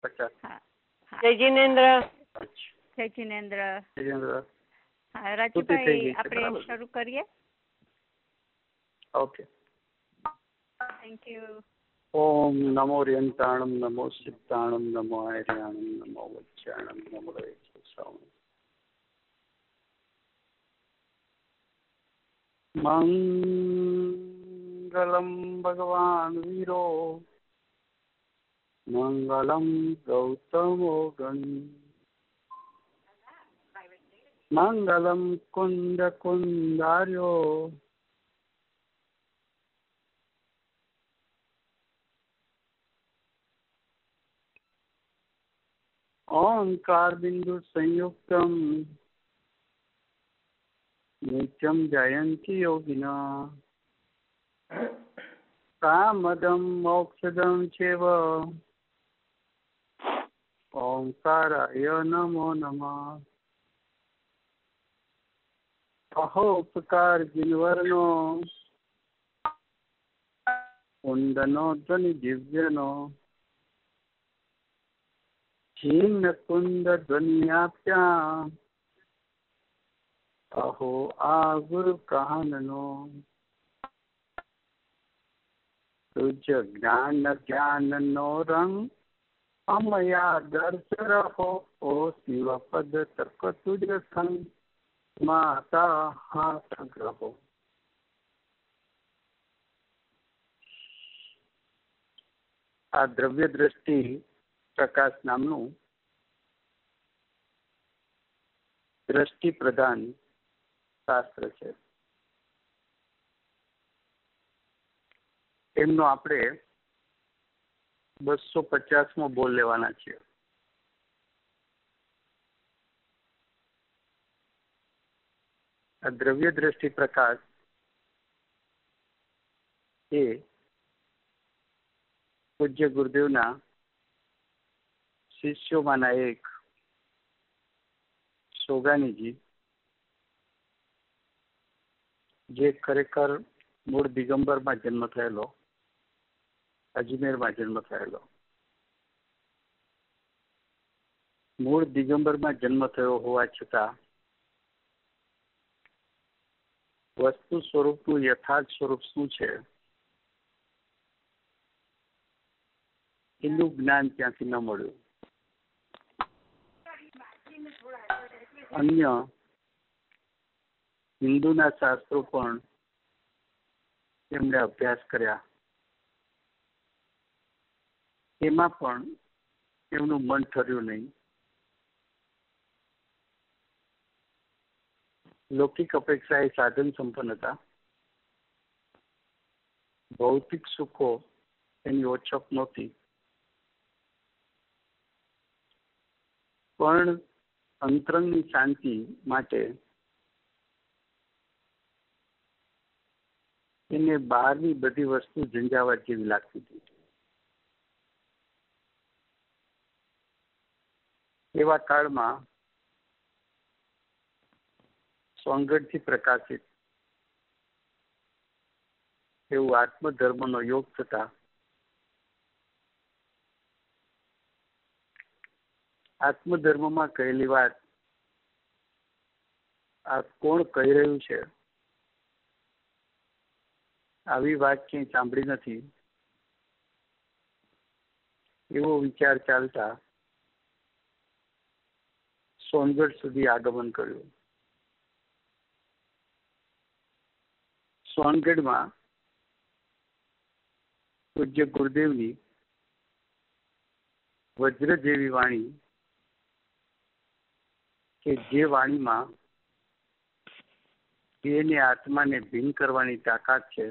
50. હા હા. જય જિનેન્દ્ર. જય જિનેન્દ્ર. જિનેન્દ્ર. હા રાજુભાઈ, આપણે શરૂ કરીએ. ઓકે. Thank you. ઓમ નમો ર્યંતાણમ નમો સિદ્ધાણમ નમો આર્યાણમ નમો વચ્ચાણમ નમો મંગલમ ભગવાન વીરો મંગલમ ગૌતમો ગણ મંગલમ કુંદ કુંદાર્યો ओंकार बिंदु संयुक्तम नित्यम जयंती योगिना कामदम मोक्षदम चैव ओंकाराय नमो नमः। अहोपकार जिनवर्नो कुंदनो ध्वनि दिव्यनो छिन्न कुंद ध्वन्याप्या अहो आ गुरु कहनो तुझ ज्ञान ज्ञान नो रंग अमया दर्श रहो ओ शिव पद तक तुझ संग माता हाथ ग्रहो। आ द्रव्य दृष्टि प्रकाश नामનું દ્રષ્ટિ પ્રધાન શાસ્ત્ર છે. એમનો આપણે 250મો બોલ લેવાના છીએ. આ દ્રવ્ય દ્રષ્ટિ પ્રકાશ એ પૂજ્ય ગુરુદેવના શિષ્યોમાંના એક સોગાનીજી, જે ખરેખર મૂળ દિગંબરમાં જન્મ થયેલો, અજમેરમાં જન્મ થયેલો, મૂળ દિગંબરમાં જન્મ થયો હોવા છતાં વસ્તુ સ્વરૂપનું યથાર્થ સ્વરૂપ શું છે એનું જ્ઞાન ત્યાંથી ન મળ્યું. અન્ય હિન્દુના શાસ્ત્રો પણ એમણે અભ્યાસ કર્યા, એમાં પણ એમનું મન ઠર્યું નહીં. લૌકિક અપેક્ષા એ સાધન સંપન્ન હતા. ભૌતિક સુખો એની ઓછપ નહોતી, પણ અંતરંગની શાંતિ માટે એને બહારની બધી વસ્તુ ઝંઝાવાત જેવી લાગતી હતી. એવા કાળમાં સ્વંગઢથી પ્રકાશિત એવું આત્મધર્મનો યોગ થતા આત્મધર્મમાં કહેલી વાત આ કોણ કહી રહ્યું છે, આવી વાત ક્યાંય સાંભળી નથી, એવો વિચાર ચાલતા સોનગઢ સુધી આગમન કર્યું. સોનગઢમાં પૂજ્ય ગુરુદેવની વજ્ર જેવી વાણી, કે જે વાણીમાં દેહને આત્માને ભિન્ન કરવાની તાકાત છે,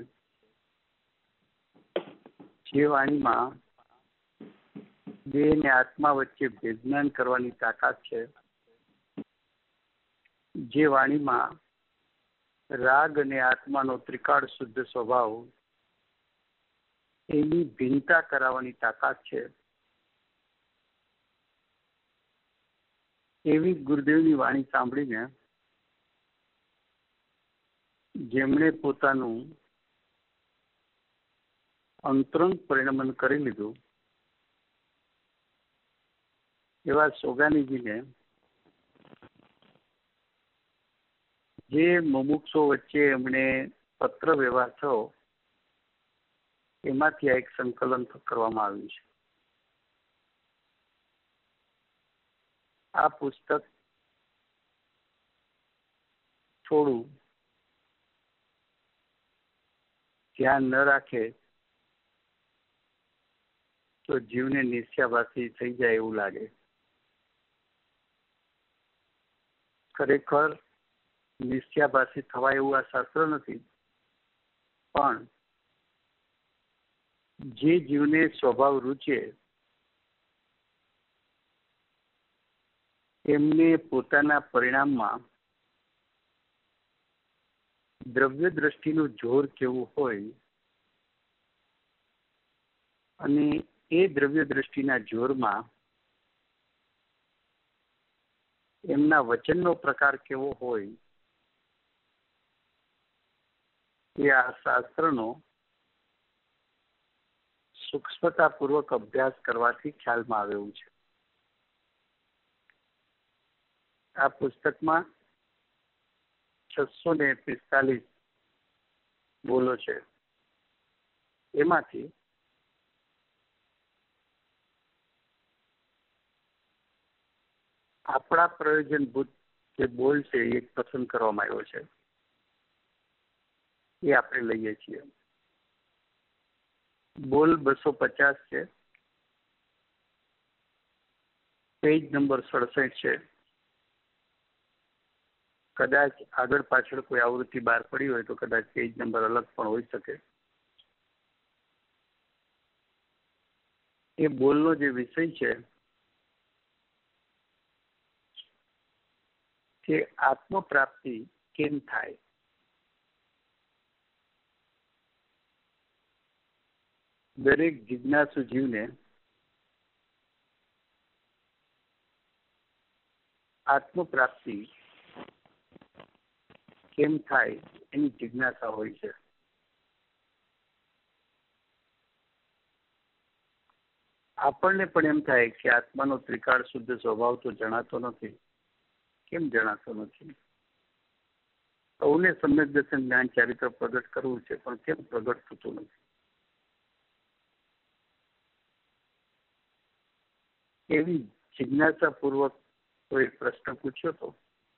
જે વાણીમાં દેહ ને આત્મા વચ્ચે ભેદજ્ઞાન કરવાની તાકાત છે, જે વાણીમાં રાગ અને આત્માનો ત્રિકાળ શુદ્ધ સ્વભાવ એની ભિન્નતા કરાવવાની તાકાત છે, એવી ગુરુદેવની વાણી સાંભળીને જેમણે પોતાનું અંતરંગ પરિણમન કરી લીધું, એવા સોગાનીજીને જે મુમુક્ષો વચ્ચે એમણે પત્ર વ્યવહાર થયો એમાંથી આ એક સંકલન કરવામાં આવ્યું છે. આ પુસ્તક થોડું ધ્યાન ન રાખે તો જીવને નિશ્ચયાભાસી થઈ જાય એવું લાગે. ખરેખર નિશ્ચયાભાસી થવાય એવું આ શાસ્ત્ર નથી, પણ જે જીવને સ્વભાવ રૂચે એમને પોતાના પરિણામમાં દ્રવ્ય દ્રષ્ટિનું જોર કેવું હોય અને એ દ્રવ્ય દ્રષ્ટિના જોરમાં એમના વચનનો પ્રકાર કેવો હોય એ આ શાસ્ત્રનો સૂક્ષ્મતાપૂર્વક અભ્યાસ કરવાથી ખ્યાલમાં આવે એવું છે. આ પુસ્તકમાં 645 બોલો છે. એમાંથી આપણા પ્રયોજનભૂત જે બોલ છે એ પસંદ કરવામાં આવ્યો છે, એ આપણે લઈએ છીએ. બોલ 250 છે, પેજ નંબર 67 છે. કદાચ આગળ પાછળ કોઈ આવૃત્તિ બહાર પડી હોય તો કદાચ પેજ નંબર અલગ પણ હોઈ શકે. એ બોલનો જે વિષય છે કે આત્મપ્રાપ્તિ કેમ થાય. દરેક જિજ્ઞાસુ જીવને આત્મપ્રાપ્તિ કેમ થાય એની જિજ્ઞાસા હોય છે. આપણને પણ એમ થાય કે આત્માનો ત્રિકાળ શુદ્ધ સ્વભાવ તો જણાતો નથી. કેમ જણાતો નથી? સૌને સમ્યક દર્શન જ્ઞાન ચારિત્ર પ્રગટ કરવું છે, પણ કેમ પ્રગટ થતું નથી? એવી જિજ્ઞાસા પૂર્વક કોઈ પ્રશ્ન પૂછ્યો તો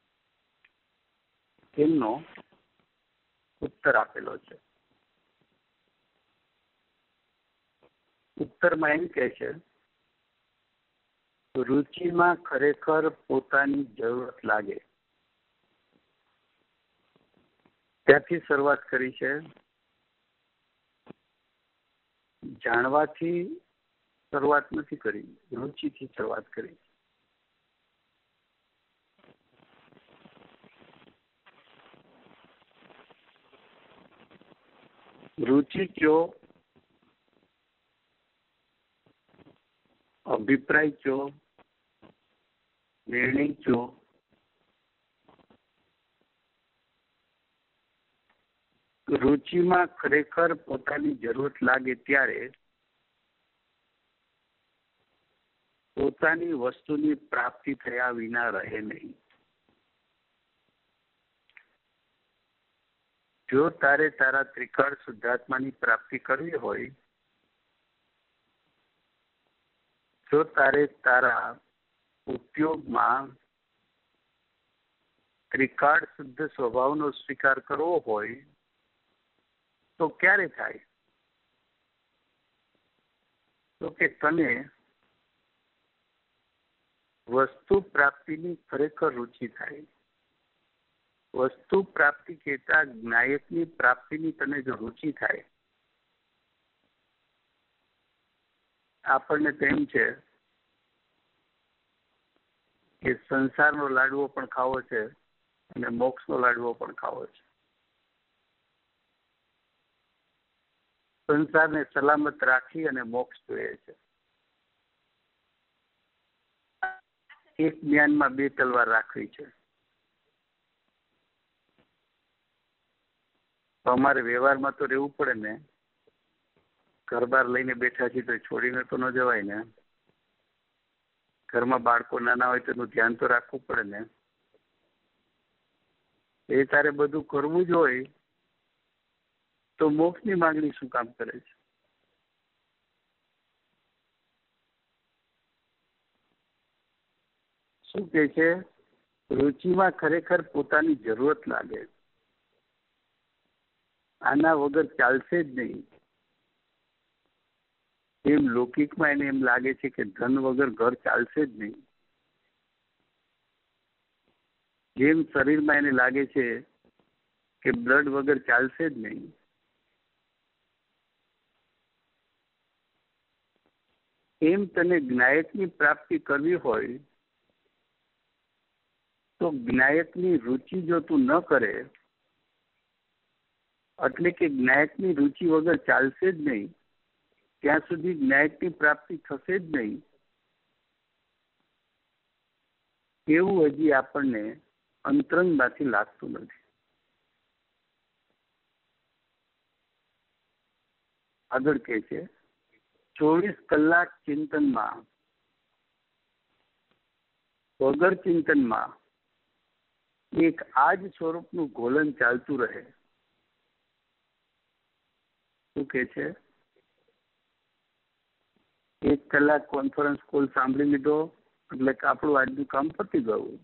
તેમનો ઉત્તર આપેલો છે. ઉત્તરમાં એમ કહે છે, રુચિમાં ખરેખર પોતાની જરૂરત લાગે ત્યાંથી શરૂઆત કરી છે. જાણવાથી શરૂઆત નથી કરી, રુચિથી શરૂઆત કરી. રુચિ કયો, અભિપ્રાય કયો, નિર્ણય કયો, રુચિમાં ખરેખર પોતાની જરૂરત લાગે ત્યારે પોતાની વસ્તુની પ્રાપ્તિ થયા વિના રહે નહીં. જો તારે તારા ત્રિકાળ શુદ્ધાત્માની પ્રાપ્તિ કરવી હોય, જો તારે તારા ઉપયોગમાં ત્રિકાળ શુદ્ધ સ્વભાવનો સ્વીકાર કરવો હોય તો ક્યારે થાય? તો કે તને વસ્તુ પ્રાપ્તિની ખરેખર રુચિ થાય. વસ્તુ પ્રાપ્તિ કહેતા જ્ઞાયકની પ્રાપ્તિની તને જો રુચિ થાય. આપણને તેમ છે કે સંસારનો લાડવો પણ ખાવો છે અને મોક્ષનો લાડવો પણ ખાવો છે. સંસારને સલામત રાખી અને મોક્ષ જોઈએ છે. એક જ્ઞાનમાં બે તલવાર રાખવી છે. અમારે વ્યવહારમાં તો રહેવું પડે ને. ઘર બાર લઈને બેઠા છીએ તો છોડીને તો ન જવાય ને. ઘરમાં બાળકો નાના હોય તેનું ધ્યાન તો રાખવું પડે ને. એ તારે બધું કરવું જ હોય તો મોક્ષની માંગણી શું કામ કરે છે? શું કે છે? રુચિમાં ખરેખર પોતાની જરૂરત લાગે, આના વગર ચાલશે જ નહીં. એમ લૌકિકમાં એને એમ લાગે છે કે ધન વગર ઘર ચાલશે જ નહીં. જેમ શરીરમાં એને લાગે છે કે બ્લડ વગર ચાલશે જ નહીં. એમ તને જ્ઞાયકની પ્રાપ્તિ કરવી હોય તો જ્ઞાયકની રુચિ જો તું ન કરે, એટલે કે જ્ઞાયકની રુચિ વગર ચાલશે જ નહીં, ત્યાં સુધી જ્ઞાયકની પ્રાપ્તિ થશે જ નહીં. એવું હજી આપણને અંતરંગમાંથી લાગતું નથી. આગળ કહે છે 24 કલાક ચિંતનમાં, વગર ચિંતનમાં એક આ જ સ્વરૂપનું ઘોલન ચાલતું રહે. શું કે છે? 1 કલાક કોન્ફરન્સ કોલ સાંભળી લીધો એટલે કે આપણું આજનું કામ પતી ગયું.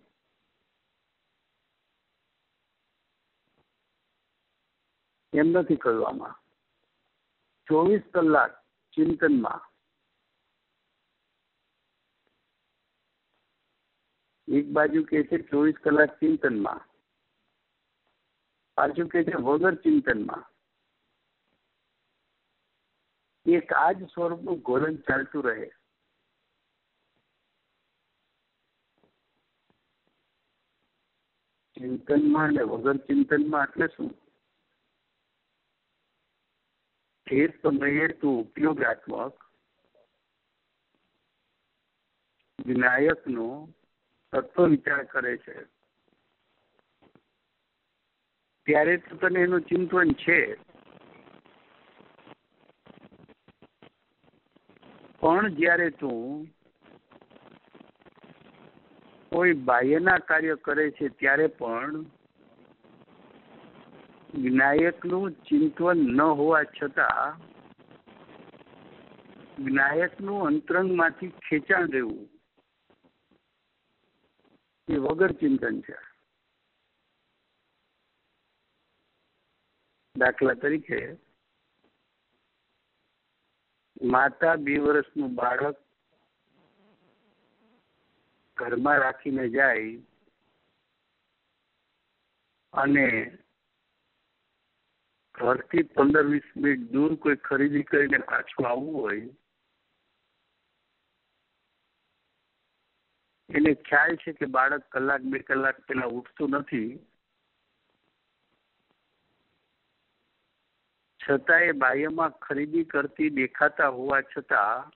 એમ નથી કરવામાં. 24 કલાક ચિંતનમાં, એક બાજુ કે છે 24 કલાક ચિંતનમાં, પાછું કે છે વગર ચિંતનમાં એક આ જ સ્વરૂપનું ઘોલન ચાલતું રહે. ચિંતનમાં ને વગર ચિંતનમાં એટલે શું? જે સમયે તું ઉપયોગાત્મક વિનાયકનો તત્વ વિચાર કરે છે ત્યારે તો તને એનું ચિંતન છે, પણ જ્યારે તું કોઈ બાહ્યના કાર્ય કરે છે ત્યારે પણ વિનાયકનું ચિંતન ન હોવા છતાં વિનાયકનું અંતરંગમાંથી ખેંચાણ રહેવું એ વગર ચિંતન છે. દાખલા તરીકે માતા 2 વર્ષનું બાળક ઘરમાં રાખીને જાય અને ઘરથી 15-20 મિનિટ દૂર કોઈ ખરીદી કરીને પાછું આવવું હોય, એને ખ્યાલ છે કે બાળક 1-2 કલાક પહેલા ઉઠતું નથી, છતાં એ બાહ્યમાં ખરીદી કરતી દેખાતા હોવા છતાં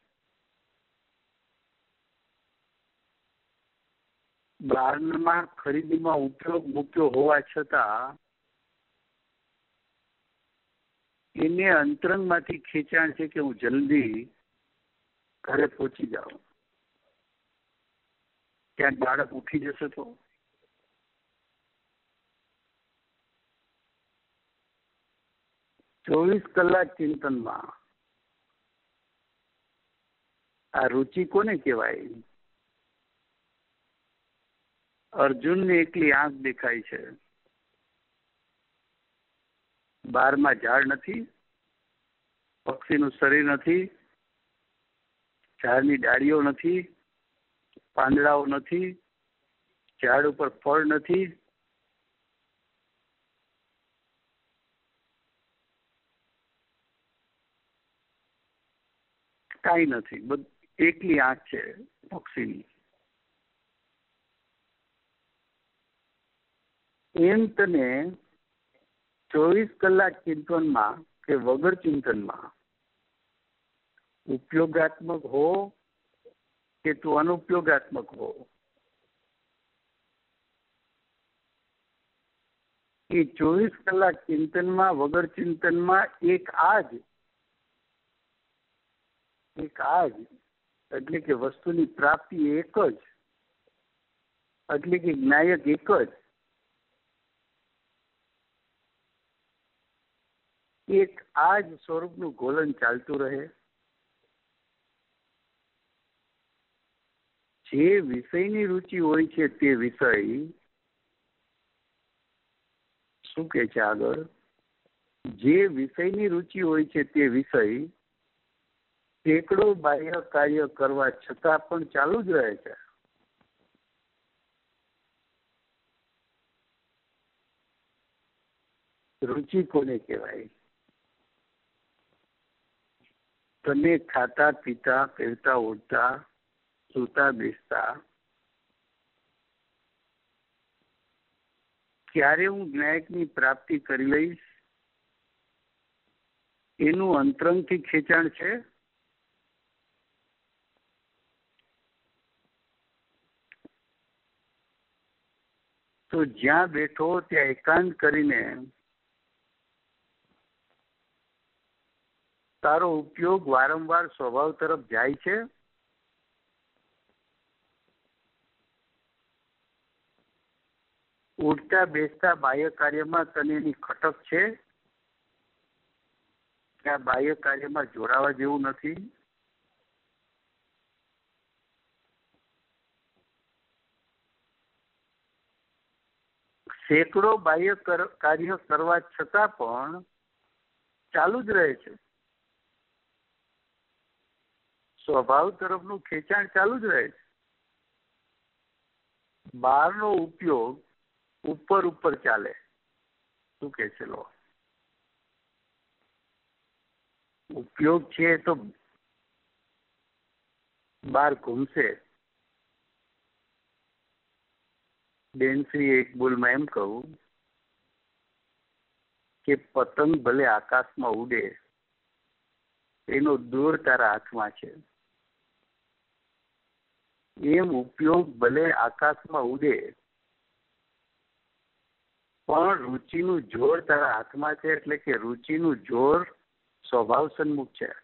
બહારમાં ખરીદીમાં ઉપયોગ મૂક્યો હોવા છતાં એને અંતરંગમાંથી ખેંચાણ છે કે હું જલ્દી ઘરે પહોંચી જાઉં. ક્યાંક બાળક ઉઠી જશે તો? ચોવીસ કલાક ચિંતનમાં આ રુચિ કોને કહેવાય? અર્જુનને એકલી આંખ દેખાય છે, બહારમાં ઝાડ નથી, પક્ષીનું શરીર નથી, ઝાડની ડાળીઓ નથી, પાંદડાઓ નથી, ઝાડ ઉપર ફળ નથી, કાંઈ નથી, એકલી આંખ છે પક્ષીની. એમ તને 24 કલાક ચિંતનમાં કે વગર ચિંતનમાં ઉપયોગાત્મક હો કે તું અનુપયોગાત્મક હો, એ 24 કલાક ચિંતનમાં વગર ચિંતનમાં એક આ જ એટલે કે વસ્તુની પ્રાપ્તિ એક જ, એટલે કે જ્ઞાયક એક જ. એક આ જ સ્વરૂપનું ગોલન ચાલતું રહે. જે વિષયની રુચિ હોય છે તે વિષય શું કે છે આગળ? જે વિષયની રુચિ હોય છે તે વિષય સેંકડો બાહ્ય કાર્ય કરવા છતાં પણ ચાલુ જ રહે છે. રુચિ કોને કહેવાય? તમે ખાતા પીતા, પહેરતા ઓઢતા, સૂતા બેસતા, ક્યારે હું જ્ઞાયકની પ્રાપ્તિ કરી લઈશ એનું અંતરંગથી ખેંચાણ છે. તો જ્યાં બેઠો ત્યાં એકાંત કરીને તારો ઉપયોગ વારંવાર સ્વભાવ તરફ જાય છે. ઉઠતા બેસતા બાહ્ય કાર્યમાં તને એની ખટક છે. ત્યાં બાહ્ય કાર્યમાં જોડાવા જેવું નથી. સેંકડો બાહ્ય કાર્ય કરવા છતાં પણ ચાલુ જ રહે છે. સ્વભાવ તરફનું ખેંચાણ ચાલુ જ રહે છે. બહારનો ઉપયોગ ઉપર ઉપર ચાલે. શું કે છે લો? ઉપયોગ છે તો બહાર ઘૂમશે. બેનશ્રી એક બોલમાં એમ કહું કે પતંગ ભલે આકાશમાં ઉડે, એનો દોર તારા હાથમાં છે. એમ ઉપયોગ ભલે આકાશમાં ઉડે, પણ રુચિનું જોર તારા હાથમાં છે. એટલે કે રુચિનું જોર સ્વભાવ સન્મુખ છે.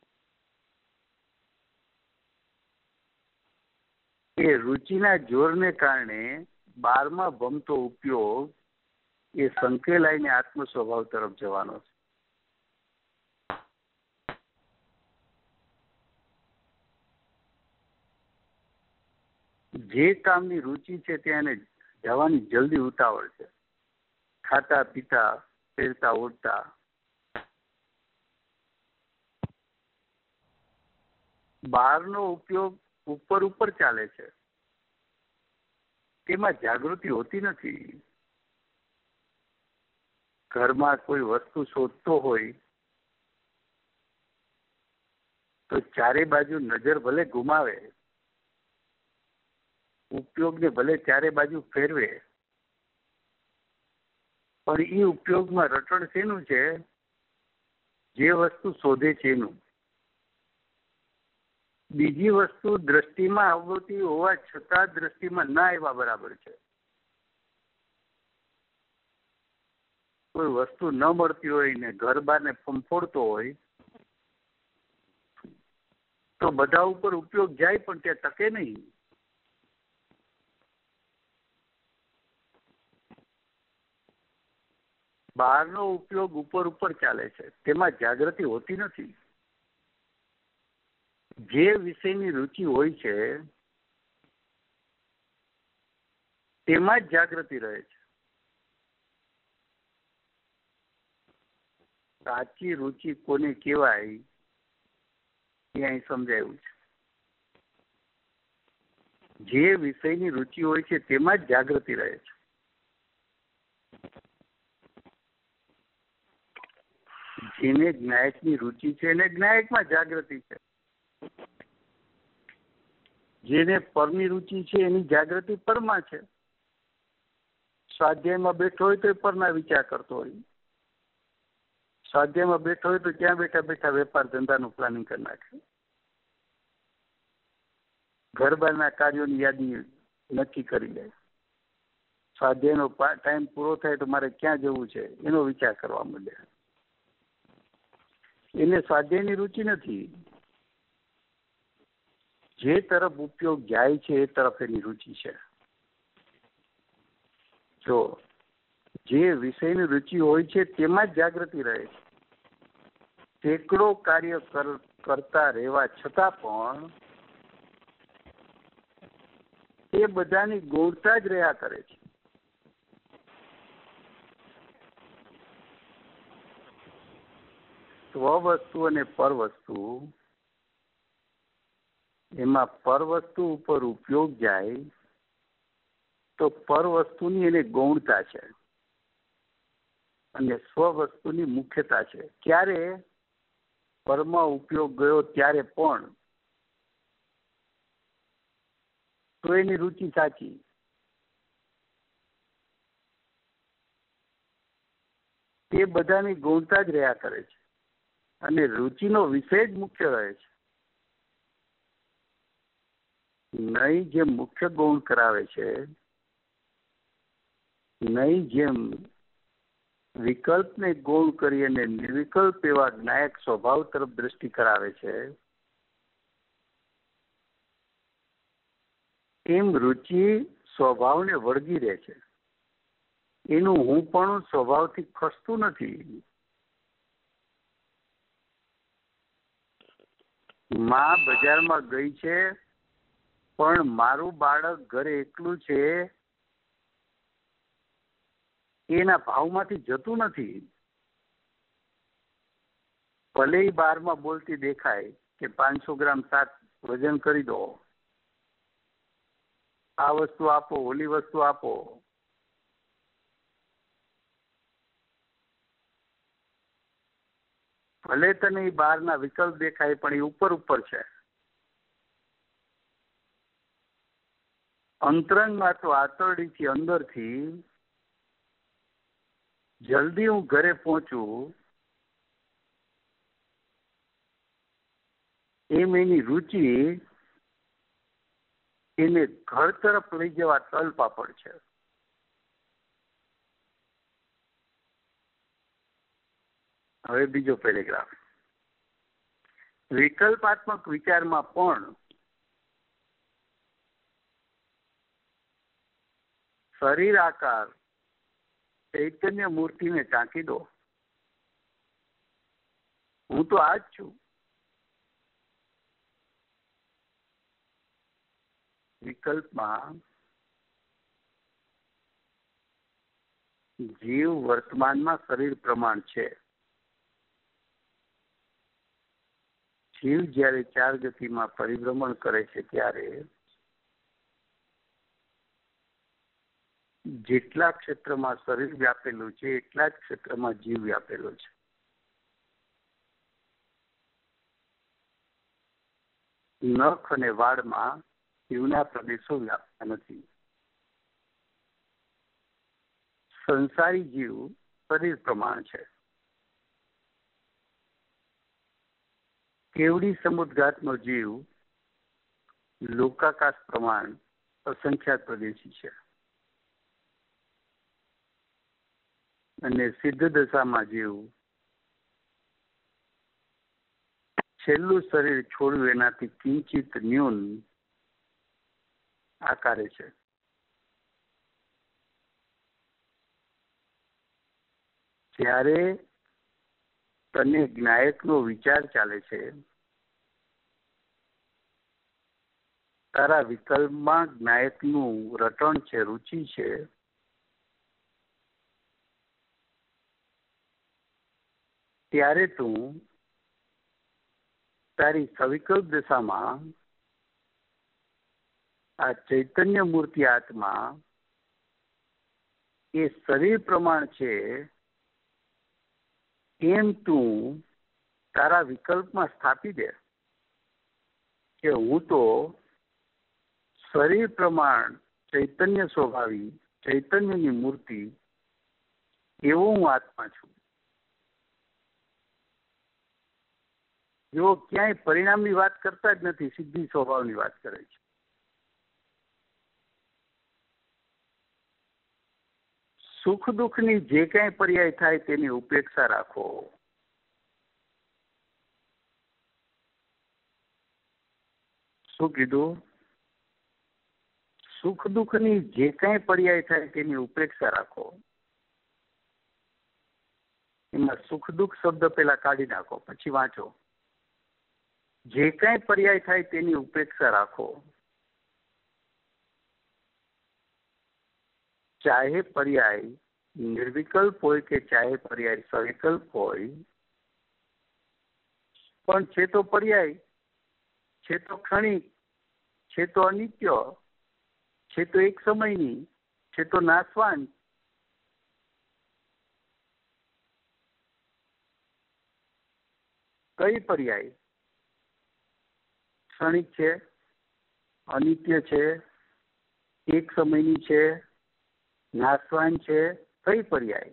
એ રુચિના જોરને કારણે બારમાં ભમતો ઉપયોગ એ સંકેલાઈને આત્મ સ્વભાવ તરફ જવાનો છે. જે કામની રુચિ છે ત્યાં એને જવાની જલ્દી ઉતાવળ છે. ખાતા પીતા, પહેરતા ઓઢતા, બહારનો ઉપયોગ ઉપર ઉપર ચાલે છે. તેમાં જાગૃતિ હોતી નથી. ઘરમાં કોઈ વસ્તુ શોધતો હોય તો ચારે બાજુ નજર ભલે ઘુમાવે, ઉપયોગને ભલે ચારે બાજુ ફેરવે, પણ એ ઉપયોગમાં રટણ શેનું છે? જે વસ્તુ શોધે છે એનું. બીજી વસ્તુ દ્રષ્ટિમાં આવતી હોવા છતાં દ્રષ્ટિમાં ના આવ્યા બરાબર છે. કોઈ વસ્તુ ન મળતી હોય ને ઘર બારને ફંફોડતો હોય તો બધા ઉપર ઉપયોગ જાય પણ ત્યાં ટકે નહીં. બહારનો ઉપયોગ ઉપર ઉપર ચાલે છે. તેમાં જાગૃતિ હોતી નથી. જે વિષયની રુચિ હોય છે તેમાં જ જાગૃતિ રહે છે. સાચી રુચિ કોને કહેવાય એ અહીં સમજાયું છે. જે વિષયની રુચિ હોય છે તેમાં જ જાગૃતિ રહે છે. જેને જ્ઞાયકની રુચિ છે એને જ્ઞાયકમાં જાગૃતિ છે. જેને પરની રુચિ છે એની જાગૃતિ પરમાં છે. સ્વાધ્યાયમાં બેઠો હોય તો એ પરના વિચાર કરતો હોય. સ્વાધ્યાયમાં બેઠો હોય તો ત્યાં બેઠા બેઠા વેપાર ધંધાનું પ્લાનિંગ કરી નાખે. ઘર બહારના કાર્યોની યાદી નક્કી કરી લે. સ્વાધ્યાયનો ટાઈમ પૂરો થાય તો મારે ક્યાં જવું છે એનો વિચાર કરવા માંડે. એને સ્વાધ્યાયની રુચિ નથી. જે તરફ ઉપયોગ જાય છે એ તરફ એની રુચિ છે. જો જે વિષયની રુચિ હોય છે તેમાં જ જાગૃતિ રહે છે. સેંકડો કાર્ય કરતા રહેવા છતાં પણ એ બધાની ગૌણતા જ રહ્યા કરે છે. સ્વવસ્તુ અને પરવસ્તુ, એમાં પરવસ્તુ ઉપર ઉપયોગ જાય તો પરવસ્તુની એને ગૌણતા છે અને સ્વવસ્તુની મુખ્યતા છે. ક્યારે પરમાં ઉપયોગ ગયો ત્યારે પણ તો એની રુચિ સાચી. તે બધાની ગૌણતા જ રહ્યા કરે છે અને રુચિનો વિષય જ મુખ્ય રહે છે. નહીં જેમ મુખ્ય ગૌણ કરાવે છે, નહીં જેમ વિકલ્પને ગૌણ કરી અને નિર્વિકલ્પ એવા જ્ઞાયક સ્વભાવ તરફ દ્રષ્ટિ કરાવે છે, એમ રુચિ સ્વભાવને વળગી રહે છે. એનું હું પણ સ્વભાવથી ખસતું નથી. માં બજારમાં ગઈ છે પણ મારું બાળક ઘરે એકલું છે એના ભાવમાંથી જતું નથી. ભલે 12માં બોલતી દેખાય કે 500 ગ્રામ શાક વજન કરી દો, આ વસ્તુ આપો, ઓલી વસ્તુ આપો, ભલે તને એ બહારના વિકલ્પ દેખાય પણ એ ઉપર છે. અંતરંગમાં તો આંતરડીથી અંદરથી જલ્દી હું ઘરે પહોંચું એમ એની રુચિ એને ઘર તરફ લઈ જવા તલપાપડ છે. હવે બીજો પેરેગ્રાફ. વિકલ્પાત્મક વિચારમાં પણ શરીર આકાર ચૈતન્ય મૂર્તિને ટાંકી દો. હું તો આ જ છું. વિકલ્પમાં જીવ વર્તમાનમાં શરીર પ્રમાણ છે. જીવ જ્યારે 4 ગતિમાં પરિભ્રમણ કરે છે ત્યારે જેટલા ક્ષેત્રમાં શરીર વ્યાપેલું છે એટલા જ ક્ષેત્રમાં જીવ વ્યાપેલો છે. નખ અને વાળમાં જીવના પ્રદેશો વ્યાપતા નથી. સંસારી જીવ શરીર પ્રમાણ છે. કેવડી સમુદ્ઘાતનો જીવ લોકાકાશ પ્રમાણ અસંખ્યાત પ્રદેશી છે અને સિદ્ધ દશામાં જીવ છેલ્લું શરીર છોડ્યું એનાથી કિંચિત ન્યૂન આકારે છે. જ્યારે તને જ્ઞાયકનો વિચાર ચાલે છે, તારા વિકલ્પમાં જ્ઞાયકનું રટણ છે, રુચિ છે, ત્યારે તું તારી સવિકલ્પ દશામાં આ ચૈતન્ય મૂર્તિ આત્મા એ શરીર પ્રમાણ છે એમ તું તારા વિકલ્પમાં સ્થાપી દે કે હું તો શરીર પ્રમાણ ચૈતન્ય સ્વભાવી ચૈતન્યની મૂર્તિ એવો હું આત્મા છું. જેઓ ક્યાંય પરિણામની વાત કરતા જ નથી, સિદ્ધિ સ્વભાવની વાત કરે છે. સુખ દુઃખની જે કાંઈ પર્યાય થાય તેની ઉપેક્ષા રાખો. શું કીધું? સુખ દુઃખની જે કાંઈ પર્યાય થાય તેની ઉપેક્ષા રાખો. એમાં સુખ દુઃખ શબ્દ પેલા કાઢી નાખો, પછી વાંચો. જે કાંઈ પર્યાય થાય તેની ઉપેક્ષા રાખો. ચાહે પર્યાય નિર્વિકલ્પ હોય કે ચાહે પર્યાય સવિકલ્પ હોય, પણ છે તો પર્યાય, છે તો ક્ષણિક, છે તો અનિત્ય, છે તો એક સમયની, છે તો નાશવાન. કઈ પર્યાય? ક્ષણિક છે, અનિત્ય છે, એક સમયની છે, નાશવાન છે. કઈ પર્યાય?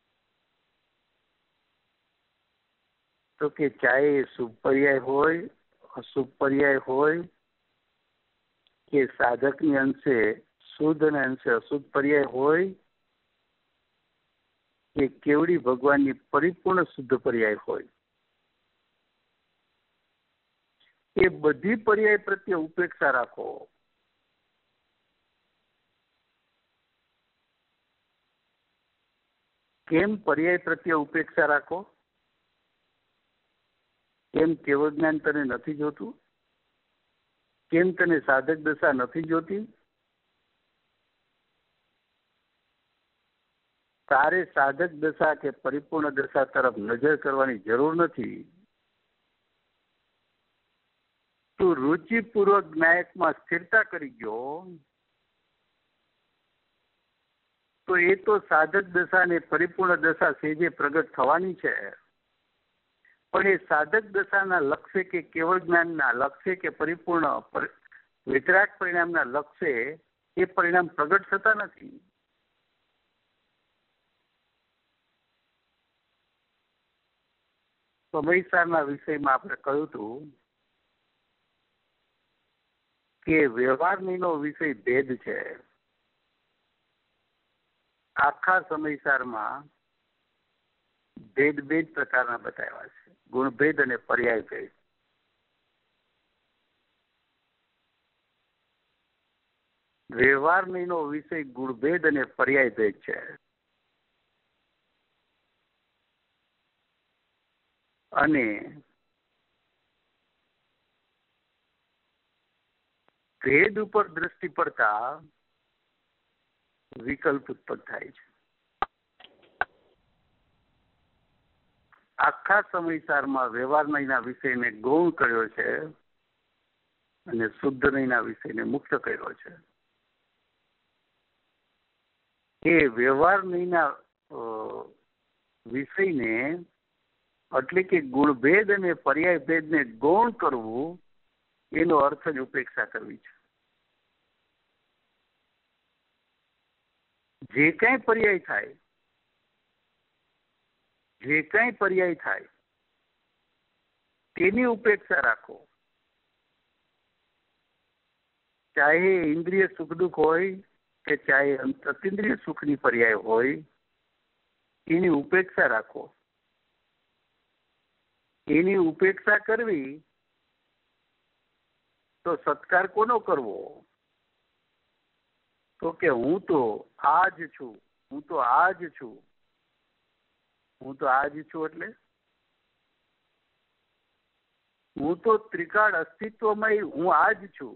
તો કે ચાહે શુભ પર્યાય હોય, અશુભ પર્યાય હોય, કે સાધકની અંશે શુદ્ધ અને અંશે અશુદ્ધ પર્યાય હોય, કે કેવડી ભગવાનની પરિપૂર્ણ શુદ્ધ પર્યાય હોય, એ બધી પર્યાય પ્રત્યે ઉપેક્ષા રાખો. કેમ પર્યાય પ્રત્યે ઉપેક્ષા રાખો? કેમ કેવળ જ્ઞાન તને નથી જોતું? કેમ તને સાધક દશા નથી જોતી? તારે સાધક દશા કે પરિપૂર્ણ દશા તરફ નજર કરવાની જરૂર નથી. તું રુચિપૂર્વક જ્ઞાયકમાં સ્થિરતા કરી ગયો તો એ તો સાધક દશા ને પરિપૂર્ણ દશા સેજે પ્રગટ થવાની છે. પણ એ સાધક દશાના લક્ષ્ય કે કેવળ જ્ઞાનના લક્ષ્ય કે પરિપૂર્ણ વિતરાગ પરિણામના લક્ષ્ય એ પરિણામ પ્રગટ થતા નથી. સમયસારના વિષયમાં આપણે કહ્યું હતું કે વ્યવહારનો વિષય ભેદ છે. આખા સમયસારમાં ભેદ બે જ પ્રકારના બતાવ્યા છે, ગુણભેદ અને પર્યાય ભેદ. વ્યવહારનો વિષય ગુણભેદ અને પર્યાય ભેદ છે. અને ભેદ ઉપર દ્રષ્ટિ પડતા વિકલ્પ ઉત્પન્ન થાય છે. આખા સમયસારમાં વ્યવહાર નહીંના વિષયને ગૌણ કર્યો છે અને શુદ્ધ નહીંના વિષયને મુક્ત કર્યો છે. એ વ્યવહાર નહીંના વિષયને એટલે કે ગુણભેદ અને પર્યાય ભેદને ગૌણ કરવું, એનો અર્થ જ ઉપેક્ષા કરવી છે. જે કાંઈ પર્યાય થાય, જે કાંઈ પર્યાય થાય તેની ઉપેક્ષા રાખો. ચાહે ઇન્દ્રિય સુખ દુઃખ હોય કે ચાહે અતિન્દ્રિય સુખની પર્યાય હોય, એની ઉપેક્ષા રાખો. એની ઉપેક્ષા કરવી તો સત્કાર કોનો કરવો? તો કે હું તો આ જ છું, હું તો આ જ છું. હું તો આ જ છું એટલે હું તો ત્રિકાળ અસ્તિત્વમય, હું આ જ છું.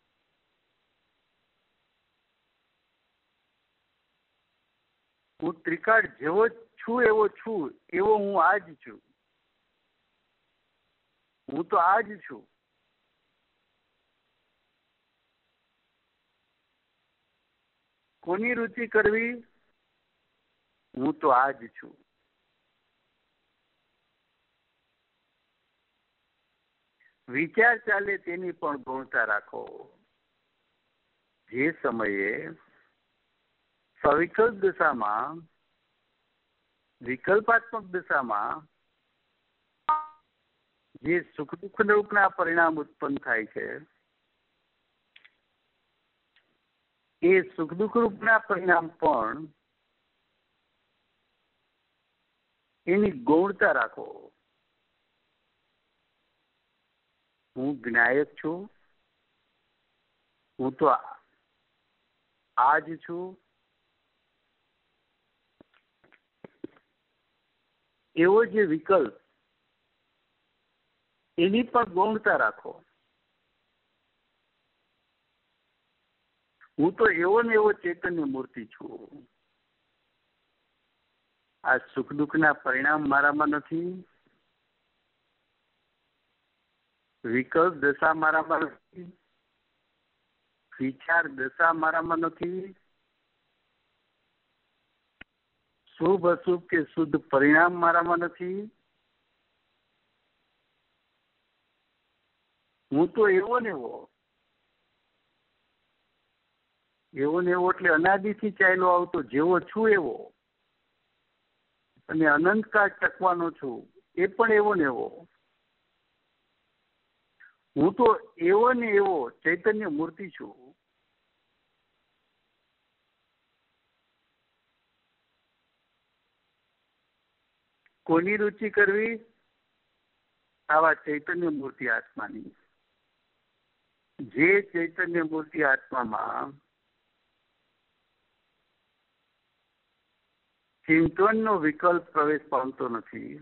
હું ત્રિકાળ જેવો છું એવો હું આ જ છું. હું તો આ જ છું. કોની રુચિ કરવી? હું તો આ જ છું. વિચાર ચાલે તેની પણ ગૌણતા રાખો. જે સમયે સવિકલ્પ દશામાં, વિકલ્પાત્મક દશામાં જે સુખ દુઃખ રૂપના પરિણામ ઉત્પન્ન થાય છે, એ સુખ દુઃખ રૂપના પરિણામ પણ એની ગૌણતા રાખો. હું જ્ઞાયક છું, હું તો આ જ છું, એવો જે વિકલ્પ, એની પણ ગૌણતા રાખો. હું તો એવો ને એવો ચૈતન્ય મૂર્તિ છું. આ સુખ દુઃખના પરિણામ મારામાં નથી, વિકલ્પ દશા મારામાં નથી, વિચાર દશા મારામાં નથી, શુભ અશુભ કે શુદ્ધ પરિણામ મારામાં નથી. હું તો એવો ને એવો એટલે અનાદિથી ચાલ્યો આવતો જેવો છું એવો, અને અનંતકાળ ટકવાનો છું એ પણ એવો ને એવો. હું તો એવો ને એવો ચૈતન્ય મૂર્તિ છું. કોની રુચિ કરવી? આવા ચૈતન્ય મૂર્તિ આત્માની. જે ચૈતન્ય મૂર્તિ આત્મામાં ચિંતનનો વિકલ્પ પ્રવેશ પામતો નથી,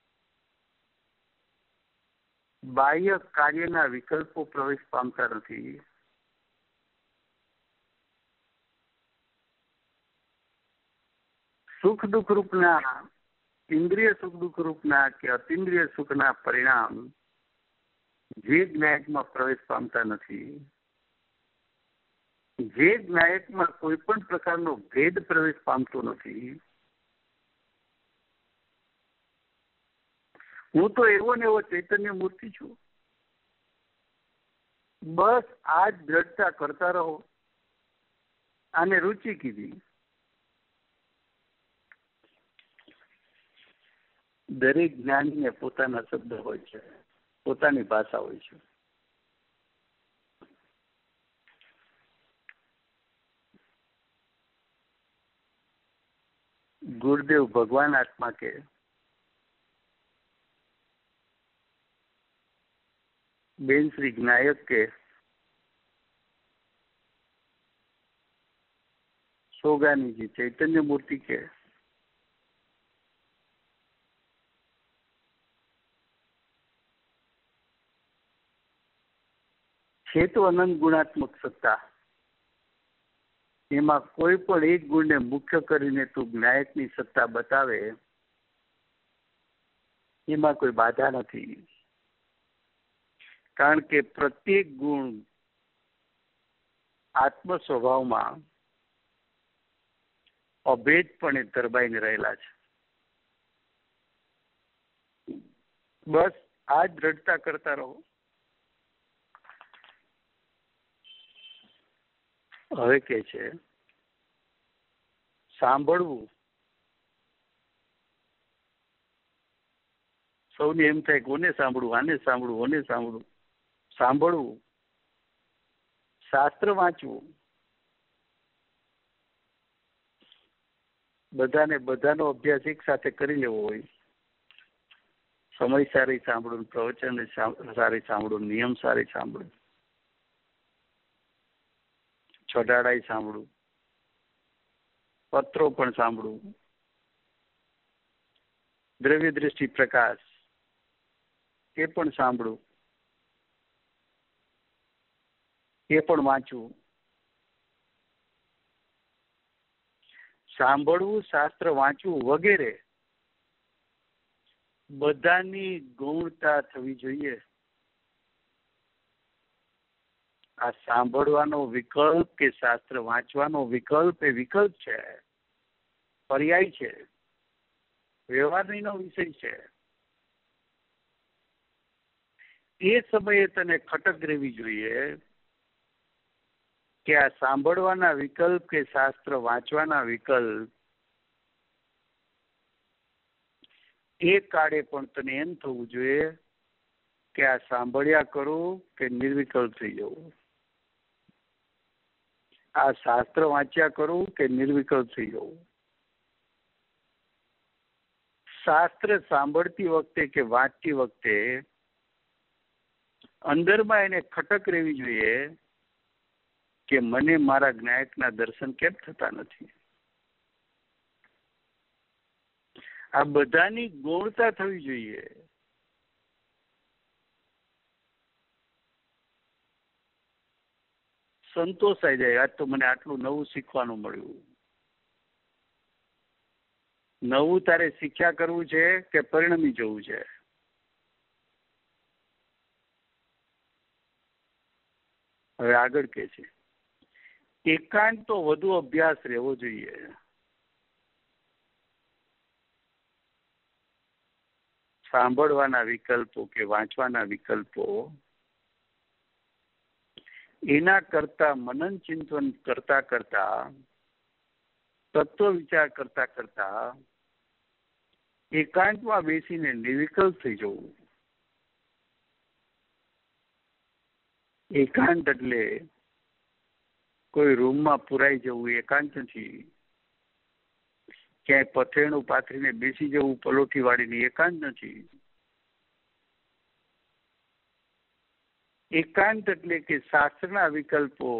બાહ્ય કાર્યના વિકલ્પો પ્રવેશ પામતા નથી, સુખ દુઃખ રૂપના, ઇન્દ્રિય સુખ દુઃખ રૂપના કે અતિન્દ્રિય સુખના પરિણામ જે જ્ઞાયકમાં પ્રવેશ પામતા નથી, જે જ્ઞાયકમાં કોઈ પણ પ્રકારનો ભેદ પ્રવેશ પામતો નથી. હું તો એવો ને એવો ચૈતન્ય મૂર્તિ છું. બસ આ જ દ્રઢતા કરતા રહો. આને રુચિ કીધી. દરેક જ્ઞાનીને પોતાના શબ્દ હોય છે, પોતાની ભાષા હોય છે. ગુરુદેવ ભગવાન આત્મા કે બેન શ્રી જ્ઞાયક કે સોગાનીજી ચૈતન્ય મૂર્તિ કે છે તો અનંત ગુણાત્મક સત્તા. એમાં કોઈ પણ એક ગુણને મુખ્ય કરીને તું જ્ઞાયકની સત્તા બતાવે, એમાં કોઈ બાધા નથી. કારણ કે પ્રત્યેક ગુણ આત્મ સ્વભાવમાં અભેદપણે દરબાઈને રહેલા છે. બસ આ જ દ્રઢતા કરતા રહો. હવે કે છે સાંભળવું. સૌને એમ થાય કોને સાંભળવું, આને સાંભળવું, ઓને સાંભળવું. સાંભળવું, શાસ્ત્ર વાંચવું, બધાનો અભ્યાસ એક સાથે કરી લેવો હોય. સમય સારી સાંભળવું, પ્રવચન સારી સાંભળવું, નિયમ સારી સાંભળવું, છડાડાઈ સાંભળવું, પત્રો પણ સાંભળવું, દ્રવ્ય દ્રષ્ટિ પ્રકાશ એ પણ સાંભળવું, એ પણ વાંચવું. સાંભળવું, શાસ્ત્ર વાંચવું વગેરે બધાની ગૌણતા થવી જોઈએ. આ સાંભળવાનો વિકલ્પ કે શાસ્ત્ર વાંચવાનો વિકલ્પ એ વિકલ્પ છે, પર્યાય છે, વ્યવહારનો વિષય છે. એ સમયે તને ખટક રહેવી જોઈએ કે આ સાંભળવાના વિકલ્પ કે શાસ્ત્ર વાંચવાના વિકલ્પ એ કાળે પણ તને એમ થવું જોઈએ કે આ સાંભળ્યા કરું કે નિર્વિકલ્પ થઈ જવું, આ શાસ્ત્ર વાંચ્યા કરું કે નિર્વિકલ્પ થઈ જવું. શાસ્ત્ર સાંભળતી વખતે કે વાંચતી વખતે અંદરમાં એને ખટક રહેવી જોઈએ કે મને મારા જ્ઞાયકના દર્શન કેમ થતા નથી? આ બધાની ગૌણતા થવી જોઈએ. સંતોષાઈ જાય, આજ તો મને આટલું નવું શીખવાનું મળ્યું. નવું તારે શીખ્યા કરવું છે કે પરિણમી જવું છે? હવે આગળ કે છે એકાંત તો વધુ અભ્યાસ રહેવો જોઈએ. સાંભળવાના વિકલ્પો કે વાંચવાના વિકલ્પો એના કરતા મનન ચિંતન કરતા કરતા, તત્વ વિચાર કરતા કરતા એકાંતમાં બેસીને નિર્વિકલ્પ થઈ જવું. એકાંત એટલે કોઈ રૂમમાં પુરાઈ જવું એકાંત નથી. ક્યાંય પથેરણું પાથરીને બેસી જવું પલોઠી વાળીને એકાંત નથી. એકાંત એટલે કે શાસ્ત્રના વિકલ્પો,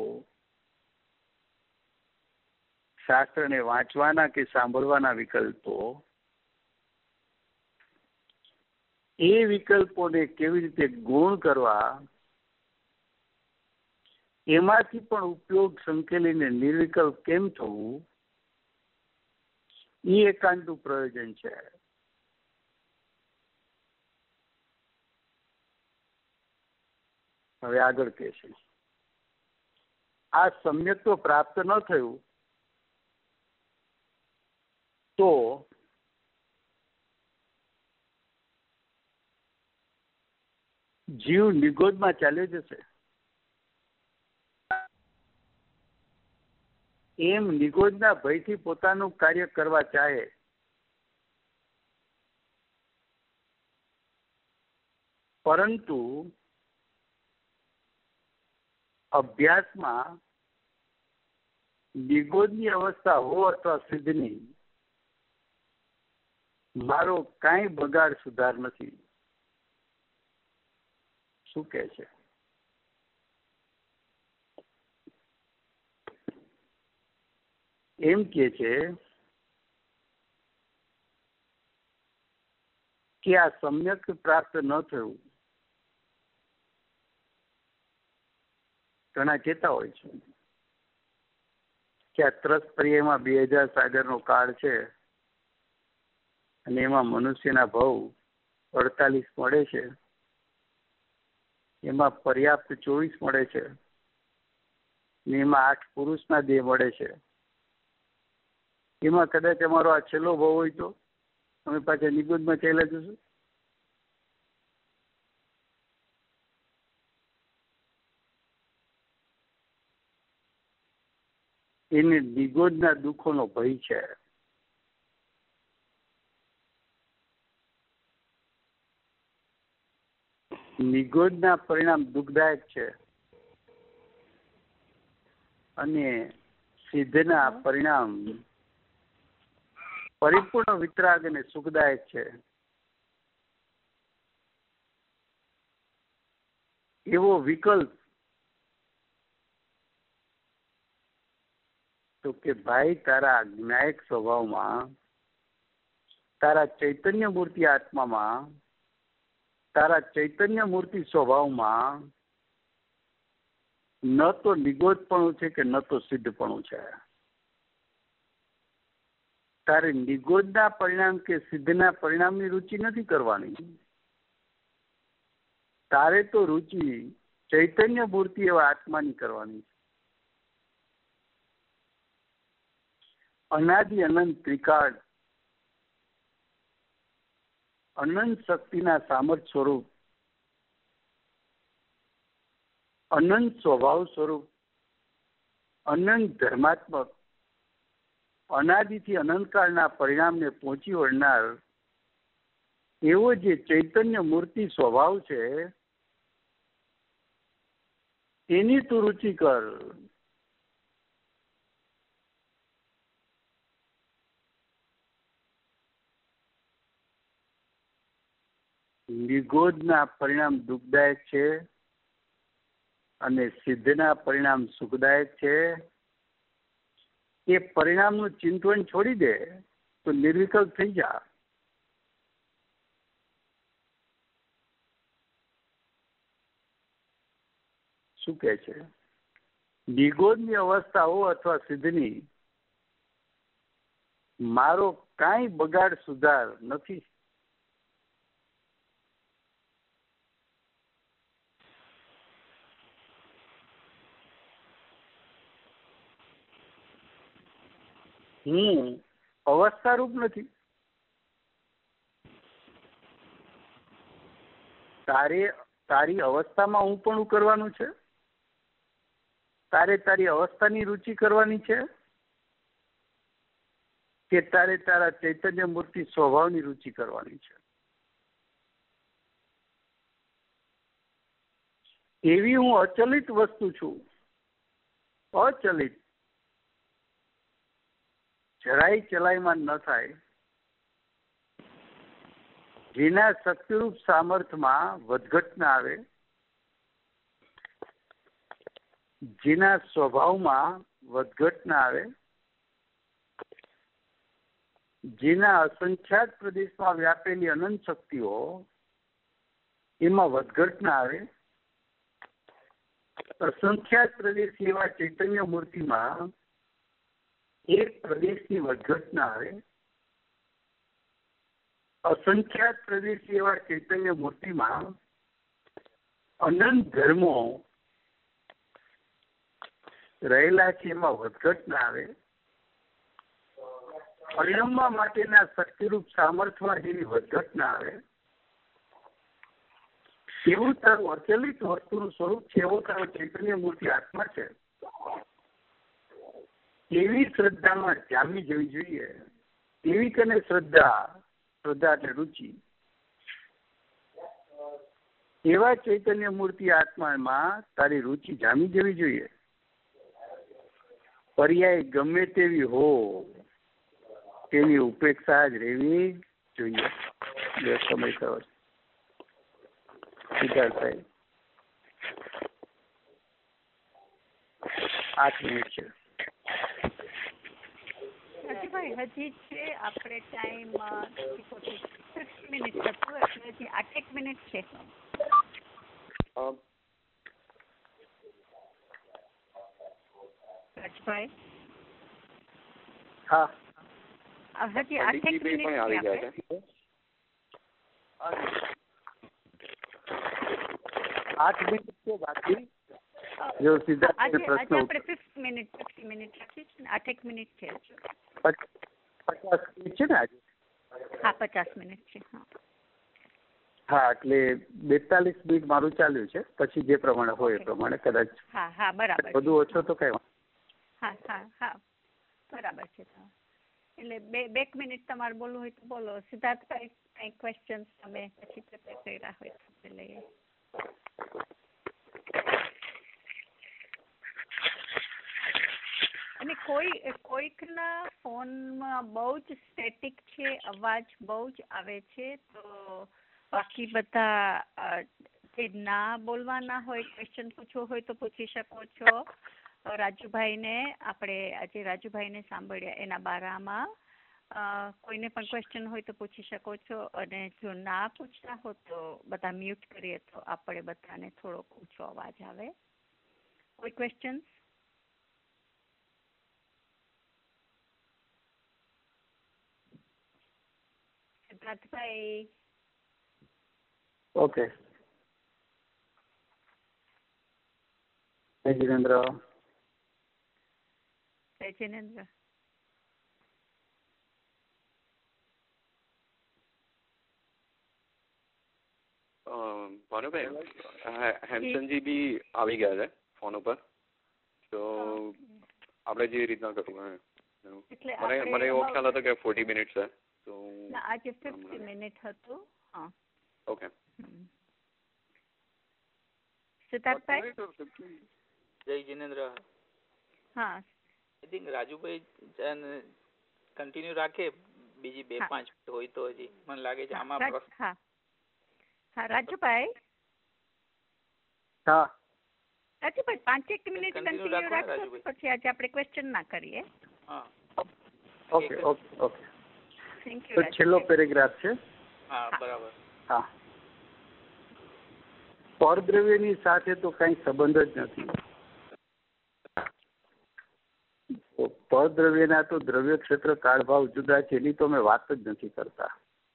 શાસ્ત્રને વાંચવાના કે સાંભળવાના વિકલ્પો, એ વિકલ્પોને કેવી રીતે ગુણ કરવા, એમાંથી પણ ઉપયોગ સંકેલીને નિર્વિકલ્પ કેમ થવું, એ એકાંતનું પ્રયોજન છે. હવે આગળ કે છે આ સમ્યક્ત્વ પ્રાપ્ત ન થયું તો જીવ નિગોદમાં ચાલ્યો જશે. એમ નિગોદના ભયથી પોતાનું કાર્ય કરવા ચાહે, પરંતુ અભ્યાસમાં નિગોદની અવસ્થા હો અથવા સિદ્ધની મારો કાંઈ બગાડ સુધાર નથી. શું કહે છે? એમ કે છે કે આ સમ્યક પ્રાપ્ત ન થયું. ઘણા કહેતા હોય છે કે આ ત્રસ પર્યાયમાં 2000 સાગરનો કાળ છે અને એમાં મનુષ્યના ભાવ 48 મળે છે, એમાં પર્યાપ્ત 24 મળે છે, એમાં 8 પુરુષના દેહ મળે છે. એમાં કદાચ અમારો આ છેલ્લો ભાવ હોય તો અમે પાછા નિગોદમાં ચાલ્યા જશું. એને નિગોદના દુઃખોનો ભય છે. નિગોદના પરિણામ દુઃખદાયક છે અને સિદ્ધના પરિણામ પરિપૂર્ણ વિતરાગ અને સુખદાયક છે. એવો વિકલ્પ તો કે ભાઈ તારા જ્ઞાયક સ્વભાવમાં, તારા ચૈતન્ય મૂર્તિ આત્મામાં, તારા ચૈતન્ય મૂર્તિ સ્વભાવમાં ન તો નિગોદપણું છે કે ન તો સિદ્ધપણું છે. તારે નિગોદના પરિણામ કે સિદ્ધના પરિણામની રુચિ નથી કરવાની. તારે તો રુચિ ચૈતન્ય મૂર્તિ એવા આત્માની કરવાની છે. અનાદિ અનંત ત્રિકાળ અનંત શક્તિના સામર્થ્ય સ્વરૂપ, અનંત સ્વભાવ સ્વરૂપ, અનંત ધર્માત્મક, અનાદિથી અનંતકાળના પરિણામને પહોંચી વળનાર એવો જે ચૈતન્ય મૂર્તિ સ્વભાવ છે એની તું રુચિ કર. નિગોદના પરિણામ દુઃખદાયક છે અને સિદ્ધના પરિણામ સુખદાયક છે, એ પરિણામનું ચિંતન છોડી દે તો નિર્વિકલ્પ થઈ જા. શું કે છે? નિગોદની અવસ્થાઓ અથવા સિદ્ધની મારો કાંઈ બગાડ સુધાર નથી. હું અવસ્થારૂપ નથી. તારી અવસ્થામાં હું પણ કરવાનું છે, તારે તારી અવસ્થાની રુચિ કરવાની છે કે તારે તારા ચૈતન્ય મૂર્તિ સ્વભાવની રુચિ કરવાની છે? એવી હું અચલિત વસ્તુ છું, અચલિત, જરાય ચલાયમાન ન થાય, જેના શક્તિરૂપ સામર્થમાં વધઘટ ના આવે, જેના સ્વભાવમાં વધઘટ ના આવે, જેના અસંખ્યાત પ્રદેશમાં વ્યાપેલી અનંત શક્તિઓ એમાં વધઘટ ના આવે, અસંખ્યાત પ્રદેશ એવા ચૈતન્ય મૂર્તિમાં એક પ્રદેશની વધઘટ ના આવે, અસંખ્યાત પ્રદેશ એવા ચૈતન્ય મૂર્તિમાં અનંત ધર્મો રહેલા છે, એમાં વધઘટ ના આવે, પરિણમવા માટેના શક્તિરૂપ સામર્થ્યમાં જેની વધઘટ ના આવે, એવું તારું અચલિત વસ્તુનું સ્વરૂપ છે, એવો તારો ચૈતન્ય મૂર્તિ આત્મા છે. એવી શ્રદ્ધામાં જામી જવી જોઈએ. એવી તને શ્રદ્ધા એટલે રુચિ, એવા ચૈતન્ય મૂર્તિ આત્મામાં તારી રુચિ જામી જવી જોઈએ. પર્યાય ગમે તેવી હો તેની ઉપેક્ષા જ રહેવી જોઈએ. સમય થયો સિદ્ધાર્થભાઈ, 8 મિનિટ છે. હજી છે આપણે ટાઈમ 6 મિનિટ હતું, એટલે હજી 8 મિનિટ છે. રાજભાઈ, હા, હજી 8 મિનિટ આવી ગયા છે. 8 મિનિટ છે બાકી. જો સિદ્ધાર્થ પ્રશ્ન આપણે 50 મિનિટ રાખી છે ને, 8 મિનિટ છે. 50 મિનિટ છે ને આજે? હા, 50 મિનિટ છે. હા, એટલે 42 મિનિટ મારું ચાલ્યું છે. પછી જે પ્રમાણે હોય એ પ્રમાણે કદાચ. હા, બરાબર. બધું ઓછો તો કઈ. હા, બરાબર છે. એટલે બે મિનિટ તમારે બોલવું હોય તો બોલો. સિદ્ધાર્થભાઈ, કઈ ક્વેશ્ચન તમે પછી પ્રિપેર કર્યા હોય તો લઈએ. અને કોઈકના ફોનમાં બહુ જ સ્ટેટિક છે, અવાજ બહુ જ આવે છે, તો બાકી બધા જે ના બોલવાના હોય, ક્વેશ્ચન પૂછવો હોય તો પૂછી શકો છો. રાજુભાઈને આપણે આજે રાજુભાઈને સાંભળ્યા, એના બારામાં કોઈને પણ ક્વેશ્ચન હોય તો પૂછી શકો છો. અને જો ના પૂછતા હો તો બધા મ્યુટ કરીએ તો આપણે બધાને થોડોક ઊંચો અવાજ આવે. કોઈ ક્વેશ્ચન? સિદ્ધાર્થભાઈ? ઓકે. જિનેન્દ્ર. જિનેન્દ્ર, ભાનુભાઈ, હેમસનજી બી આવી ગયા છે ફોન ઉપર, તો આપણે જે રીતના કરવું મને એવો ખ્યાલ હતો કે 40 મિનિટ છે, તો આજે 50 મિનિટ હતું. હા, ઓકે. સિદ્ધાર્થભાઈ? જય જિનેન્દ્ર. હા, આઈ થિંક રાજુભાઈ કન્ટિન્યુ રાખે, બીજી 2-5 હોય તો હજી મને લાગે છે આમાં. હા, રાજુભાઈ. હા, રાજુભાઈ 5 મિનિટ કન્ટિન્યુ કન્ટિન્યુ રાખો ને રાખશો, રાજુભાઈ. પછી આજે આપણે ક્વેશ્ચન ના કરીએ. હા ઓકે ઓકે ઓકે. થેન્ક તો યુ. છેલ્લો પેરેગ્રાફ છે. હા બરાબર. હા, પરદ્રવ્યની સાથે તો કઈ સંબંધ જ નથી. પરદ્રવ્યના તો દ્રવ્ય ક્ષેત્ર કાળભાવ જુદા છે, એની તો અમે વાત જ નથી કરતા.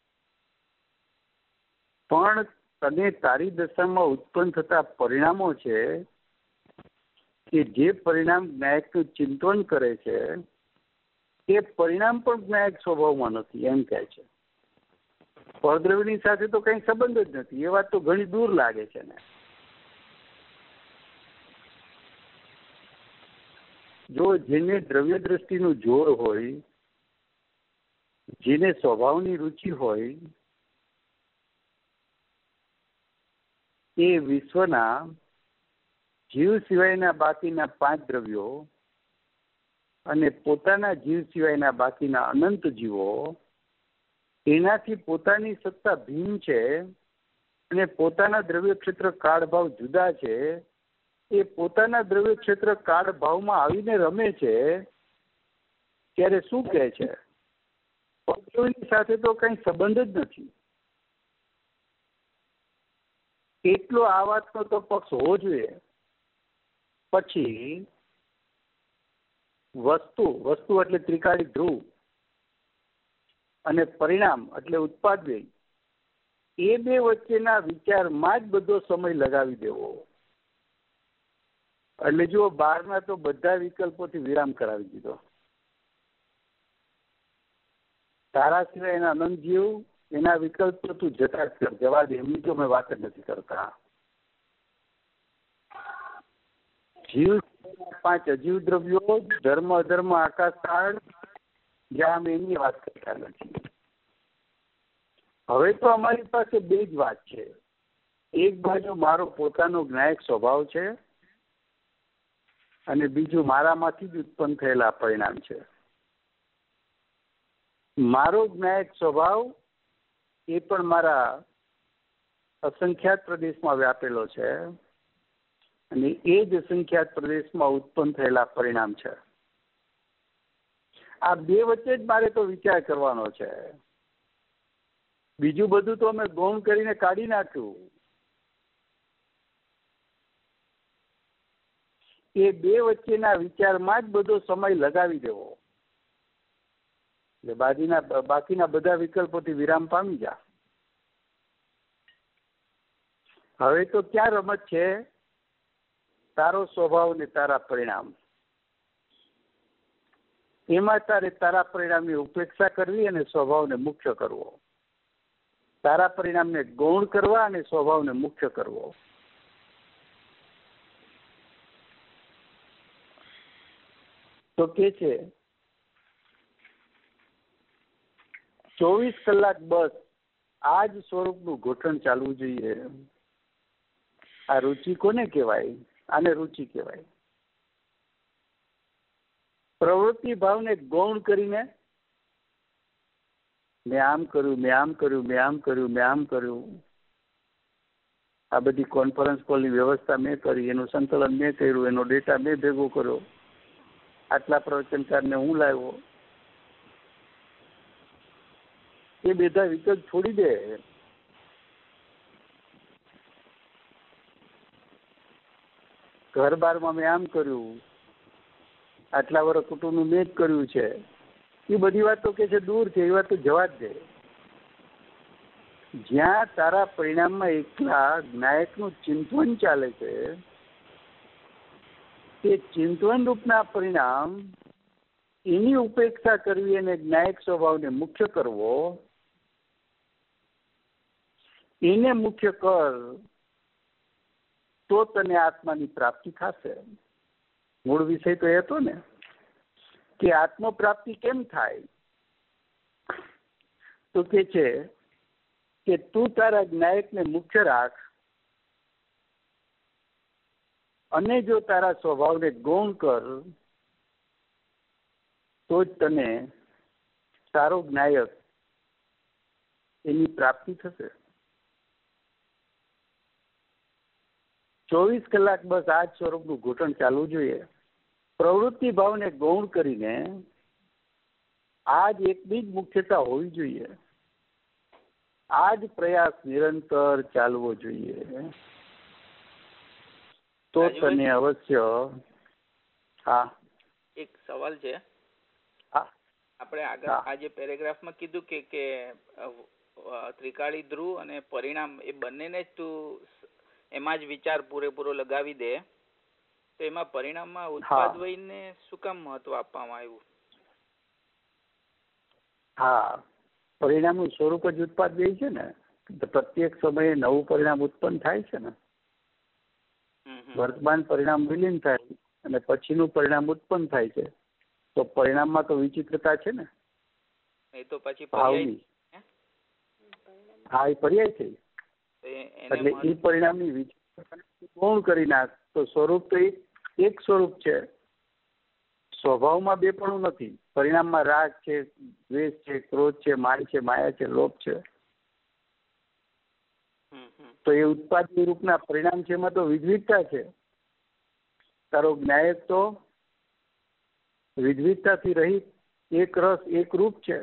પણ તને તારી દશામાં ઉત્પન્ન થતા પરિણામો છે કે જે પરિણામ જ્ઞાયકનું ચિંતન કરે છે તે પરિણામ પણ જ્ઞાયક સ્વભાવમાં નથી, એમ કહે છે. પરદ્રવ્યની સાથે તો કઈ સંબંધ જ નથી, એ વાત તો ઘણી દૂર લાગે છે ને. જો જેને દ્રવ્ય દ્રષ્ટિનું જોર હોય, જેને સ્વભાવની રુચિ હોય, એ વિશ્વના જીવ સિવાયના બાકીના 5 દ્રવ્યો અને પોતાના જીવ સિવાયના બાકીના અનંત જીવો એનાથી પોતાની સત્તા ભિન્ન છે અને પોતાના દ્રવ્ય ક્ષેત્ર કાળભાવ જુદા છે. એ પોતાના દ્રવ્ય ક્ષેત્ર કાળભાવમાં આવીને રમે છે ત્યારે શું કહે છે? પક્ષોની સાથે તો કઈ સંબંધ જ નથી. એટલો આ વાતનો તો પક્ષ હોવો જોઈએ. પછી વસ્તુ એટલે ત્રિકાળી ધ્રુવ અને પરિણામ એટલે ઉત્પાદન, એ બે વચ્ચેના વિચારમાં જ બધો સમય લગાવી દેવો. એટલે જો બહારના તો બધા વિકલ્પોથી વિરામ કરાવી દીધો. તારા સિવાય એના અનંત જીવ, એના વિકલ્પ તું જતા જ કર, જવા દે, એમની તો અમે વાત જ નથી કરતા. જીવ 5 અજીવ દ્રવ્યો, ધર્મ અધર્મ આકાશ કાળ, જ્યાં અમે એની વાત કરતા નથી. હવે તો અમારી પાસે 2 જ વાત છે. એક બાજુ મારો પોતાનો જ્ઞાયક સ્વભાવ છે અને બીજું મારામાંથી જ ઉત્પન્ન થયેલા પરિણામ છે. મારો જ્ઞાયક સ્વભાવ એ પણ મારા અસંખ્યાત પ્રદેશમાં વ્યાપેલો છે અને એ જ અસંખ્યાત પ્રદેશમાં ઉત્પન્ન થયેલા પરિણામ છે. આ 2 વચ્ચે જ મારે તો વિચાર કરવાનો છે. બીજું બધું તો અમે ગૌણ કરીને કાઢી નાખ્યું. એ 2 વચ્ચેના વિચારમાં જ બધો સમય લગાવી દેવો. એટલે બાકીના બધા વિકલ્પોથી વિરામ પામી જા. હવે તો ક્યાં રમત છે? તારો સ્વભાવ ને તારા પરિણામ. એમાં તારે તારા પરિણામની ઉપેક્ષા કરવી અને સ્વભાવને મુખ્ય કરવો. તારા પરિણામને ગૌણ કરવા અને સ્વભાવને મુખ્ય કરવો. તો કે છે 24 કલાક બસ આ જ સ્વરૂપનું ગોઠણ ચાલવું જોઈએ. આ રુચિ કોને કહેવાય? આને રુચિ કહેવાય. પ્રવૃત્તિ ભાવને ગૌણ કરીને મેં આમ કર્યું, મેં આમ કર્યું, મેં આમ કર્યું, મેં આમ કર્યું, આ બધી કોન્ફરન્સ કોલની વ્યવસ્થા મેં કરી, એનું સંકલન મેં કર્યું, એનો ડેટા મેં ભેગો કર્યો, આટલા પ્રવચનકારને હું લાવ્યો. એ બધા વિકલ્પ છોડી દે. ઘર બારમાં મેં આમ કર્યું, આટલા વર્ષ કુટુંબનું મેં જ કર્યું છે, એ બધી વાત તો કે છે દૂર છે. એ વાત તો જવા જ દે. જ્યાં તારા પરિણામમાં એકલા જ્ઞાયકનું ચિંતન ચાલે છે, તે ચિંતન રૂપના પરિણામ એની ઉપેક્ષા કરવી અને જ્ઞાયક સ્વભાવને મુખ્ય કરવો, એને મુખ્ય કર તો તને આત્માની પ્રાપ્તિ થશે. મૂળ વિષય તો એ હતો ને કે આત્મ પ્રાપ્તિ કેમ થાય? તો કે છે કે તું તારા જ્ઞાયકને મુખ્ય રાખ અને જો તારા સ્વભાવને ગૌણ કર તો જ તને તારો જ્ઞાયક એની પ્રાપ્તિ થશે. 24 કલાક બસ આ જ સ્વરૂપનું ઘૂંટણ ચાલવું જોઈએ. પ્રવૃત્તિ ભાવને ગૌણ કરીને આ જ એક બીજ મુખ્યતા હોવી જોઈએ. આ જ પ્રયાસ નિરંતર ચાલવો જોઈએ. તો તને અવશ્ય. હા, એક સવાલ છે. હા, આપણે આગળ આ જે પેરેગ્રાફમાં કીધું કે ત્રિકાળી ધ્રુવ અને પરિણામ એ બંનેને જ તું એમાં જ વિચાર પૂરેપૂરો લગાવી દે, તો એમાં પરિણામમાં ઉત્પાદ વયને શું કામ મહત્વ આપવામાં આવ્યું? હા, પરિણામનું સ્વરૂપ જ ઉત્પાદ વ્યય છે ને. પ્રત્યેક સમયે નવું પરિણામ ઉત્પન્ન થાય છે ને. વર્તમાન પરિણામ વિલીન થાય અને પછીનું પરિણામ ઉત્પન્ન થાય છે, તો પરિણામમાં તો વિચિત્રતા છે ને. એ તો પછી ભાવની. હા, એ પર્યાય છે. એટલે એ પરિણામની વિચિત્રતા ગૌણ કરી નાખ તો સ્વરૂપ તો એક સ્વરૂપ છે. સ્વભાવમાં બે પણ નથી. પરિણામમાં રાગ છે, દ્વેષ છે, ક્રોધ છે, માન છે, માયા છે, લોભ છે. તો એ ઉત્પાદની રૂપના પરિણામ છે, એમાં તો વિવિધતા છે. તારો જ્ઞાયક તો વિવિધતાથી રહિત એક રસ એક રૂપ છે.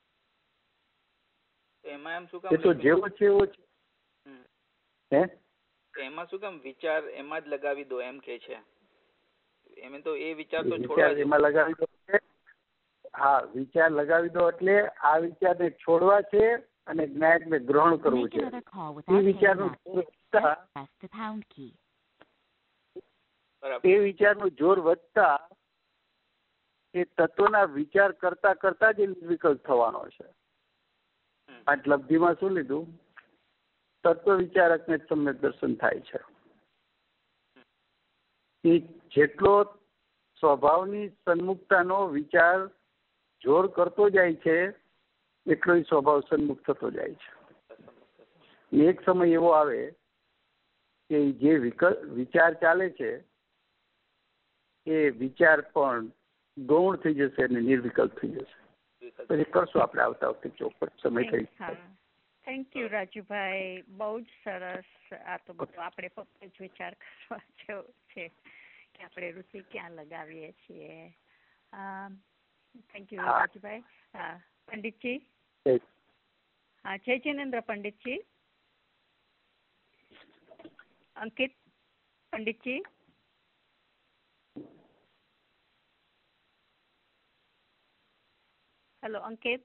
એમાં એમ શું કામ એ તો જેવો છે એવો છે. હે, એમાં શું કામ વિચાર એમાં જ લગાવી દો એમ કે છે? એમ તો એ વિચાર તો વિચાર એમાં લગાવી દો. હા, વિચાર લગાવી દો એટલે આ વિચારને છોડવા છે અને જ્ઞાનને ગ્રહણ કરવું છે. એ વિચારનું જોર વધતા એ તત્વના વિચાર કરતા કરતા જ નિર્વિકલ્પ થવાનો છે. આ લબ્ધિમાં શું લીધું? તત્વ વિચારકને જ સમ્યક દર્શન થાય છે. એ જેટલો સ્વભાવની સન્મુખતાનો વિચાર જોર કરતો જાય છે એટલો સ્વભાવ સન્મુખ થતો જાય છે. એક સમય એવો આવે કે જે વિચાર ચાલે છે એ વિચાર પણ ગૌણ થઈ જશે અને નિર્વિકલ્પ થઈ જશે. પછી કરશું આપણે આવતા વખતે ચોક્કસ સમય થઈ. થેન્ક યુ રાજુભાઈ, બહુ જ સરસ. આ તો બધું આપણે ફક્ત જ વિચાર કરવા જેવું છે કે આપણે રુચિ ક્યાં લગાવીએ છીએ. થેન્ક યુ રાજુભાઈ. હા, પંડિતજી. હા, જય જિનેન્દ્ર પંડિતજી. અંકિત પંડિતજી. હેલો અંકિત.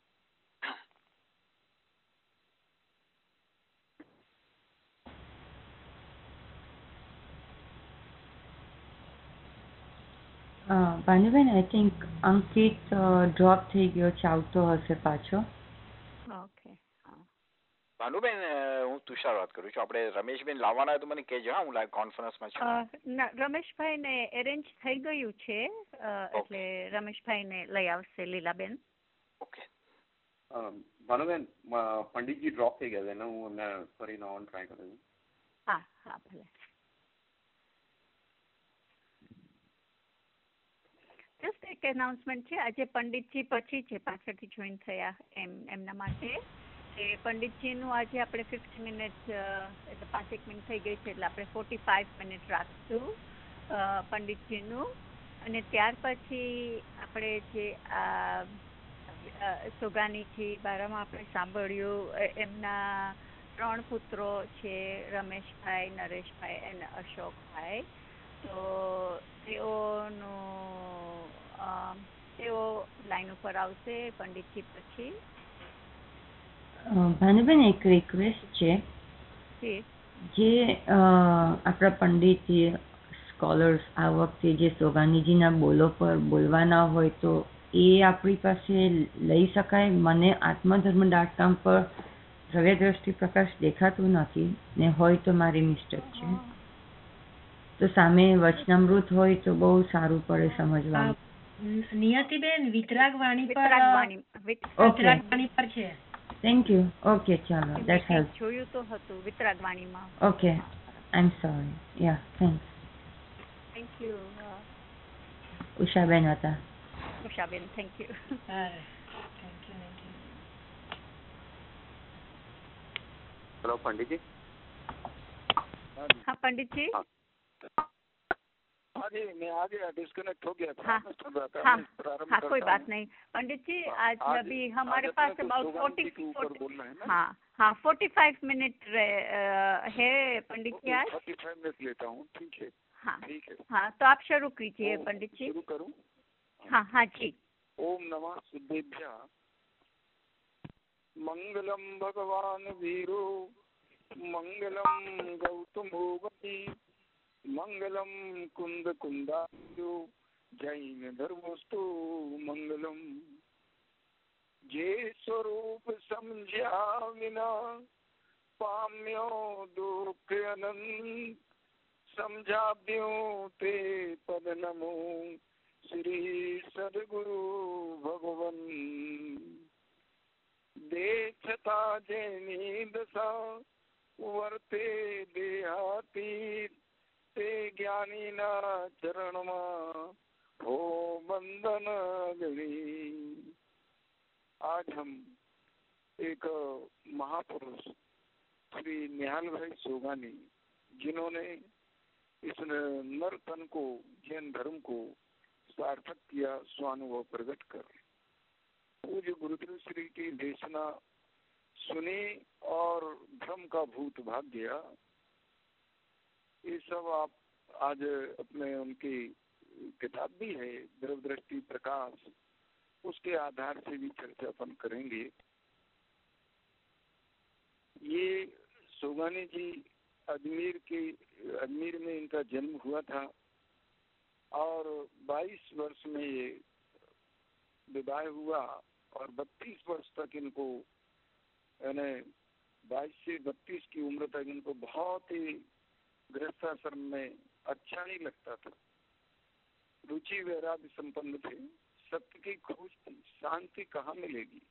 ભાનુબેન, આઈ થિંક અંકિત ડ્રોપ થઈ ગયો છે, આવતો હશે પાછો. ઓકે. ભાનુબેન, હું તુષાર વાત કરું છું. આપણે રમેશબેન લાવવાના હોય તો મને કહેજો. હા, હું લાઈવ કોન્ફરન્સમાં છું. ના, રમેશભાઈને એરેન્જ થઈ ગયું છે, એટલે રમેશભાઈને લઈ આવશે લીલાબેન. ઓકે. ભાનુબેન, પંડિતજી ડ્રોપ થઈ ગયા છે ને, હું એમને ફરીને ઓન ટ્રાય કરું છું. હા હા, ભલે. જસ્ટ એક એનાઉન્સમેન્ટ છે. આજે પંડિતજી પછી છે, પાછળથી જોઈન થયા એમના માટે. પંડિતજીનું આજે આપણે 50 મિનિટ એટલે 5 મિનિટ થઈ ગઈ છે, એટલે આપણે 45 મિનિટ રાખશું પંડિતજીનું. અને ત્યાર પછી આપણે જે સોગાનીજી બારામાં આપણે સાંભળ્યું, એમના 3 પુત્રો છે, રમેશભાઈ, નરેશભાઈ અને અશોકભાઈ. તો તેઓ લાઈન ઉપર આવશે પંડિતજી પછી. ભાનુબેન, એક રિક્વેસ્ટ છે. જે આપણા પંડિત સ્કોલર્સ આ વખતે જે સોગાનીજીના બોલો પર બોલવાના હોય તો એ આપણી પાસે લઈ શકાય. મને આત્મધર્મ.com પર દ્રવ્ય દ્રષ્ટિ પ્રકાશ દેખાતું નથી ને હોય તો મારી મિસ્ટેક છે. તો સામે વચનામૃત હોય તો બહુ સારું પડે સમજવાનું. નિયતિબેન, વિતરાગ વાણી પર છે. Thank you. ઓકે, ચાલો. That help. જોયું તો હતું વિતરાગ વાણીમાં. Okay, I am sorry. Yeah, thanks. Thank you. ઉષાબેન હતા. ઉષાબેન, થેન્ક યુ. હેલો પંડિતજી. हाँ पंडित जी। हाँ जी, मैं आ गया, डिस्कनेक्ट हो गया था। हाँ, कोई बात नहीं पंडित जी। आज अभी हमारे पास अबाउट 45 मिनट है पंडित जी। आज 45 मिनट लेता हूँ। ठीक है। हाँ ठीक है। हाँ, तो आप शुरू कीजिए पंडित जी। शुरू करूँ? हाँ जी। ओम नमः सिद्धेभ्यः। मंगलम भगवान वीरो मंगलम गौतमोवती मंगलम कुंद कुंदायो जैन धर्मस्तु मंगलम। जे स्वरूप समझा विना पाम्यो दुख अनंत समझाब्यो ते पद नमो श्री सदगुरु भगवन। देखता जैनी दशा वर्ते देहातीत ते ज्ञानी ना चरण हो बंधन गणी। आज हम एक महापुरुष श्री निहाल भाई सोगानी, जिन्होंने इस नरतन को, जैन धर्म को सार्थक किया स्वानुभव प्रकट कर, पूज्य गुरुदेव श्री की देशना सुनी और भ्रम का भूत भाग गया। ये सब आप आज अपने उनकी किताब भी है द्रव दृष्टि प्रकाश, उसके आधार से भी चर्चा अपन करेंगे। ये सोगानी जी अजमेर में इनका जन्म हुआ था और 22 वर्ष में ये विवाह हुआ और 32 वर्ष तक इनको, यानी 22 से 32 की उम्र तक इनको बहुत ही गृहस्थाश्रम में अच्छा नहीं लगता था। रुचि वैराग्य संपन्न थे, सत्य की खोज थी, शांति कहाँ मिलेगी।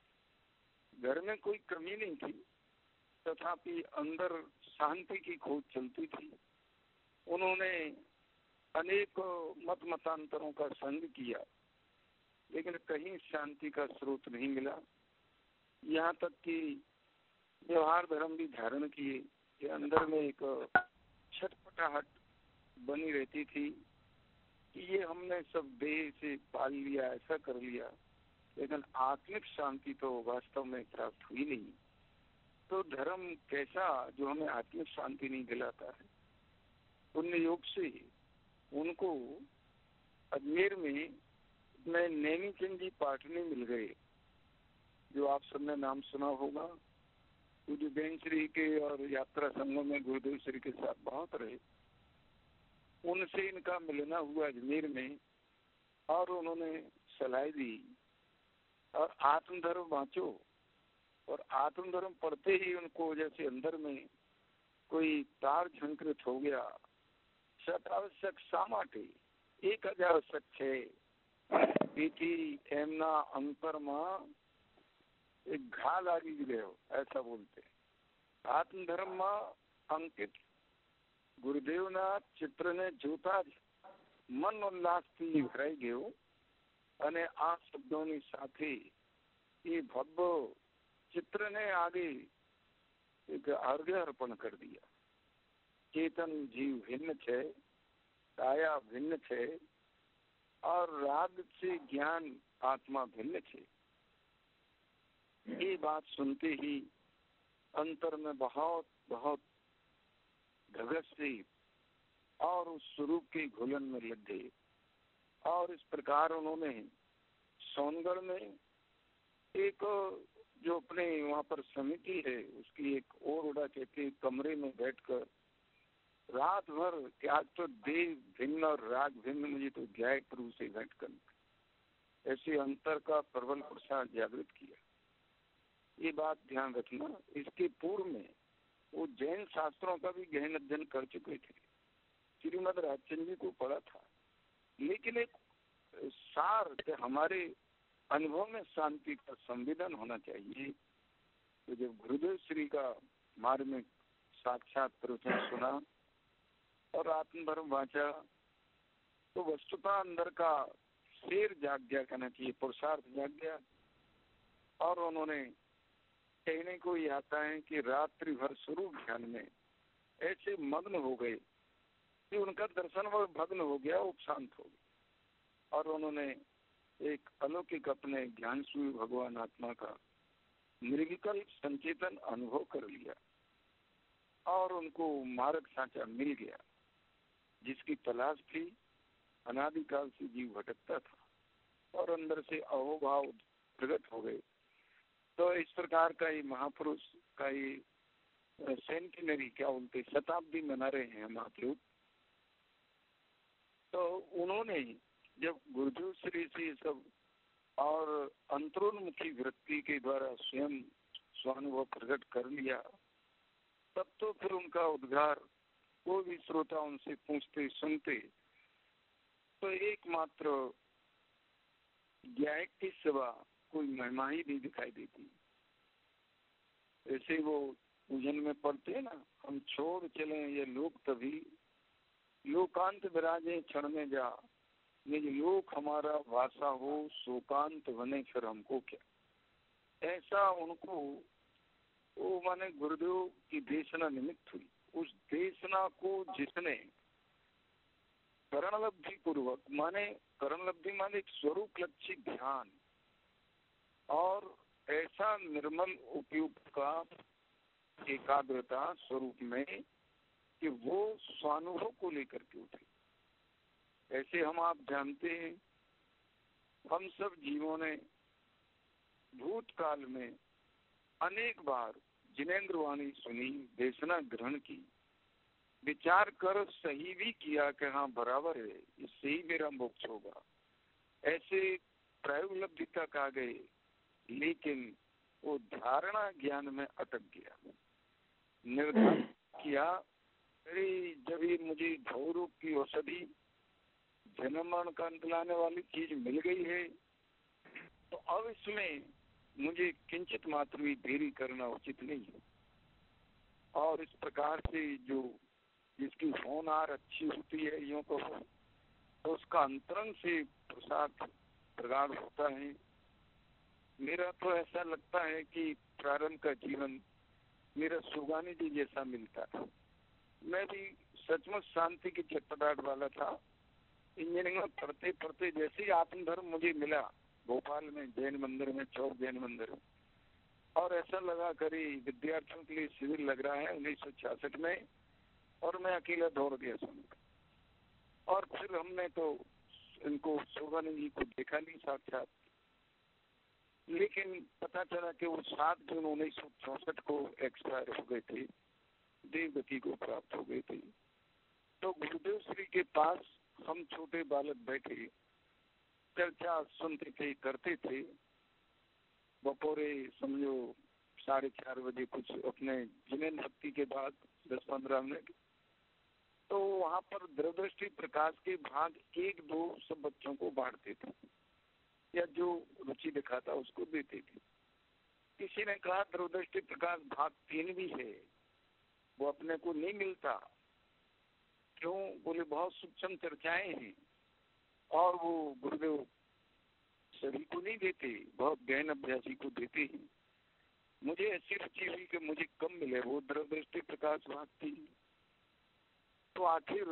घर में कोई कमी नहीं थी, तथापि अंदर शांति की खोज चलती थी। उन्होंने अनेक मत मतांतरों का संग किया, लेकिन कहीं शांति का स्रोत नहीं मिला। यहाँ तक कि व्यवहार धर्म भी धारण किए कि अंदर में एक छटपटाहट बनी रहती थी कि ये हमने सब देह से पाल लिया, ऐसा कर लिया, लेकिन आत्मिक शांति तो वास्तव में प्राप्त हुई नहीं। तो धर्म कैसा जो हमें आत्मिक शांति नहीं दिलाता है। पुण्य योग से उनको अजमेर में नैनीचंद जी पाटनी मिल गए, जो आप सबने नाम सुना होगा। पूज्य बेन श्री के और यात्रा संगम में गुरुदेव श्री के साथ बहुत रहे। उनसे इनका मिलना हुआ अजमेर में और उन्होंने सलाह दी और आत्मधर्म बाँचो। और आत्मधर्म पढ़ते ही उनको जैसे अंदर में कोई तार झंकृत हो गया। सत आवश्यक शा માટે एक જ आवश्यक છે, તેથી એમના અંતરમાં એક ઘા લાગી ગયો, ऐसा बोलते। આત્મધર્મમાં અંકિત ગુરુદેવના ચિત્રને જોતા જ મન ઉલ્લાસથી ભરાઈ ગયું અને આ શબ્દોની સાથે એ ભવ્ય चित्रने आगे एक अर्घ्य अर्पण कर दिया। चेतन जीव भिन्न छे, काया भिन्न छे और राग से ज्ञान आत्मा भिन्न छे। ये बात सुनते ही अंतर में बहुत बहुत धगस से और उस स्वरूप के घुलन में लग गए। और इस प्रकार उन्होंने सोनगढ़ में एक जो अपने वहाँ पर समिति है उसकी एक और उड़ा कहते कमरे में बैठकर रात भर कि आज तो देव भिन्न और राग भिन्न, मुझे तो ज्ञाय प्रभु से भेंट करना, ऐसे अंतर का प्रबल प्रसाद जागृत किया। ये बात ध्यान रखना। इसके पूर्व में वो जैन शास्त्रों का भी गहन अध्ययन कर चुके थे, श्रीमद राजचंद्र जी को पढ़ा था, लेकिन एक सार के हमारे अनुभव में शांति का संवेदन होना चाहिए। तो जब गुरुदेव श्री का मार्ग में साक्षात प्रवचन सुना और आत्मधर्म वाचा, तो वस्तुतः अंदर का शेर जाग गया, कहना चाहिए पुरुषार्थ जाग गया। और उन्होंने कहने को ये आता है कि रात्रि भर स्वरूप ध्यान में ऐसे मग्न हो गए कि उनका दर्शन वो भग्न हो गया, वो शांत हो गए और उन्होंने एक अलौकिक अपने ज्ञान स्वरूप भगवान आत्मा का निर्विकल्प संचेतन अनुभव कर लिया और उनको मार्ग साचा मिल गया जिसकी तलाश थी। अनादिकाल से जीव भटकता था और अंदर से अहोभाव प्रकट हो गए। तो इस प्रकार का ये महापुरुष का ये सेंटिनरी क्या बोलते शताब्दी मना रहे हैं हम आप लोग। तो उन्होंने जब गुरुदेव श्री से सब और अंतरोन्मुखी वृत्ति के द्वारा स्वयं स्वानुभव प्रकट कर लिया, तब तो फिर उनका उद्गार कोई भी श्रोता उनसे पूछते सुनते तो एकमात्र गायक की सिवा कोई महिमा ही नहीं दिखाई देती। ऐसे वो पूजन में पढ़ते हैं ना, हम छोड़ चले ये लोक तभी, लोकांत विराजे क्षण में जा, निज लोक हमारा वासा हो, शोकांत बने फिर हमको क्या। ऐसा उनको वो माने गुरुदेव की देशना निमित्त हुई। उस देशना को जिसने करणलब्धि पूर्वक माने, करणलब्धि माने एक स्वरूप लक्षी ध्यान और ऐसा निर्मल उपयोग का एकाग्रता स्वरूप में कि वो स्वानुभव को लेकर के उठे। ऐसे हम आप जानते हैं, हम सब जीवों ने भूतकाल में अनेक बार जिनेंद्र वाणी सुनी, देशना ग्रहण की, विचार कर सही भी किया कि हाँ बराबर है, इससे ही मेरा मोक्ष होगा। ऐसे प्रायोपलब्धि तक आ गए, लेकिन वो धारणा ज्ञान में अटक गया। निर्धारण किया अरे जब ये मुझे घोर रोग की औषधि जन्म मरण का अंत लाने वाली चीज मिल गई है, तो अब इसमें मुझे किंचित मात्र भी देरी करना उचित नहीं है। और इस प्रकार से जो जिसकी होनार अच्छी होती है, यूं कहो तो उसका अंतरंग से प्रसाद प्रगाढ़ होता है। मेरा तो ऐसा लगता है कि प्रारंभ का जीवन मेरा सुगानी जी जैसा मिलता था। मैं भी सचमुच शांति की चटपटाहट वाला था। इंजीनियरिंग में पढ़ते पढ़ते जैसे ही आत्मधर्म मुझे मिला भोपाल में जैन मंदिर में, चौक जैन मंदिर, और ऐसा लगा करी विद्यार्थियों के लिए शिविर लग रहा है 1966 में, और मैं अकेला दौड़ गया सुनकर। और फिर हमने तो इनको सुगानी जी को देखा नहीं साक्षात, लेकिन पता चला कि वो 7 जून 1964 को एक्सपायर हो गए थे, देवगति को प्राप्त हो गए थे। तो गुरुदेव श्री के पास हम छोटे बालक बैठे चर्चा सुनते थे, करते थे। बपोरे समझो 4:30 बजे कुछ अपने जिनेन भक्ति के बाद 10-15 मिनट, तो वहाँ पर दूरदृष्टि प्रकाश के भाग 1-2 सब बच्चों को बांटते थे या जो रुचि दिखाता उसको देते थे। किसी ने कहा दूरदृष्टि प्रकाश भाग 3 भी है, वो अपने को नहीं मिलता। क्यों? बोले बहुत सूक्ष्म चर्चाएं हैं और वो गुरुदेव सभी को नहीं देते, बहुत गहन अभ्यासी को देते हैं। मुझे ऐसी रुचि हुई कि मुझे कम मिले वो दूरदृष्टि प्रकाश भाग 3। तो आखिर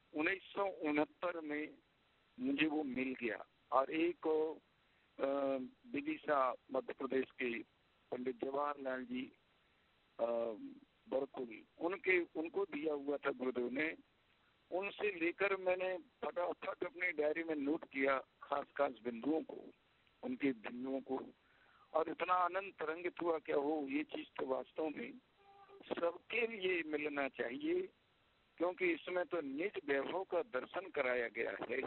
1969 में मुझे वो मिल गया। और एक विदिशा मध्य प्रदेश के पंडित जवाहरलाल जी बरकुल, उनको दिया हुआ था गुरुदेव ने। उनसे लेकर मैंने फटाफट अपनी डायरी में नोट किया खास खास बिंदुओं को, उनके बिंदुओं को, और इतना आनंद तरंगित हुआ क्या हो ये चीज तो वास्तव में सबके लिए मिलना चाहिए, क्योंकि इसमें तो निज वैभव का दर्शन कराया गया है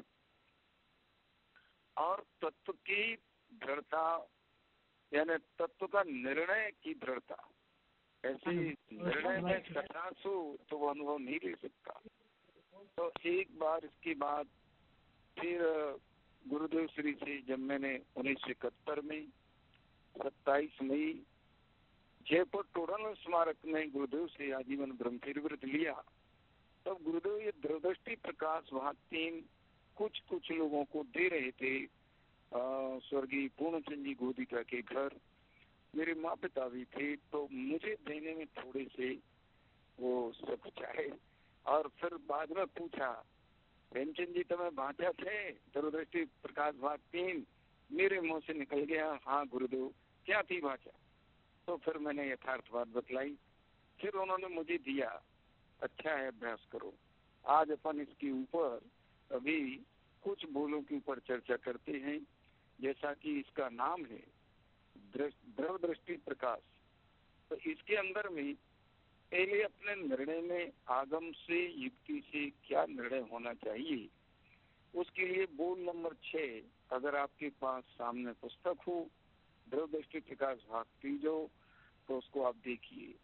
और तत्व की दृढ़ता यानी तत्व का निर्णय की दृढ़ता। ऐसे निर्णय में कटास हो तो वो अनुभव नहीं ले सकता। तो एक बार इसके बाद फिर गुरुदेव श्री से जब मैंने 1971 में 27 मई जयपुर टोडरमल स्मारक में गुरुदेव से आजीवन ब्रह्मचर्य व्रत लिया, तब गुरुदेव ये दूरदृष्टि प्रकाश भाग 3 कुछ लोगों को दे रहे थे। स्वर्गीय पूर्णचंद जी गोदिका के घर मेरे माँ पिता भी थे, तो मुझे देने में थोड़े से वो सब चाहे। और फिर बाद में पूछा, प्रेमचंद जी तुम्हें भाषा थे दूरदृष्टि प्रकाश भाग 3? मेरे मुंह से निकल गया, हाँ गुरुदेव क्या थी भाषा। तो फिर मैंने यथार्थ बात बतलाई। फिर उन्होंने मुझे दिया, अच्छा है अभ्यास करो। आज अपन इसके ऊपर अभी कुछ बोलों के ऊपर चर्चा करते हैं, जैसा कि इसका नाम है द्रव दृष्टि प्रकाश। तो इसके अंदर में पहले अपने निर्णय में आगम से युक्ति से क्या निर्णय होना चाहिए, उसके लिए बोल नंबर 6 अगर आपके पास सामने पुस्तक हो, द्रव दृष्टि प्रकाश भाग 3 हो, तो उसको आप देखिए।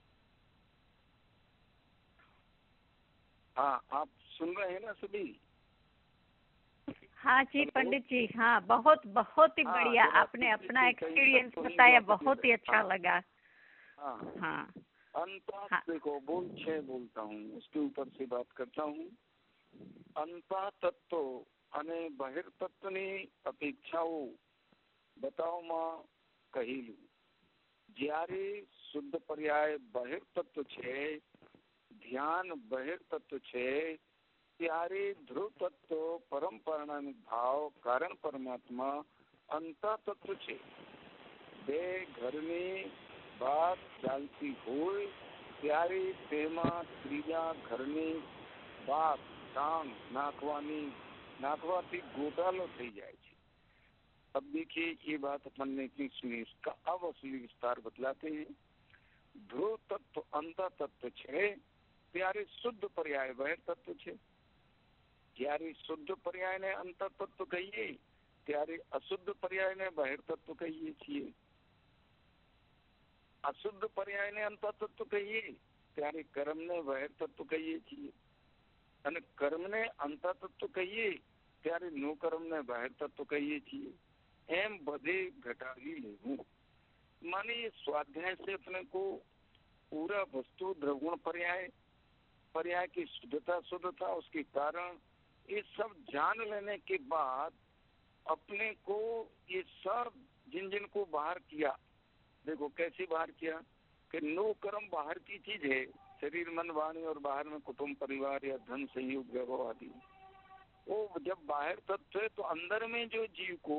हाँ, आप सुन रहे हैं ना सभी? हाँ जी पंडित जी, हाँ बहुत बहुत ही बढ़िया, आपने अपना एक्सपीरियंस बताया, बहुत ही अच्छा लगा। हाँ अंतः देखो, बोल 6 बोलता हूँ, उसके ऊपर से बात करता हूँ। अंतः तत्व અને બહિર્તત્વની અપેક્ષાઓ બતાવમાં કહેલું। જ્યારે શુદ્ધ પર્યાય બહિર્તત્વ છે, ધ્યાન બહિર્તત્વ છે, ત્યારે ધ્રુવ તત્વ પરમ પરિણામિક ભાવ કારણ પરમાત્મા અંતઃ તત્વ છે। બે ઘરની વાત ચાલતી હોય ત્યારે તેમાં ત્રીજા ઘરની વાત टांग नाखवाती गोटालो थी जाए। अब देखिए ये बात अपन ने इतनी सुनी, इसका अब असली विस्तार बतलाते हैं। ध्रुव तत्व अंतः तत्व छे त्यारे शुद्ध पर्याय बहिर तत्व छे। त्यारे शुद्ध पर्याय ने अंतः तत्व कहिए, त्यारे अशुद्ध पर्याय ने बहिर तत्व कहिए छीए। अशुद्ध पर्याय ने अंतः तत्व कहिए त्यारे कर्म ने बहिर तत्व कहिए छीए, અને કર્મને અંતઃ તત્વ કહીએ ત્યારે નો કર્મને બહાર તત્વ કહીએ છીએ। એમ બધે ઘટાડી લેવું। माने ये स्वाध्याय से अपने को पूरा वस्तु द्रवगुण पर्याय, पर्याय की शुद्धता, उसके कारण ये सब जान लेने के बाद अपने को ये सब जिन जिन को बाहर किया, देखो कैसे बाहर किया कि नो कर्म बाहर की चीज है, शरीर मन वाणी, और बाहर में कुटुंब परिवार या धन संयोग वैभव आदि। वो जब बाहर तत्व है तो अंदर में जो जीव को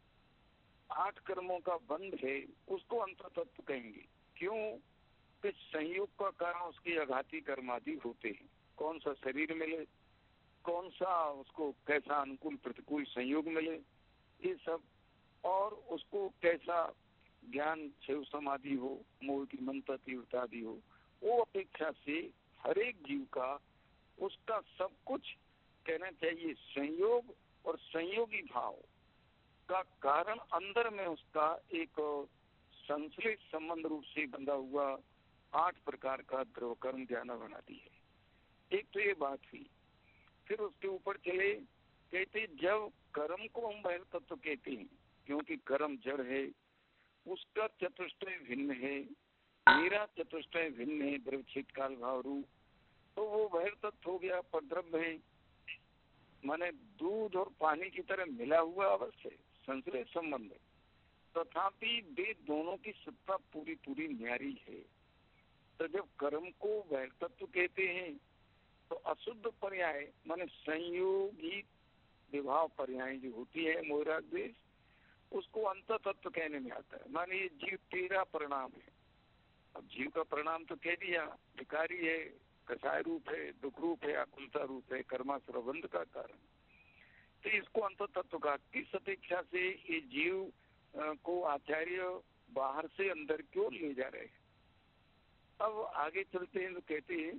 8 कर्मों का बंध है उसको अंतर तत्व कहेंगे। क्यों कि संयोग का कारण उसके आघाती कर्म आदि होते हैं। कौन सा शरीर मिले, कौन सा उसको कैसा अनुकूल प्रतिकूल संयोग मिले, ये सब, और उसको कैसा ज्ञान शिव समाधि हो, मोह की ममता तीव्रता आदि हो, वो अपेक्षा से हर एक जीव का उसका सब कुछ कहना चाहिए संयोग और संयोगी भाव का कारण अंदर में उसका एक संश्लिष्ट संबंध रूप से बंधा हुआ 8 प्रकार का द्रव कर्म ज्ञान बनाती है। एक तो ये बात हुई। फिर उसके ऊपर चले, कहते जब कर्म को हम बहिर तत्व कहते हैं, क्योंकि कर्म जड़ है, उसका चतुष्टय भिन्न है, मेरा चतुष्टय भिन्न है, द्रव क्षेत्र काल भाव रूप, तो वो बहिर तत्व हो गया, परद्रव्य है, माने दूध और पानी की तरह मिला हुआ अवश्य संश्लेष संबंध है, तथापि वे दोनों की सत्ता पूरी पूरी न्यारी है। तो जब कर्म को बहिर तत्व कहते हैं तो अशुद्ध पर्याय माने संयोगी विभाव पर्याय जो होती है मोहराग द्वेष, उसको अंतः तत्व कहने में आता है। माने ये जीव तेरा परिणाम है। अब जीव का परिणाम तो कह दिया, विकारी है, कषाय रूप है, दुख रूप है, आकुलता रूप है, कर्मासुर बंध का कारण। तो इसको अंतः तत्व का किस अपेक्षा से ये जीव को आचार्य बाहर से अंदर क्यों ले जा रहे हैं। अब आगे चलते हैं तो कहते हैं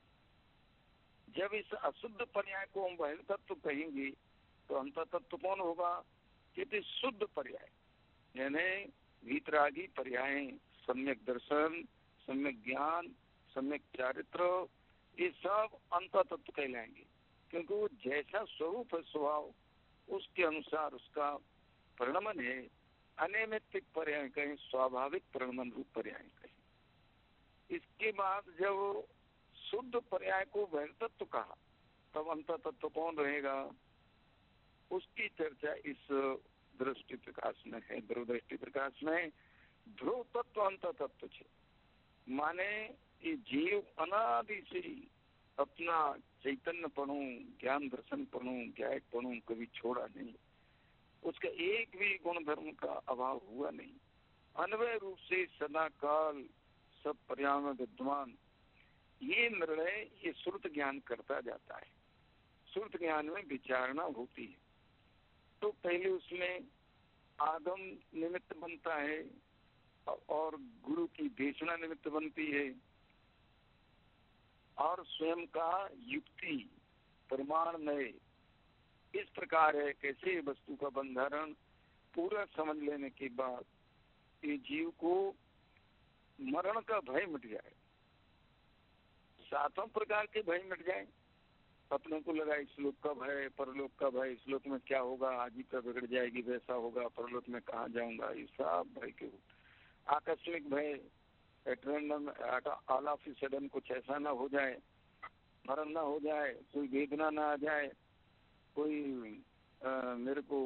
जब इस अशुद्ध पर्याय को हम बहिर तत्व कहेंगे तो अंतः तत्व कौन होगा, कहते शुद्ध पर्याय, यानी वीतरागी पर्याय, सम्यक दर्शन, सम्यक ज्ञान, सम्यक चारित्र, ये सब अंतः तत्व कहलाएंगे। क्योंकि वो जैसा स्वरूप है स्वभाव उसके अनुसार उसका परिणमन है। अनैमित्तिक पर्याय कहें, स्वाभाविक परिणमन रूप पर्याय कहें। इसके बाद जब शुद्ध पर्याय को बहिर तत्व कहा तब अंतः तत्व कौन रहेगा, उसकी चर्चा इस दृष्टि प्रकाश में है। ध्रुव दृष्टि प्रकाश में ध्रुव तत्व अंतः तत्व है, माने ये जीव अनादि से अपना चैतन्यपणों, ज्ञान दर्शनपणों, ज्ञायकपणों कभी छोड़ा नहीं। उसका एक भी गुण धर्म का अभाव हुआ नहीं। अन्वय रूप से सदा काल सब पर्यावरण विद्वान, ये निर्णय ये श्रुत ज्ञान करता जाता है। श्रुत ज्ञान में विचारणा होती है तो पहले उसमें आगम निमित्त बनता है और गुरु की देशना निमित्त बनती है और स्वयं का युक्ति प्रमाणमय इस प्रकार है। कैसे वस्तु का बंधारण पूरा समझ लेने के बाद ये जीव को मरण का भय मिट जाए, सातों प्रकार के भय मिट जाए। अपने को लगा इस का भय, परलोक का भय, इस लोक में क्या होगा, आजीविका बिगड़ जाएगी, वैसा होगा, परलोक में कहाँ जाऊंगा, ये सब भय के आकस्मिक भय, ऑल ऑफ सडन कुछ ऐसा ना हो जाए, मरण ना हो जाए, कोई वेदना ना आ जाए, कोई मेरे को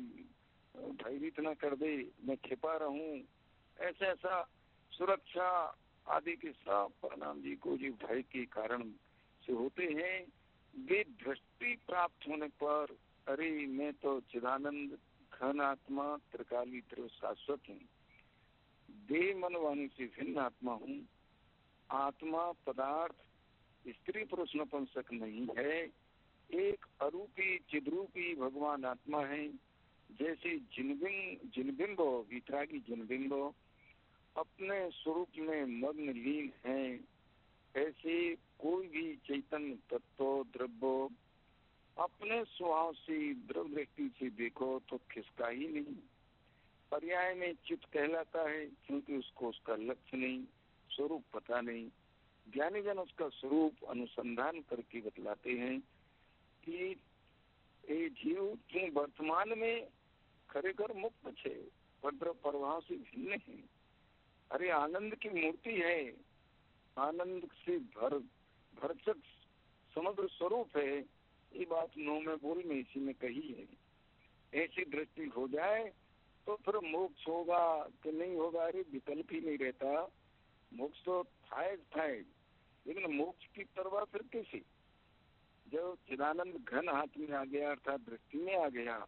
भयभीत ना कर दे, मैं छिपा रहूं, ऐसा सुरक्षा आदि के सब परिणाम जी को जो भय के कारण से होते हैं, वे दृष्टि प्राप्त होने पर अरे मैं तो चिदानंद घन आत्मा त्रिकाली त्रिव शाश्वत हूँ, देह मन वाणी से भिन्न आत्मा हूँ, आत्मा पदार्थ स्त्री पुरुष नपुंसक नहीं है, एक अरूपी चिद्रूपी भगवान आत्मा है। जैसे जिनबिंब वितरागी जिनबिंब अपने स्वरूप में मग्न लीन है, ऐसे कोई भी चैतन्य तत्व द्रव्य अपने स्वभाव से द्रव्य दृष्टि से देखो तो खिसका ही नहीं, पर्याय में चित्त कहलाता है क्योंकि उसको उसका लक्ष्य नहीं, स्वरूप पता नहीं। ज्ञानी जन उसका स्वरूप अनुसंधान करके बतलाते हैं कि ये जीव क्यों वर्तमान में खरेखर मुक्त छे, भद्र प्रभाव से भिन्न है। अरे आनंद की मूर्ति है, आनंद से भरचक समग्र स्वरूप है, ये बात नौ में बोल में इसी में कही है। ऐसी दृष्टि हो जाए तो फिर मोक्ष होगा कि नहीं होगा, अरे विकल्प ही नहीं रहता। मोक्ष तो था, लेकिन मोक्ष की परवाह फिर कैसी, जब चिदानंद घन हाथ में आ गया अर्थात दृष्टि में आ गया।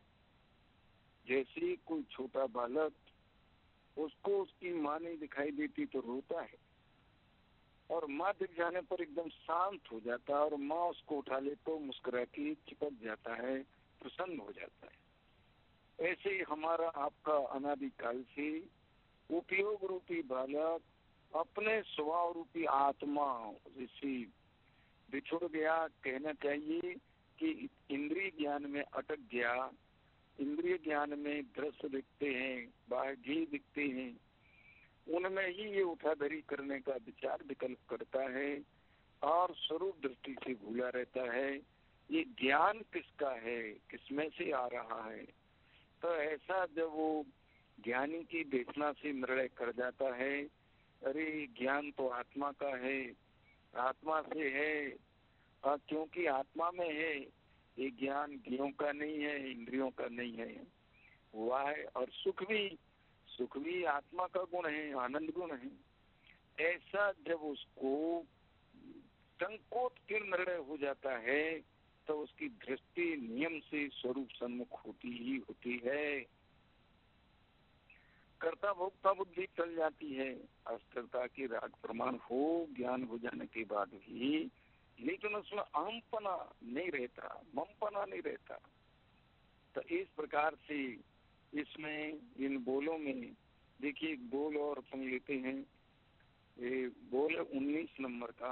जैसे कोई छोटा बालक, उसको उसकी माँ नहीं दिखाई देती तो रोता है और माँ दिख जाने पर एकदम शांत हो जाता है और माँ उसको उठा ले तो मुस्कुरा के चिपक जाता है, प्रसन्न हो जाता है। ऐसे ही हमारा आपका अनादिकाल से उपयोग रूपी बालक अपने स्वभाव रूपी आत्मा जैसे बिछुड़ गया, कहना चाहिए कि इंद्रिय ज्ञान में अटक गया। इंद्रिय ज्ञान में दृश्य दिखते हैं, बाह्य दिखते हैं, उनमें ही ये उठाधरी करने का विचार विकल्प करता है और स्वरूप दृष्टि से भूला रहता है। ये ज्ञान किसका है, किसमें से आ रहा है। तो ऐसा जब वो ज्ञानी की देखना से निर्णय कर जाता है, अरे ज्ञान तो आत्मा का है, आत्मा से है, और क्योंकि आत्मा में है, ये ज्ञान ज्ञों का नहीं है, इंद्रियों का नहीं है, हुआ है। और सुख भी आत्मा का गुण है, आनंद गुण है। ऐसा जब उसको संकोच निर्णय हो जाता है तो उसकी दृष्टि नियम से स्वरूप सम्मुख होती ही होती है। कर्ता भोक्ता बुद्धि चल जाती है, अस्थिरता की राग प्रमाण हो ज्ञान हो जाने के बाद भी, लेकिन उसमें अहमपना नहीं रहता, ममपना नहीं रहता। तो इस प्रकार से इसमें इन बोलों में देखिए, एक बोल और अपन लेते हैं। ये बोल 19 नंबर का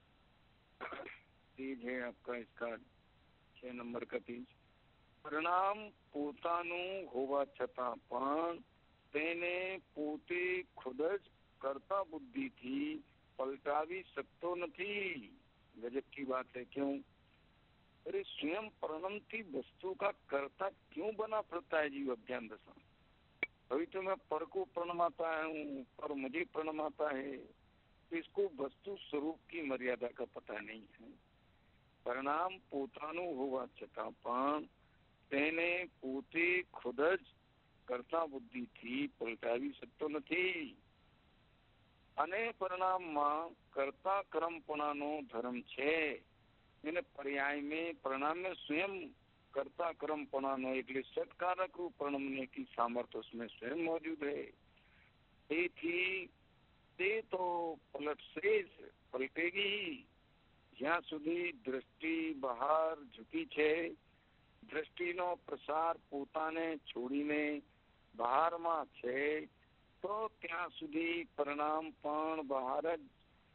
पेज है आपका, इसका 6 नंबर का पेज। परिणाम पोतानु होवा छता पण तेने पोते खुद ज करता बुद्धि थी पलटावी सकतो नहीं। गजब की बात है। क्यों? अरे स्वयं प्रणमती वस्तु का कर्ता क्यों बना फिरता है जीव अज्ञान दशा। अभी तो मैं पर को प्रणमाता हूँ, पर मुझे प्रणमाता है, तो इसको वस्तु स्वरूप की मर्यादा का पता नहीं है। परिणाम पोतानु होवा छता पण तेने पोते खुद ज करता बुद्धि थी पलटावी सकतो नहीं। અને પરિણામમાં કર્તા કર્મપણાનો ધર્મ છે. એને પર્યાય में परिणाम में स्वयं कर्ता कर्मपणानो એટલે સત્કારક રૂપ परिणमने की सामर्थ्य उसमें स्वयं मौजूद है. તેથી તે તો પલટશે જ, પલટેગી. જ્યાં સુધી દ્રષ્ટિ બહાર ઝૂકી છે, દ્રષ્ટિનો પ્રસાર પોતાને છોડીને બહારમાં છે, તો ત્યાં સુધી પરિણામ પણ બહાર જ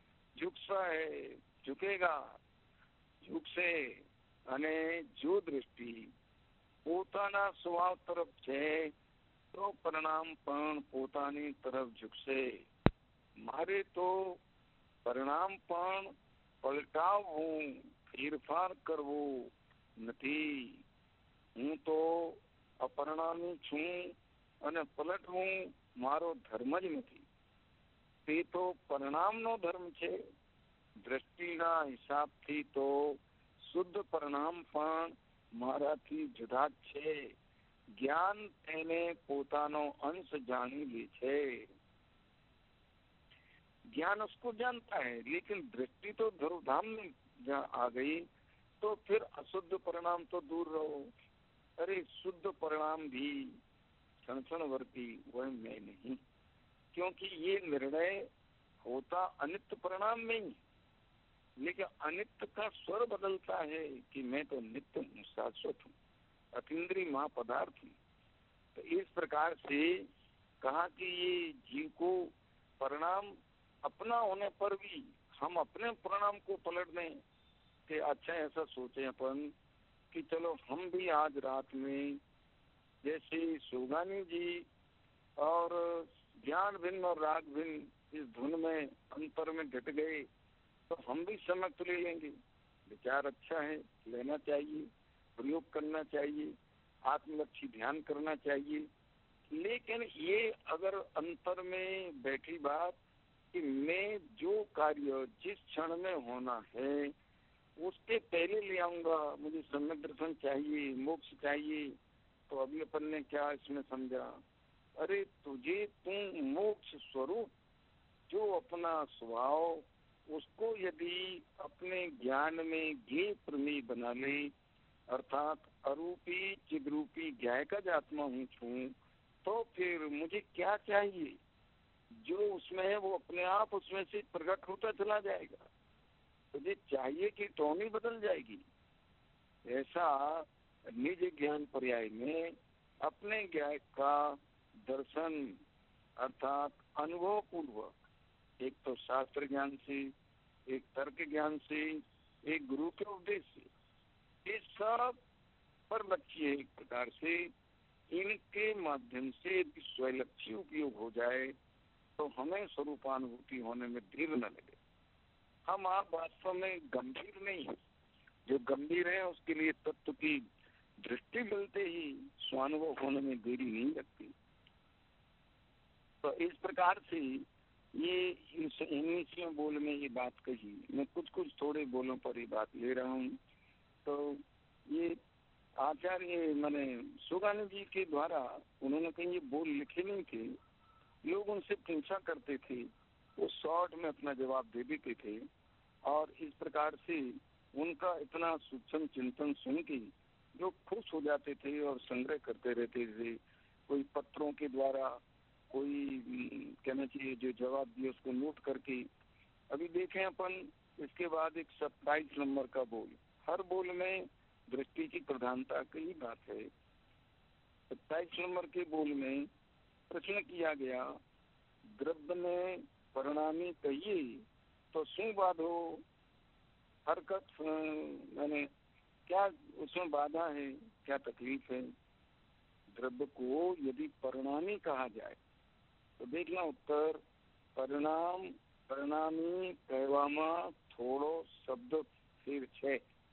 ઝૂકેગા, ઝૂકશે. અને જો દ્રષ્ટિ પોતાના સ્વભાવ તરફ છે તો પરિણામ પણ પોતાની તરફ ઝૂકશે. મારે તો પરિણામ પણ પલટાવવું, ફેરફાર કરવો નથી. હું તો અપરિણામી છું અને પલટવું મારો ધર્મ જ નથી. તે તો પરિણામનો ધર્મ છે. દ્રષ્ટિના હિસાબથી તો શુદ્ધ પરિણામ પણ મારાથી જુદા જ છે. ज्ञान તેને પોતાનો अंश जानी ले છે. ज्ञान उसको जानता है, लेकिन दृष्टि तो ध्रुवधाम में आ गई तो फिर अशुद्ध परिणाम तो दूर रहो. अरे शुद्ध परिणाम भी क्षण क्षणवर्ती वह मैं नहीं, क्योंकि ये निर्णय होता अनित्य परिणाम में ही. लेकिन अनित्य का स्वर बदलता है कि मैं तो नित्य हूँ, शाश्वत हूँ, अतीन्द्रिय महापदार्थ हूँ. तो इस प्रकार से कहा कि ये जीव को परिणाम अपना होने पर भी हम अपने परिणाम को पलट दें कि अच्छा ऐसा सोचे अपन कि चलो हम भी आज रात में जैसे सोगानी जी और ज्ञान भिन्न और राग भिन्न इस धुन में अंतर में घट गए, तो हम भी समय तो ले लेंगे. विचार अच्छा है, लेना चाहिए, प्रयोग करना चाहिए, आत्मलक्षी ध्यान करना चाहिए. लेकिन ये अगर अंतर में बैठी बात कि मैं जो कार्य जिस क्षण में होना है उसके पहले ले आऊंगा, मुझे सम्यक दर्शन चाहिए, मोक्ष चाहिए, तो अभी अपन ने क्या इसमें समझा. अरे तुझे तुम मोक्ष स्वरूप जो अपना स्वभाव उसको यदि अपने ज्ञान में ज्ञेय प्रमेय बना ले, अर्थात अरूपी चिद्रूपी ज्ञाय का जो आत्मा हूँ छू, तो फिर मुझे क्या चाहिए. जो उसमें है वो अपने आप उसमें से प्रकट होता चला जाएगा. तुझे चाहिए कि टोनी बदल जाएगी. ऐसा निज ज्ञान पर्याय में अपने ज्ञान का दर्शन अर्थात अनुभव पूर्वक, एक तो शास्त्र ज्ञान से, एक तर्क ज्ञान से, एक गुरु के उपदेश से, ये सब पर लक्ष्य एक प्रकार से इनके माध्यम से स्वलक्ष्य उपयोग हो जाए तो हमें स्वरूपानुभूति होने में देर न लगे. हम आप वास्तव में गंभीर नहीं है. जो गंभीर है उसके लिए तत्व की दृष्टि मिलते ही स्वानुभव होने में देरी नहीं लगती. तो इस प्रकार से ये 19वें बोल में ये बात कही. मैं कुछ कुछ थोड़े बोलों पर ये बात ले रहा हूँ. तो ये आचार्य माने सुगानी जी के द्वारा उन्होंने कहीं ये बोल लिखे नहीं थे. लोग उनसे पूछा करते थे, वो शॉर्ट में अपना जवाब दे देते थे. और इस प्रकार से उनका इतना सूक्ष्म चिंतन सुन के लोग खुश हो जाते थे और संग्रह करते रहते थे. कोई पत्रों के द्वारा, कोई कहना चाहिए जो जवाब दिए उसको नोट करके. अभी देखें अपन इसके बाद एक 27 नंबर का बोल. हर बोल में दृष्टि की प्रधानता की ही बात है. 27 नंबर के बोल में प्रश्न किया गया, द्रव्य में परिणामी कहिए तो शू बाधो, हरकत मैंने क्या उसमें बाधा है, क्या तकलीफ है. द्रव्य को यदि परिणामी कहा जाए तो देखना उत्तर परिणाम परिणामी कहवामा थोड़ो शब्द फिर छे.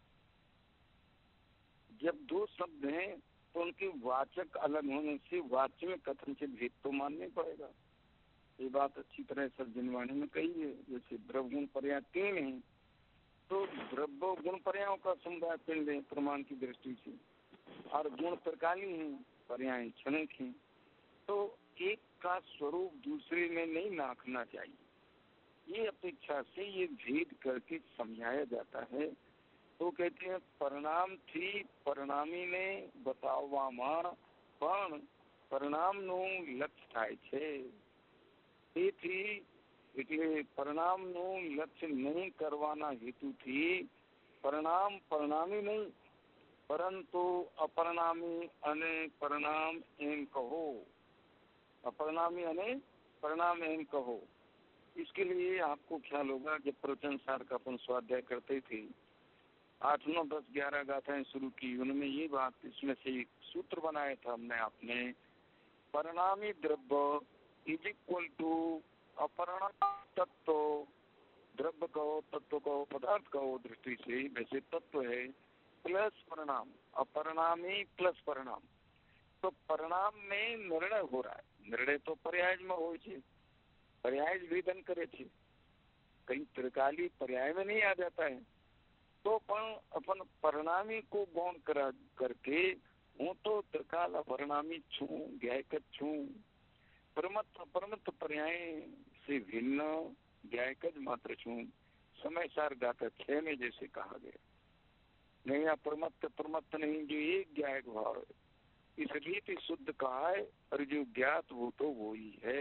जब दो शब्द हैं तो उनके वाचक अलग होने से वाच्य में कथनचित भेद तो मानना पड़ेगा. ये बात अच्छी तरह सर्जनवाणी में कही है. जैसे द्रव्य गुण पर्याय 3 है तो द्रव्य गुण पर्यायों का समुदाय पिंड है प्रमाण की दृष्टि से, और गुण प्रकाली है, पर्याय क्षणिक है. तो एक का स्वरूप दूसरे में नहीं नाखना चाहिए. ये अपेक्षा से ये भेद करके समझाया जाता है। तो कहते हैं परिणाम थी परिणामी ने बतावવામાં પણ પરિણામનું લક્ષ્ય થાય છે। તેથી એટલે પરિણામનું લક્ષ્ય નહીં કરવાના હેતુથી પરિણામ પરિણામી નહીં પરંતુ અપરિણામી અને પરિણામ એમ કહો। अपरिणामी અને परिणाम एम कहो। इसके लिए आपको ख्याल होगा जब प्रवचन सार का अपन स्वाध्याय करते थे 8, 9, 10, 11 गाथाएं शुरू की, उनमें ये बात इसमें से एक सूत्र बनाया था हमने आपने, परिणामी द्रव्य इज इक्वल टू अपरिणामी तत्व। द्रव्य कहो, तत्व कहो, पदार्थ कहो, दृष्टि से वैसे तत्व है प्लस परिणाम, अपरिणामी प्लस परिणाम। तो परिणाम में निर्णय हो रहा है। निर्णय तो पर्याय में हो, पर्याय विधन करे छे, कहीं त्रिकाली पर्याय में नहीं आ जाता है। तो अपन परिणामी को गौण करके हूँ तो त्रिकाल अपरिणामी छू, ज्ञायक छू। परमत पर्याय से भिन्न ज्ञायक मात्र छू। समय सार गाथा 6 में जैसे कहा गया, नहीं परमत नहीं, जो एक ज्ञायक भाव है इसलिए तो शुद्ध कहा है, और जो ज्ञात वो तो वो ही है।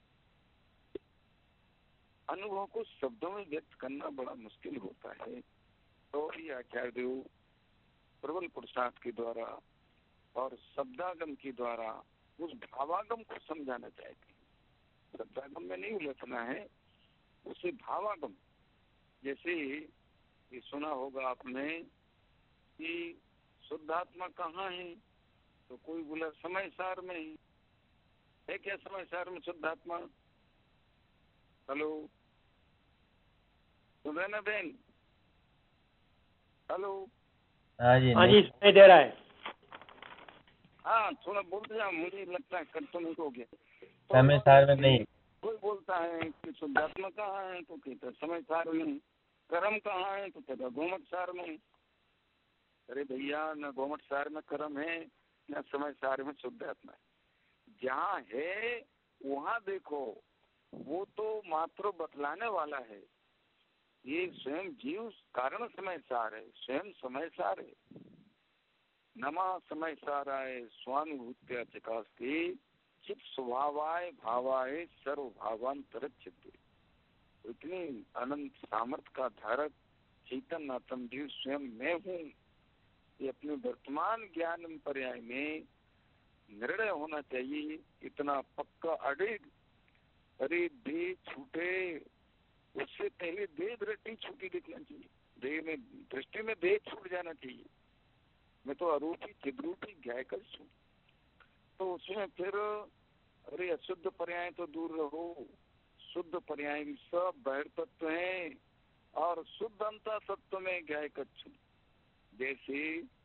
अनुभव को शब्दों में व्यक्त करना बड़ा मुश्किल होता है। तो ही आचार्य देव प्रबल पुरुषार्थ के द्वारा और शब्दागम के द्वारा उस भावागम को समझाना चाहते हैं। शब्दागम में नहीं उलझना है, उसे भावागम। जैसे ये सुना होगा आपने कि शुद्धात्मा कहाँ है, तो कोई बोला समय सार में है। क्या समय सार में शुद्धात्मा? हेलो सुना बहन? हेलो। हाँ जी सुनाई दे रहा है। हाँ थोड़ा बोलते जाओ, मुझे लगता है कट तो नहीं हो गया। तो समय सार में नहीं। कोई बोलता है कि शुद्धात्मा कहाँ है, तो कहता समय सार में। कर्म कहाँ है, तो कहता गोमट सार में। अरे भैया न गोमट सार में कर्म है न समय सार में शुद्धात्मा है। जहाँ है वहाँ देखो, वो तो मात्र बतलाने वाला है। ये स्वयं जीव कारण समय सार है, स्वयं समय सार है। नमा समय साराय स्वानुभूत्या चकास्ते चित स्वभावाय भावाय सर्व भावांतर चित्ते। इतनी अनंत सामर्थ्य का धारक चैतन्य आत्म जीव स्वयं मैं हूँ, ये अपने वर्तमान ज्ञान पर्याय में निर्णय होना चाहिए। इतना पक्का अडिग। अरे देह छूटे उससे पहले देह दृष्टि छूटी दिखना चाहिए। देह में दृष्टि में देह छूट जाना चाहिए। मैं तो अरूपी चिद्रूपी ज्ञायकर छू। तो उसमें फिर अरे अशुद्ध पर्याय तो दूर रहो, शुद्ध पर्याय सब बाहर तत्व है और शुद्ध अंतर तत्व में ज्ञायकर छू। जैसे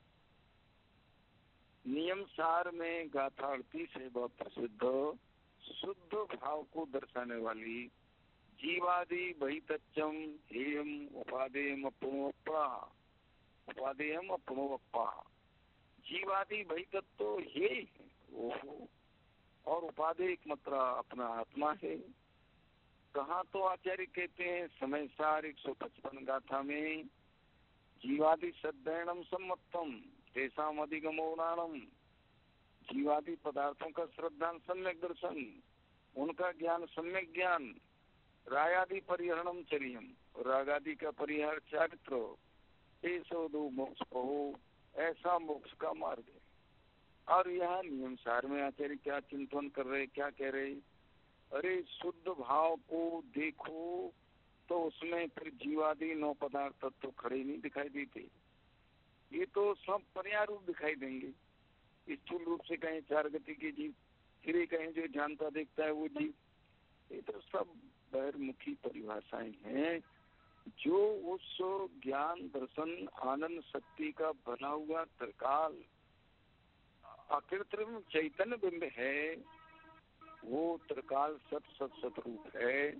नियम सार में गाथा 38 है बहुत प्रसिद्ध, शुद्ध भाव को दर्शाने वाली जीवादि बहितच्चम हेयम उपादेयम अपुणोपा, उपादेयम अपुणोपा। जीवादि बहितत्व हे वो, और उपादेय मात्र अपना आत्मा है। कहाँ तो आचार्य कहते हैं समय सार 155 गाथा में, जीवादि सद्दयनम सम्मतम तेसाम अधिगमोणानम। जीवादि पदार्थों का श्रद्धा सम्यक दर्शन, उनका ज्ञान सम्यक ज्ञान। रायादि परिहरणम चरियम, रागादि का परिहार चारित्र। ऐसो दो मोक्ष कहो, ऐसा मोक्ष का मार्ग है। और यहाँ नियम सार में आचार्य क्या चिंतन कर रहे, क्या कह रहे? अरे शुद्ध भाव को देखो तो उसमें फिर जीवादि 9 पदार्थ तत्व तो खड़े नहीं दिखाई देते। ये तो सब पर्याय रूप दिखाई देंगे। स्थूल रूप से कहें 4 गति के जीव, फिर कहें जो जानता देखता है वो जीव। ये तो सब बहिर्मुखी परिभाषाएं हैं जो उस ज्ञान दर्शन आनंद शक्ति का बना हुआ त्रिकाल अकृत्रिम चैतन्य बिंब है। वो त्रिकाल सत रूप है।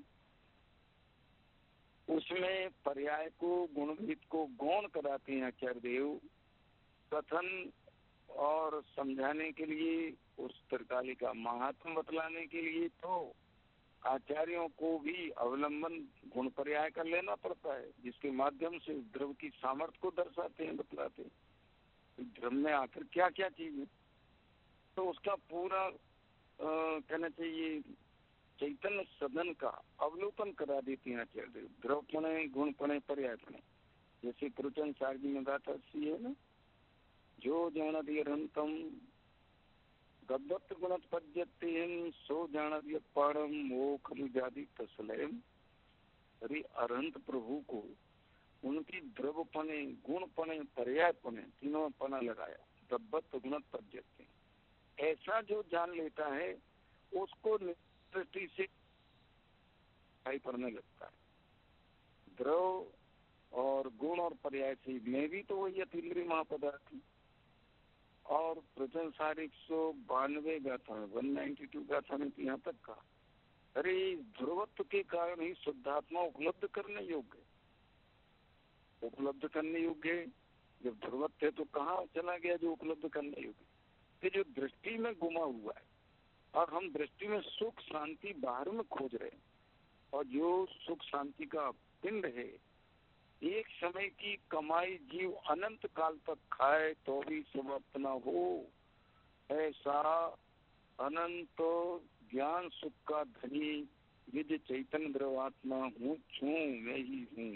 उसमें पर्याय को गुणभेद को गौण कराते हैं आचार्य देव कथन और समझाने के लिए, उस त्रिकाली का महात्म बतलाने के लिए। तो आचार्यों को भी अवलंबन गुण पर्याय का लेना पड़ता है, जिसके माध्यम से द्रव्य की सामर्थ्य को दर्शाते हैं, बतलाते हैं द्रव्य में आखिर क्या क्या चीज है। तो उसका पूरा कहना चाहिए चैतन्य सदन का अवलोकन करा देती हैं आचार्य। द्रव्यपणे, गुणपणे, पर्यायपणे। जैसे प्रवचन सारजी में गाथा सी है ना, जो जानति अरहंतम गद्वत गुणत पद्यते सो जानति परम मोख जाति तसलयम। अरे अरहंत प्रभु को उनकी द्रव्यपणे, गुणपणे, पर्यायपणे तीनों पना लगाया। गद्वत गुणत पद्यते, ऐसा जो जान लेता है उसको दृष्टि से पड़ने लगता है। द्रव और गुण और पर्याय से मैं भी तो वही अतिद्रिय महापदार्थ। और प्रवचन सार 192 गाथा में 192 गाथा में यहाँ तक कहा, अरे ध्रुवत्व के कारण ही शुद्धात्मा उपलब्ध करने योग्य, उपलब्ध करने योग्य। जब ध्रुवत्व है तो कहाँ चला गया जो उपलब्ध करने योग्य? कि जो दृष्टि में गुमा हुआ है और हम दृष्टि में सुख शांति बाहर में खोज रहे हैं, और जो सुख शांति का पिंड है, एक समय की कमाई जीव अनंत काल तक खाए तो भी समाप्त न हो, ऐसा अनंत ज्ञान सुख का धनी निज चैतन्य द्रवात्मा हूँ, मैं ही हूँ।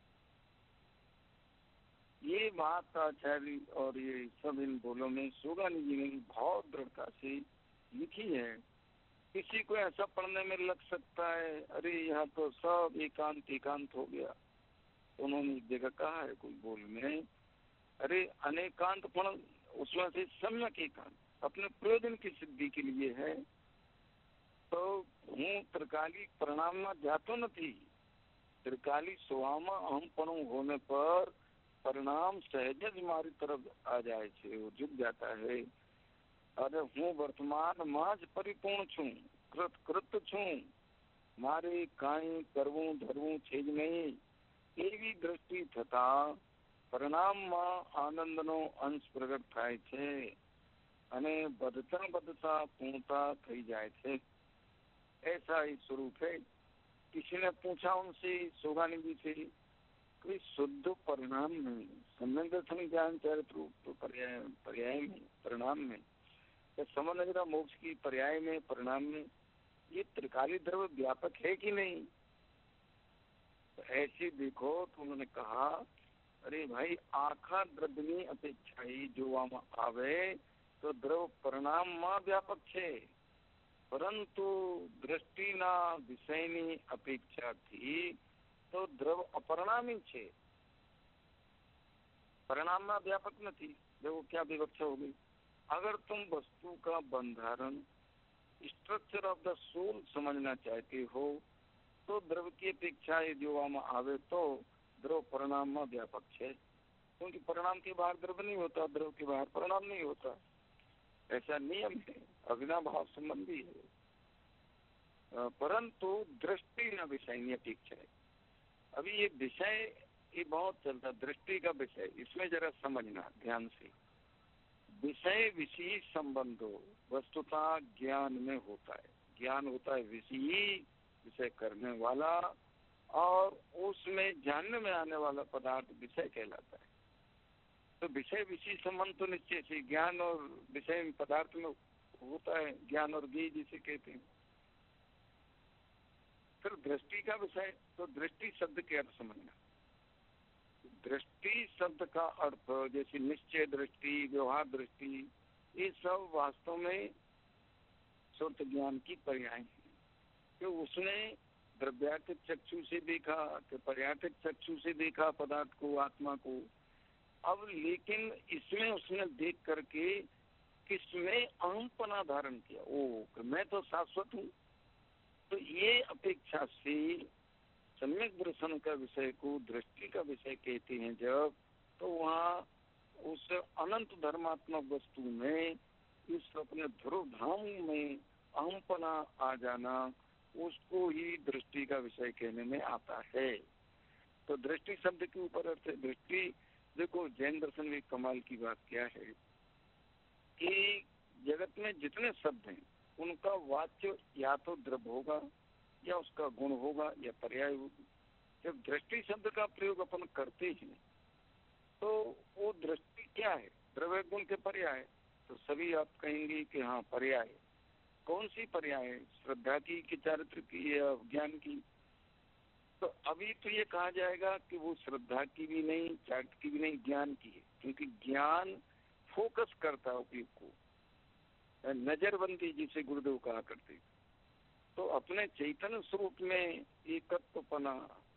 ये बात आचार्य और ये सब इन बोलों में सोगानी जी ने बहुत दृढ़ता से लिखी है। किसी को ऐसा पढ़ने में लग सकता है अरे यहाँ तो सब एकांत एकांत हो गया। उन्होंने एक जगह कहा है कोई बोल में, अरे अनेकांत पण उसमें से सम्यक एकांत अपने प्रयोजन की सिद्धि के लिए है। तो हूँ त्रिकाली परिणाम में जातो नहीं, त्रिकाली स्वामा अहम पण होने पर परिणाम सहज हमारी तरफ आ जाए छे, वो झुक जाता है। अरे हूँ वर्तमान माज परिपूर्ण छू, कृत कृत छू, मारे काई करवू धरवू छेज नहीं, એવી દ્રષ્ટિ થતા પરિણામમાં આનંદનો અંશ પ્રગટ થાય છે અને વધતા વધતા પૂર્ણતા થઈ જાય છે। ऐसा ही स्वरूप है। किसी ने पूछा उनसे सोगानी जी से, कोई शुद्ध परिणाम में सम्यक दर्शन ज्ञान चरित्र पर्याय में परिणाम में समन्वय मोक्ष की पर्याय में परिणाम में ये त्रिकाली द्रव्य व्यापक है कि नहीं? ऐसे देखो तो उन्होंने कहा, अरे भाई आखा द्रव्य ની અપેક્ષા ही જોવામાં આવે તો દ્રવ પરિણામ માં વ્યાપક છે, પરંતુ દ્રષ્ટિના વિષયની અપેક્ષાથી તો દ્રવ અપરિણામી છે, परिणाम में व्यापक नहीं। देखो क्या विवक्षा हो गई। अगर तुम वस्तु का बंधारण स्ट्रक्चर ऑफ द सोल समझना चाहते हो तो द्रव्य की अपेक्षा જોવામાં આવે तो द्रव परिणाम में व्यापक है, क्योंकि परिणाम के बाहर द्रव्य नहीं होता, द्रव्य के बाहर परिणाम नहीं होता। ऐसा नियम है, अविनाभाव संबंधी है। परंतु दृष्टि न विषय की अपेक्षा है। अभी ये विषय ये बहुत चलता, दृष्टि का विषय, इसमें जरा समझना ध्यान से। विषय विषय संबंध वस्तुता ज्ञान में होता है। ज्ञान होता है विषय, विषय करने वाला, और उसमें जानने में आने वाला पदार्थ विषय कहलाता है। तो विषय विषय संबंध तो निश्चय से ज्ञान और विषय पदार्थ में होता है, ज्ञान और ज्ञेय जिसे कहते हैं। फिर दृष्टि का विषय, तो दृष्टि शब्द के अर्थ समझना। दृष्टि शब्द का अर्थ जैसे निश्चय दृष्टि, व्यवहार दृष्टि, ये सब वास्तव में श्रुत ज्ञान की पर्याय है। तो उसने द्रव्यातीत चक्षु से देखा, तो पर्यातीत चक्षु से देखा पदार्थ को, आत्मा को। अब लेकिन इसमें उसने देख करके किसमें अहमपना धारण किया, ओ मैं तो शाश्वत हूँ। तो ये अपेक्षा से सम्यक दर्शन का विषय को दृष्टि का विषय कहते हैं जब, तो वहाँ उस अनंत धर्मात्मक वस्तु में इस अपने ध्रुव धाम में अहमपना आ जाना, उसको ही दृष्टि का विषय कहने में आता है। तो दृष्टि शब्द के ऊपर अर्थ है दृष्टि। देखो जैन दर्शन में कमाल की बात क्या है कि जगत में जितने शब्द हैं उनका वाच्य या तो द्रव्य होगा या उसका गुण होगा या पर्याय होगी। जब दृष्टि शब्द का प्रयोग अपन करते हैं तो वो दृष्टि क्या है? द्रव्य गुण के पर्याय। तो सभी आप कहेंगे कि हाँ पर्याय। कौन सी पर्याय? श्रद्धा की कि चारित्र की या ज्ञान की? तो अभी तो ये कहा जाएगा कि वो श्रद्धा की भी नहीं, चारित्र की भी नहीं, ज्ञान की है। क्योंकि ज्ञान फोकस करता है उपयोग को, नजरबंदी जिसे गुरुदेव कहा करते। तो अपने चैतन्य स्वरूप में एकत्वपना,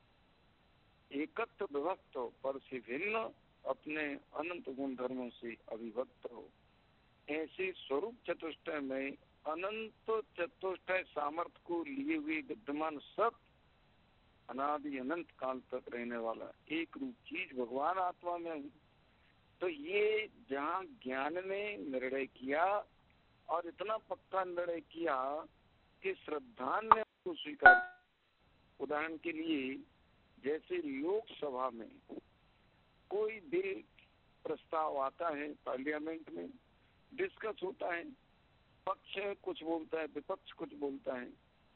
एकत्व विभक्त हो पर से भिन्न, अपने अनंत गुण धर्मों से अभिभक्त हो। ऐसे स्वरूप चतुष्टय में अनंत चतुष्टय सामर्थ्य को लिए हुए विद्यमान सब अनादि अनंत काल तक रहने वाला एक रूप चीज भगवान आत्मा में हूँ। तो ये जहाँ ज्ञान ने निर्णय किया और इतना पक्का निर्णय किया कि श्रद्धा ने उसको स्वीकार। उदाहरण के लिए जैसे लोकसभा में कोई बिल प्रस्ताव आता है, पार्लियामेंट में डिस्कस होता है, पक्ष कुछ बोलता है, विपक्ष कुछ बोलता है,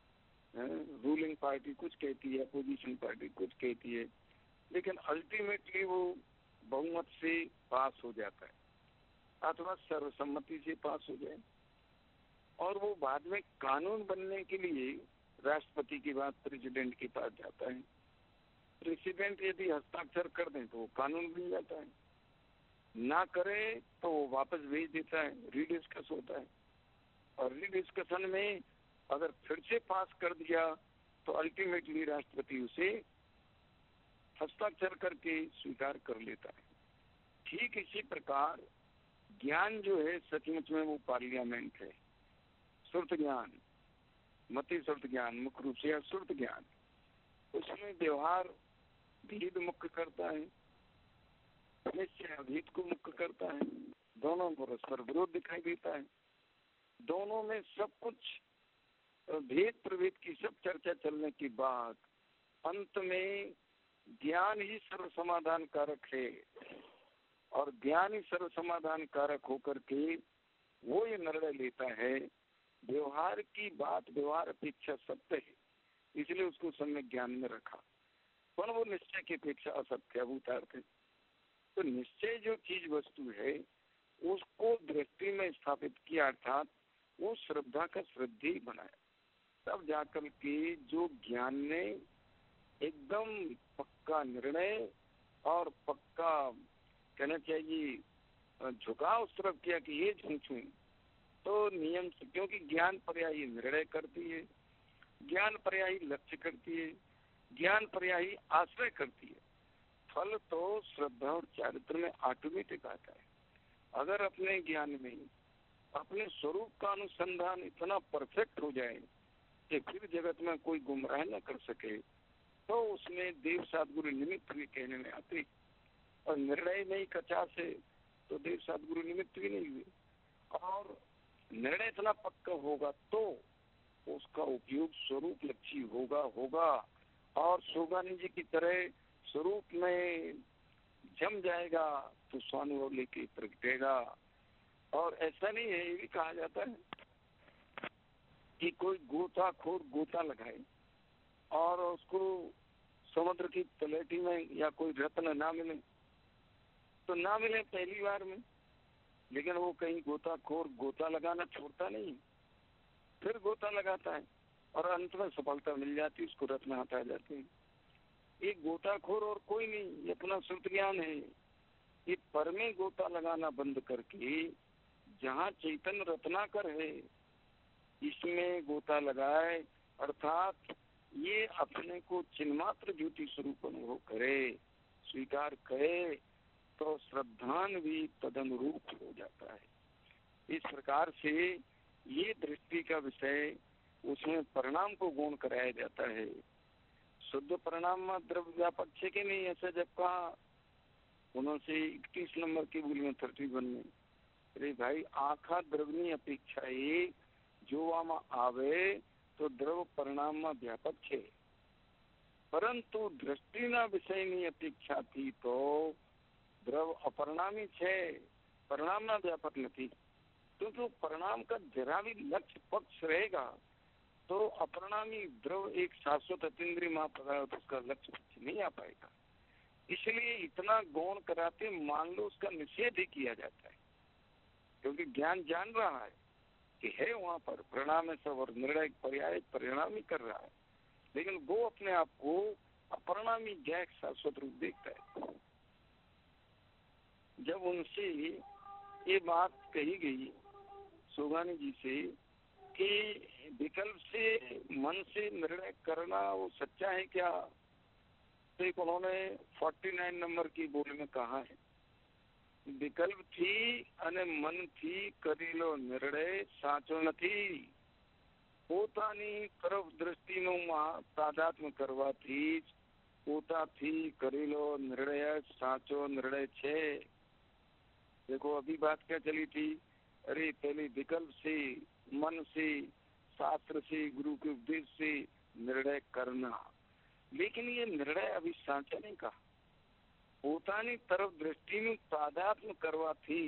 रूलिंग पार्टी कुछ कहती है, अपोजिशन पार्टी कुछ कहती है, लेकिन अल्टीमेटली वो बहुमत से पास हो जाता है अथवा सर्वसम्मति से पास हो जाए। और वो बाद में कानून बनने के लिए राष्ट्रपति के बाद प्रेसिडेंट के पास जाता है। प्रेसिडेंट यदि हस्ताक्षर कर दें तो वो कानून बन जाता है, ना करे तो वो वापस भेज देता है, रीडिस्कस होता है। और रीडिस्कशन में अगर फिर से पास कर दिया तो अल्टीमेटली राष्ट्रपति उसे हस्ताक्षर करके स्वीकार कर लेता है। ठीक इसी प्रकार ज्ञान जो है सचमुच में वो पार्लियामेंट है। श्रुत ज्ञान, मति श्रुत ज्ञान, मुख्य रूप से श्रुत ज्ञान, उसमें व्यवहार भेद मुख्य करता है, निश्चय अभेद को मुख्य करता है। दोनों परस्पर विरोध दिखाई देता है। दोनों में सब कुछ भेद प्रभेद की सब चर्चा चलने के बाद अंत में ज्ञान ही सर्व समाधान कारक है। और ज्ञान ही सर्व समाधान कारक होकर के वो ये निर्णय लेता है, व्यवहार की बात व्यवहार अपेक्षा सत्य है, इसलिए उसको सम्यक ज्ञान में रखा, पर वो निश्चय की अपेक्षा असत्य अभूतार्थ है। तो निश्चय जो चीज वस्तु है उसको दृष्टि में स्थापित किया, अर्थात वो श्रद्धा का श्रद्धेय बनाया। तब जाकर के जो ज्ञान ने एकदम पक्का निर्णय और पक्का कहना चाहिए झुकाव उस तरफ किया कि ये झूठूं, तो नियम से, क्योंकि ज्ञान पर्यायी निर्णय करती है, ज्ञान पर्यायी लक्ष्य करती है, ज्ञान पर्यायी आश्रय करती है। फल तो श्रद्धा और चारित्र में ऑटोमेटिक आता है। अगर अपने ज्ञान में अपने स्वरूप का अनुसंधान इतना परफेक्ट हो जाए कि फिर जगत में कोई गुमराह न कर सके, तो उसमें देव सद्गुरु निमित्त भी कहने में आते। और निर्णय नहीं कचा से तो देव सद्गुरु निमित्त भी नहीं हुए। और निर्णय इतना पक्का होगा तो उसका उपयोग स्वरूप लक्ष्य होगा और सोगानी जी की तरह स्वरूप में जम जाएगा तो स्वानुभव लेके प्रगटेगा। और ऐसा नहीं है, ये भी कहा जाता है कि कोई गोताखोर गोता लगाए और उसको समुद्र की तलहटी में या कोई रत्न ना मिले तो ना मिले पहली बार में, लेकिन वो कहीं गोताखोर गोता लगाना छोड़ता नहीं, फिर गोता लगाता है और अंत में सफलता मिल जाती है, उसको रत्न हाथ आ जाते हैं। ये गोताखोर और कोई नहीं, ये अपना श्रुत ज्ञान है। ये पर में गोता लगाना बंद करके जहाँ चैतन्य रत्नाकर है इसमें गोता लगाए, अर्थात ये अपने को चिन्मात्र ज्योति स्वरूप अनुभव करे, स्वीकार करे, तो श्रद्धान भी तदनुरूप हो जाता है। इस प्रकार से ये दृष्टि का विषय, उसमें परिणाम को गौण कराया जाता है। शुद्ध परिणाम में द्रव्य व्यापक है कि नहीं, ऐसा जब कहा उन्होंने 31 नंबर की बोली में 31 में, अरे भाई आखा द्रवनी अपेक्षा जो आमा आवे तो द्रव परिणाम में व्यापक है, परंतु दृष्टि ना विषय नहीं अपेक्षा थी तो द्रव अपरिणामी है, परिणाम ना व्यापक नहीं। क्योंकि परिणाम का जरा भी लक्ष्य पक्ष रहेगा तो अपरिणामी द्रव एक शाश्वत अतीन्द्रिय महापदार्थ उसका लक्ष्य नहीं आ पाएगा। इसलिए इतना गौण कराते मान लो उसका निषेध ही किया जाता है, क्योंकि ज्ञान जान रहा है कि है वहाँ पर परिणाम है सब, और निर्णय पर्याय परिणाम ही कर रहा है, लेकिन वो अपने आप को अपरिणामी ज्ञान शाश्वत रूप देखता है। जब उनसे ये बात कही गई सोगानी जी से कि विकल्प से मन से निर्णय करना वो सच्चा है क्या, तो एक उन्होंने 49 नंबर की बोली में कहा है, विकल्प थी अने मन थी करेलो निर्णय साचो નથી, પોતાની તરફ દ્રષ્ટિનું તાદાત્મ્ય કરવાથી જ પોતાથી કરેલો निर्णय साचो निर्णय છે। देखो अभी बात क्या चली थी, अरे पहले विकल्प से, मन से, शास्त्र से, गुरु के उपदेश से निर्णय करना, लेकिन ये निर्णय अभी साचा नहीं कहा। પોતાની તરફ દ્રષ્ટિનું તાદાત્મ્ય કરવાથી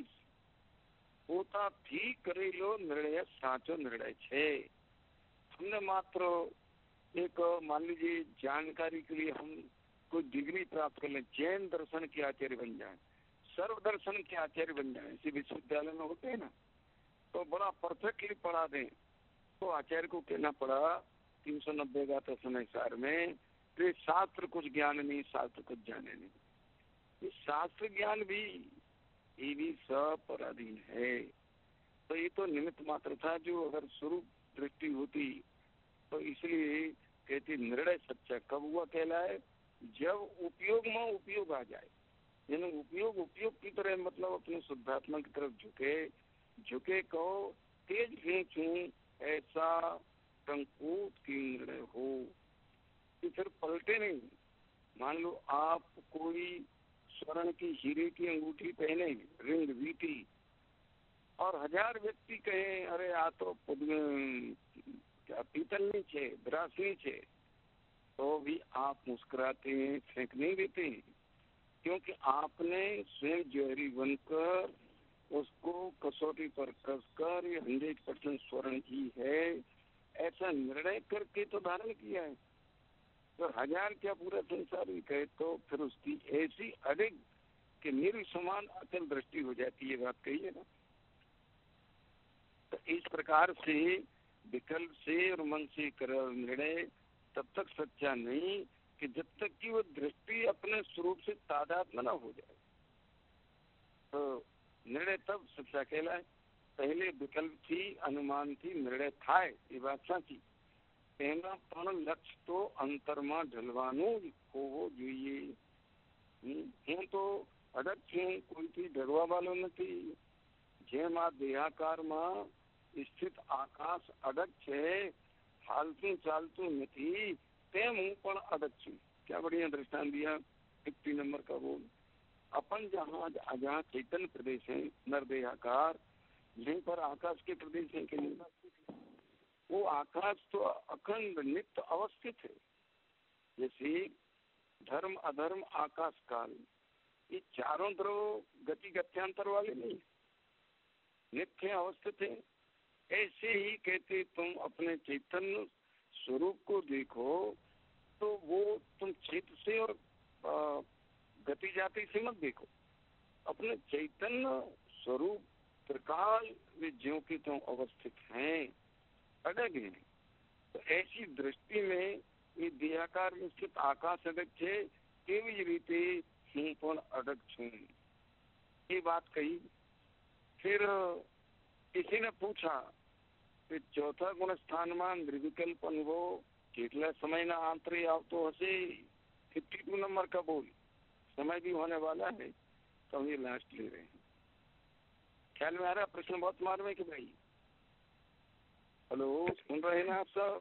પોતાથી કરેલો निर्णय સાચો निर्णय છે। हमने मात्र एक मान लीजिए जानकारी के लिए हम कोई डिग्री प्राप्त कर लें, जैन दर्शन के आचार्य बन जाएं, सर्व दर्शन के आचार्य बन जाएं, इसी विश्वविद्यालय में होते हैं ना, तो बड़ा परफेक्टली पढ़ा दें, तो आचार्य को कहना पड़ा 390 गाथा समय सार में, तो शास्त्र कुछ ज्ञान नहीं, शास्त्र कुछ जाने नहीं। ये शास्त्र ज्ञान भी ये भी सब पराधीन है। तो ये तो निमित्त मात्र था, जो अगर स्वरूप दृष्टि होती तो इसलिए कहती निर्णय सच्चा कब हुआ कहलाए, जब उपयोग में उपयोग आ जाए, यानी उपयोग की तरह, मतलब अपने शुद्धात्मा की तरफ झुके कहो तेज खींचूं ऐसा संकूट की निर्णय हो, कि फिर पलटे नहीं। मान लो आप कोई स्वर्ण की हीरे की अंगूठी पहने, रिंग वीटी, और 1000 व्यक्ति कहे अरे आ तो क्या पीतलनी छे, ब्रासनी छे, तो भी आप मुस्कुराते हैं, फेंक नहीं देते हैं, क्योंकि आपने स्वयं जौहरी बनकर उसको कसौटी पर कसकर ये 100% स्वर्ण ही है ऐसा निर्णय करके तो धारण किया है। तो 1000 क्या पूरा संसार भी कहे तो फिर उसकी ऐसी अडिग कि मेरी समान अचल दृष्टि हो जाती है, बात कही है ना। तो इस प्रकार से विकल्प से और मन से कर निर्णय तब तक सच्चा नहीं कि जब तक कि वो दृष्टि अपने स्वरूप से तादात्म्य न हो जाए, तो निर्णय तब सच्चा कहलाए। पहले विकल्प थी, अनुमान थी, निर्णय था, ये बात साची। તેના પણ લક્ષ્ય તો અંતરમાં ઢલવાનું હોવો જોઈએ। હું તો અડગ છું, કોઈથી ડરવા વાળો નથી। જેમ આ દેહાકારમાં સ્થિત આકાશ અડગ છે, હાલતું ચાલતું નથી, તેમ હું પણ અડગ છું। क्या बढ़िया दृष्टांत दिया। 50 नंबर का बोल, अपन जहाँ चैतन्य प्रदेश है नरदेहाकार, यहीं पर आकाश के प्रदेश है कि नहीं? वो आकाश तो अखंड नित्य अवस्थित है। जैसे धर्म अधर्म आकाश काल, ये चारों द्रव गति गत्यांतर वाले नहीं, नित्य अवस्थित है। ऐसे ही कहते तुम अपने चैतन्य स्वरूप को देखो, तो वो तुम चित्त से और गति जाति से मत देखो, अपने चैतन्य स्वरूप प्रकाश वे ज्यों की त्यों अवस्थित हैं, अडग है। तो ऐसी दृष्टि में ये देहाकार में स्थित आकाश अडग है, तेवी ज रीते हूँ पण अडग छूं, ये बात कही। फिर किसी ने पूछा कि चौथा गुण स्थान में निर्विकल्प अनुभव કેટલા સમયના આંતરે આવતો હશે? 52 नंबर का बोल। समय भी होने वाला है, तो हम ये लास्ट ले रहे हैं। ख्याल में आ रहा प्रश्न बहुत मालूम है कि भाई? हेलो, सुन रहे हैं आप सब?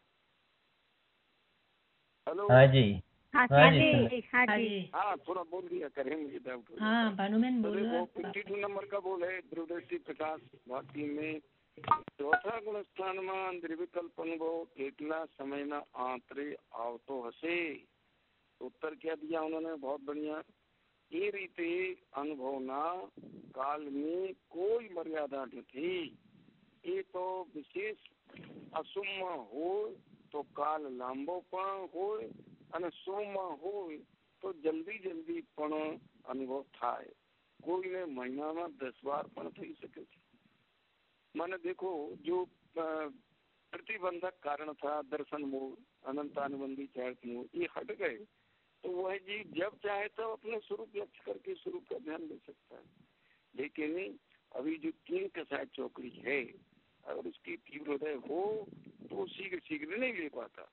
हेलो, हाँ जी, हाँ हाँ जी, जी, हाँ जी, हाँ थोड़ा बोल दिया करें, मुझे डाउट हो हाँ भानुबेन तो बोलो। देखो 52 नंबर का बोल है दूरदर्शी प्रकाश भारती में चौथा गुण स्थान में निर्विकल्प अनुभव કેટલા સમયના આંતરે આવતો હશે? उत्तर क्या दिया उन्होंने, बहुत बढ़िया। ये रीते अनुभवना काल में कोई मर्यादा नहीं, ये तो विशेष અશુભમાં હોય તો કાલ લાંબો પણ હોય અને શુભમાં હોય તો જલ્દી પણ અનુભવ થાય. કોઈને મહિનામાં 10 વાર પણ થઈ શકે છે. मैंने देखो जो प्रतिबंधक कारण था, दर्शन मोह, अनंतानुबंधी चारित मोह, ये हट गए तो वह जीव जब चाहे तब अपने स्वरूप लक्ष्य करके स्वरूप का ध्यान ले सकता है. लेकिन अभी जो 3 कसाय चौकड़ी है, अगर उसकी तीव्र हृदय हो तो शीघ्र नहीं ले पाता.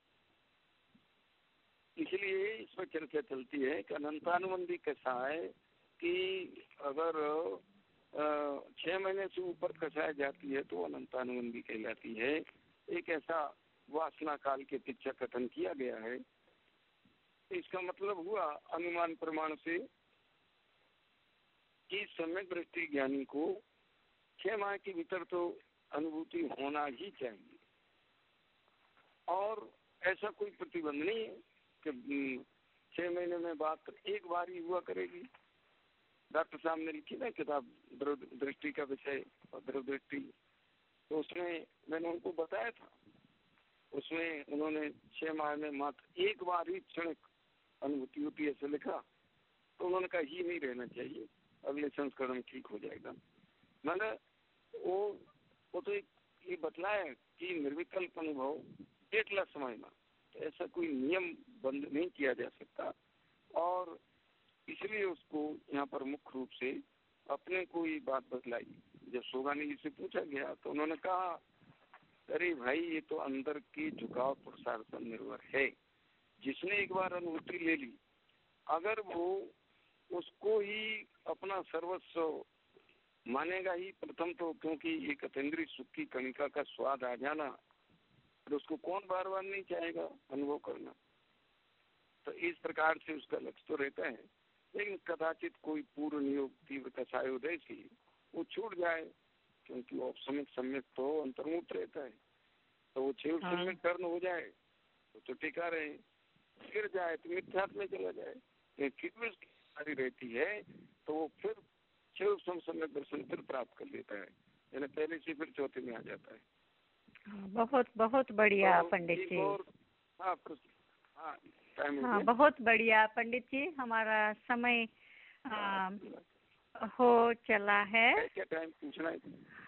इसलिए इस पर चर्चा चलती है कि अनंतानुबंधी कसाय की अगर 6 महीने से ऊपर कसाय जाती है तो अनंतानुबंधी कहलाती है. एक ऐसा वासना काल के पीछे कथन किया गया है. इसका मतलब हुआ अनुमान प्रमाण से कि सम्यक दृष्टि ज्ञानी को 6 माह के भीतर तो अनुभूति होना ही चाहिए. और ऐसा कोई प्रतिबंध नहीं है कि 6 महीने में बात एक बार ही हुआ करेगी. डॉक्टर साहब ने लिखी ना किताब दृष्टि का विषय और द्रव दृष्टि, तो उसमें मैंने उनको बताया था. उसमें उन्होंने 6 माह में मात्र एक बार ही क्षणिक अनुभूति होती है ऐसे लिखा. तो उन्होंने कहा ही नहीं रहना चाहिए, अगले संस्करण में ठीक हो जाएगा. मैंने वो तो ये बतलाया कि निर्विकल्प अनुभव એટલા સમયમાં, तो ऐसा कोई नियम बंद नहीं किया जा सकता. और इसलिए उसको यहाँ पर मुख्य रूप से अपने को ये बात बतलाई. जब सोगानी जी से पूछा गया तो उन्होंने कहा, अरे भाई ये तो अंदर की झुकाव प्रसार पर निर्भर है. जिसने एक बार अनुभूति ले ली, अगर वो उसको ही अपना सर्वस्व मानेगा ही प्रथम तो, क्योंकि एक अतीन्द्रिय सुख की कणिका का स्वाद आ जाना, तो उसको कौन बार बार नहीं चाहेगा अनुभव करना. तो इस प्रकार से उसका लक्ष्य तो रहता है. लेकिन कदाचित कोई पूर्व नियोग तीव्र कसायोदय से वो छूट जाए, क्योंकि वो सम्यक तो अंतर्मुक्त रहता है. तो वो सम्यक टर्न हो जाए तो टिका रहे, गिर जाए तो मिथ्यात्व में चला जाए. फिर भी रहती है तो वो फिर सम्यक दर्शन फिर प्राप्त कर लेता है, यानी पहले से फिर चौथे में आ जाता है. बहुत बहुत बढ़िया पंडित जी. हाँ, बहुत बढ़िया पंडित जी. हमारा समय हो चला है. क्या टाइम पूछना है?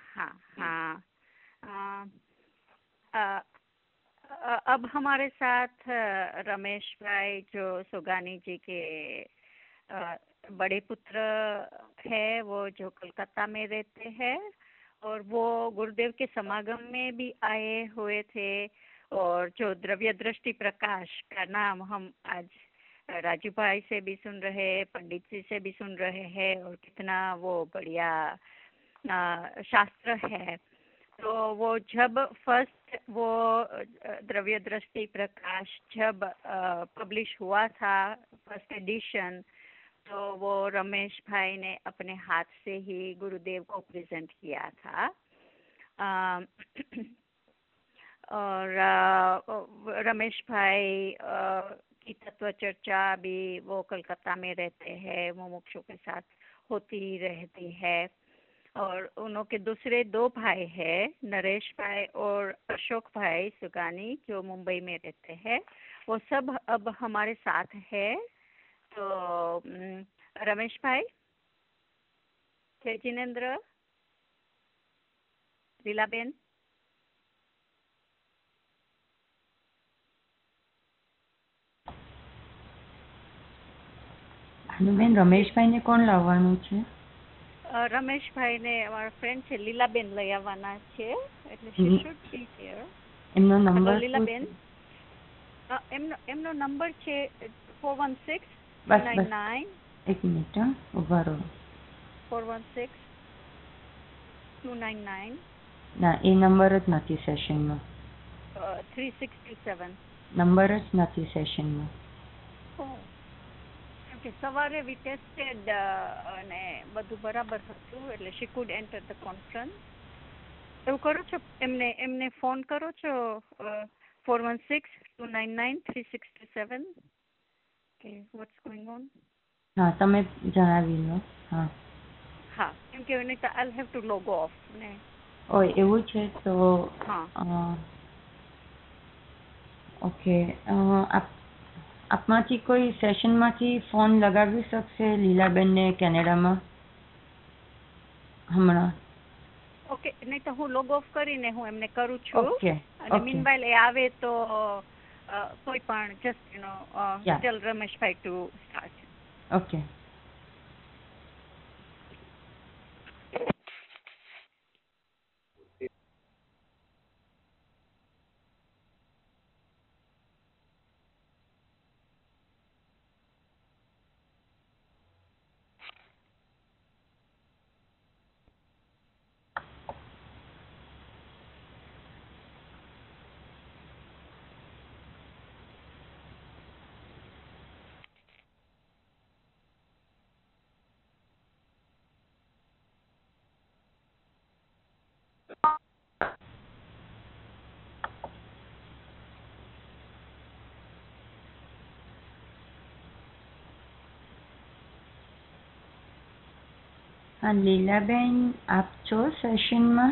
हाँ. अब हमारे साथ रमेश भाई जो सोगानी जी के बड़े पुत्र है, वो जो कलकत्ता में रहते हैं, और वो गुरुदेव के समागम में भी आए हुए थे. और जो द्रव्य दृष्टि प्रकाश का नाम हम आज राजू भाई से भी सुन रहे, पंडित जी से भी सुन रहे हैं, और कितना वो बढ़िया शास्त्र है. तो वो जब फर्स्ट वो द्रव्य दृष्टि प्रकाश जब पब्लिश हुआ था, फर्स्ट एडिशन, तो वो रमेश भाई ने अपने हाथ से ही गुरुदेव को प्रेजेंट किया था. और रमेश भाई की तत्व चर्चा भी वो कलकत्ता में रहते हैं, मुमुक्षु के साथ होती रहती है. और उन्हों के दूसरे 2 भाई हैं, नरेश भाई और अशोक भाई सुगानी, जो मुंबई में रहते हैं. वो सब अब हमारे साथ है. तो रमेश भाई, जय जिनेन्द्र, लीलाबेन, ભાનુબેન, રમેશભાઈને કોણ લાવવાનું છે? રમેશભાઈ ને અમારા ફ્રેન્ડ છે લીલાબેન લઈ આવવાના છે, એટલે she should be here. એમનો નંબર લીલાબેન, એમનો નંબર છે 416-299. એક મિનિટ ઉભા રહો. 416-299. ના, એ નંબર જ નથી સેશનમાં. 3627 નંબર જ નથી સેશનમાં. સવારે વી ટેસ્ટેડ અને બધું બરાબર હતું, એટલે she could enter the conference. એવું કરો છો, એમને ફોન કરો છો 416-299-3627. કે વોટ્સ ગોઈંગ ઓન? હા, તમે જણાવી લો. હા, કેમ કે નહીં તો I have to log off ને. એવું છે તો ઓકે આપમાંથી કોઈ સેશનમાંથી ફોન લગાવી શકશે લીલાબેનને કેનેડામાં હમણાં? ઓકે, નહીં તો હું લોગ ઓફ કરીને હું એમને કરું છું. ઓકે અને મીનવાઇલ એ આવે તો કોઈ પણ જસ્ટ ટેલ રમેશભાઈ ટુ સ્ટાર્ટ. ઓકે. હા લીલાબેન, આપ છો સેશનમાં?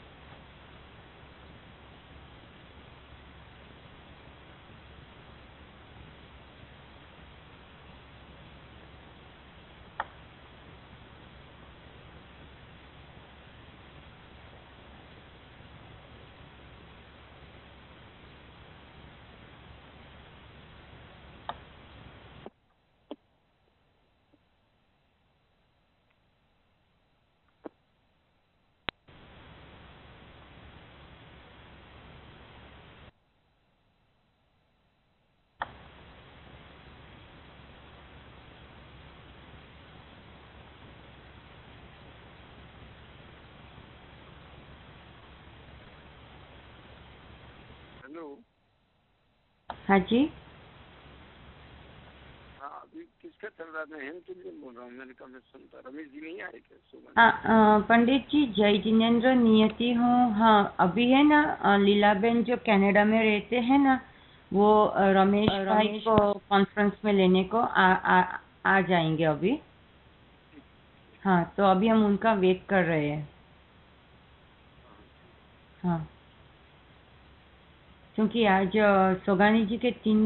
हेलो। हाँ जी। हाँ, अभी किसका चल रहा था? हेमचंद बोल रहा हूँ। मैंने कहा मैं सुनता। रमेश जी नहीं आए क्या? पंडित जी, जय जिनेन्द्र नियति हूँ। हाँ, अभी है ना लीलाबेन जो कनाडा में रहते हैं ना, वो रमेश भाई को कॉन्फ्रेंस में लेने को आ जाएंगे अभी। हाँ, तो अभी हम उनका वेट कर रहे हैं। हाँ, क्योंकि आज सोगानी जी के तीन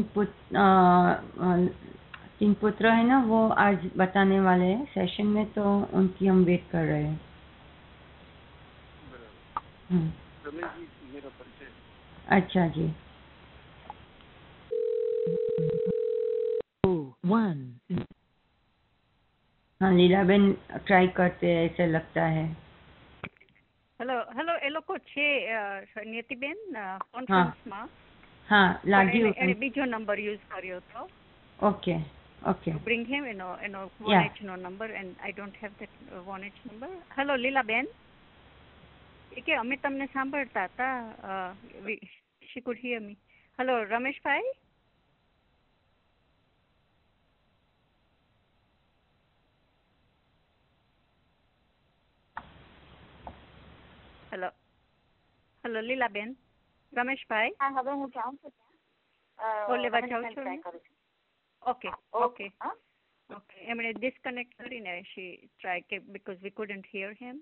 पुत्र है ना, वो आज बताने वाले हैं सेशन में, तो उनकी हम वेट कर रहे हैं। रमेश जी मेरा परिचय। अच्छा जी। 1 हाँ लीलाबेन ट्राई करते हैं ऐसे लगता है। હેલો હેલો, એ લોકો છે નિયતિબેન કોન્ફરન્સમાં. હા લાગ્યું. એને બીજો નંબર યુઝ કર્યો હતો. Okay okay. બ્રિંગ હિમ એનો 1H નો number and I don't have that 1H number. Hello લીલાબેન, એ કે અમે તમને સાંભળતા હતા. She could hear me. Hello રમેશભાઈ. હેલો હેલો લીલાબેન, રમેશભાઈ. હા, હવે હું જાઉં છું ત્યાં. લેવા જાઉં છું. Okay okay okay. એમણે ડિસ્કનેક્ટ કરીને શી ટ્રાય કે because we couldn't hear him.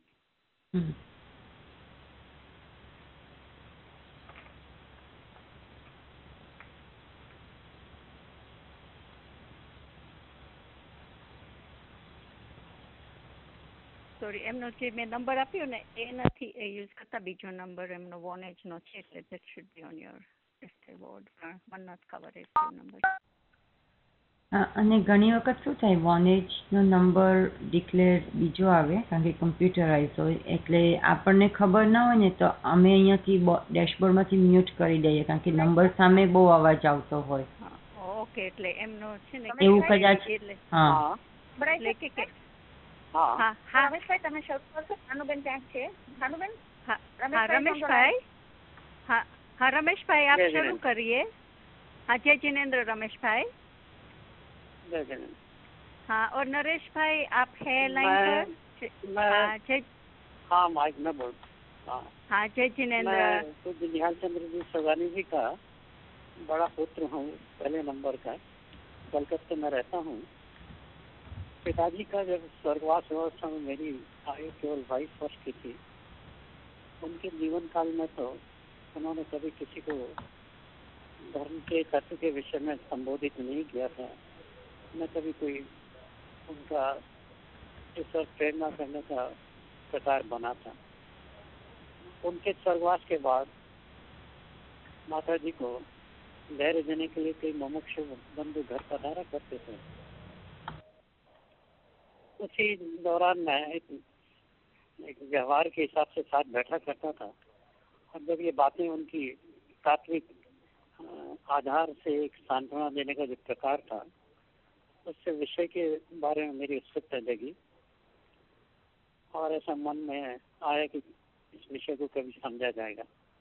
Sorry, એમનો જે મેં નંબર આપ્યો ને એ નથી એ યુઝ કરતા. બીજો નંબર એમનો 1H નો છે, એટલે that should be on your display board. પણ મને નથી ખબર એ નંબર. અને ઘણી વખત શું થાય, 1H નો નંબર ડિક્લેર બીજો આવે, કારણ કે કમ્પ્યુટરાઇઝ હોય, એટલે આપણને ખબર ના હોય ને તો અમે અહીંયાથી ડેશબોર્ડમાંથી મ્યુટ કરી દઈએ, કારણ કે નંબર સામે બહુ અવાજ આવતો હોય. ઓકે, એટલે એમનો છે ને એવું કદાચ. હા એટલે કે હા હા રમેશભાઈ તમે શરૂ કરશો. ભાનુબેન ત્યાં છે. ભાનુબેન. હા રમેશભાઈ. हाँ रमेशभाई आप शुरू करिए. हाँ जय जिनेन्द्र रमेशभाई. हाँ और नरेश भाई आप है लाइन पर. हाँ जय. हाँ माइक में बोल. हाँ जय जिनेन्द्र. तो निहाल चंद्र जी सोगानी जी का बड़ा पुत्र हूँ, पहले नंबर का. कलकत्ते में रहता हूँ. पिताजी का जब स्वर्गवास हुआ उस समय मेरी आयु केवल 22 वर्ष की थी. उनके जीवन काल में तो उन्होंने कभी किसी को धर्म के तत्व के विषय में संबोधित नहीं किया था, न कभी कोई उनका इस और प्रेरणा करने का प्रकार बना था। उनके स्वर्गवास के बाद माता जी को धैर्य देने के लिए कई मुमुक्षु बंधु घर पधारा करते थे। उसी दौरान मैं एक व्यवहार के हिसाब से साथ बैठा करता था, और जब ये बातें उनकी तात्विक आधार से एक सांत्वना देने का जो प्रकार था, उससे विषय के बारे में मेरी उत्सुकता जगी और ऐसा मन में आया कि इस विषय को कभी समझा जाएगा।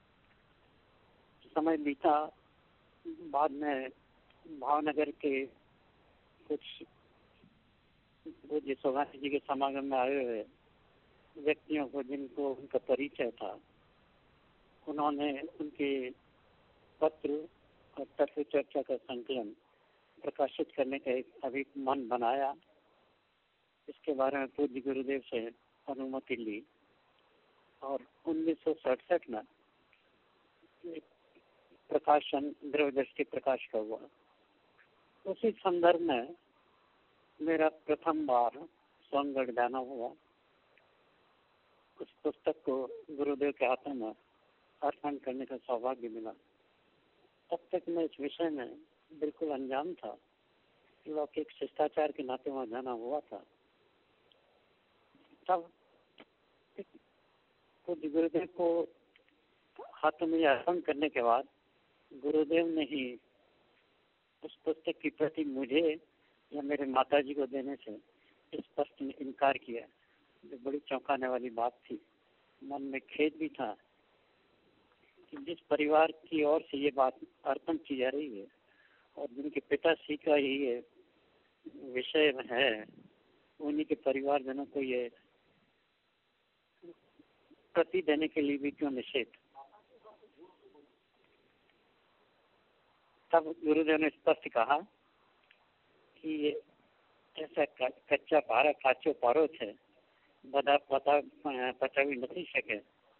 समय बीता, बाद में भावनगर के कुछ पूज्य सोगानी जी के समागम में आए हुए व्यक्तियों को, जिनको उनका परिचय था, उन्होंने उनके पत्र और तत्व चर्चा का संकलन प्रकाशित करने का एक अभी मन बनाया। इसके बारे में पूज्य गुरुदेव से अनुमति ली और 1967 में प्रकाशन द्रव्य दृष्टि प्रकाश का हुआ। उसी संदर्भ में मेरा प्रथम बार सोनगढ़ जाना हुआ। उस पुस्तक को गुरुदेव के हाथों में अर्पण करने का सौभाग्य मिला। तब तक मैं इस विषय में बिल्कुल अनजान था। लौकिक शिष्टाचार के नाते वहाँ जाना हुआ था। तब कुछ गुरुदेव को हाथों में अर्पण करने के बाद गुरुदेव ने ही उस पुस्तक की प्रति मुझे या मेरे माताजी को देने से स्पष्ट इनकार किया, जो बड़ी चौंकाने वाली बात थी। मन में खेद भी था कि जिस परिवार की ओर से ये बात अर्पण की जा रही है और जिनके पिताश्री का ही ये विषय है, उन्हीं के परिवारजनों को ये प्रति देने के लिए भी क्यों निषेध। तब गुरुदेव ने स्पष्ट कहा कि ये ऐसा कच्चा पारा काचो पारो है, बदा पता पचावी नहीं सके,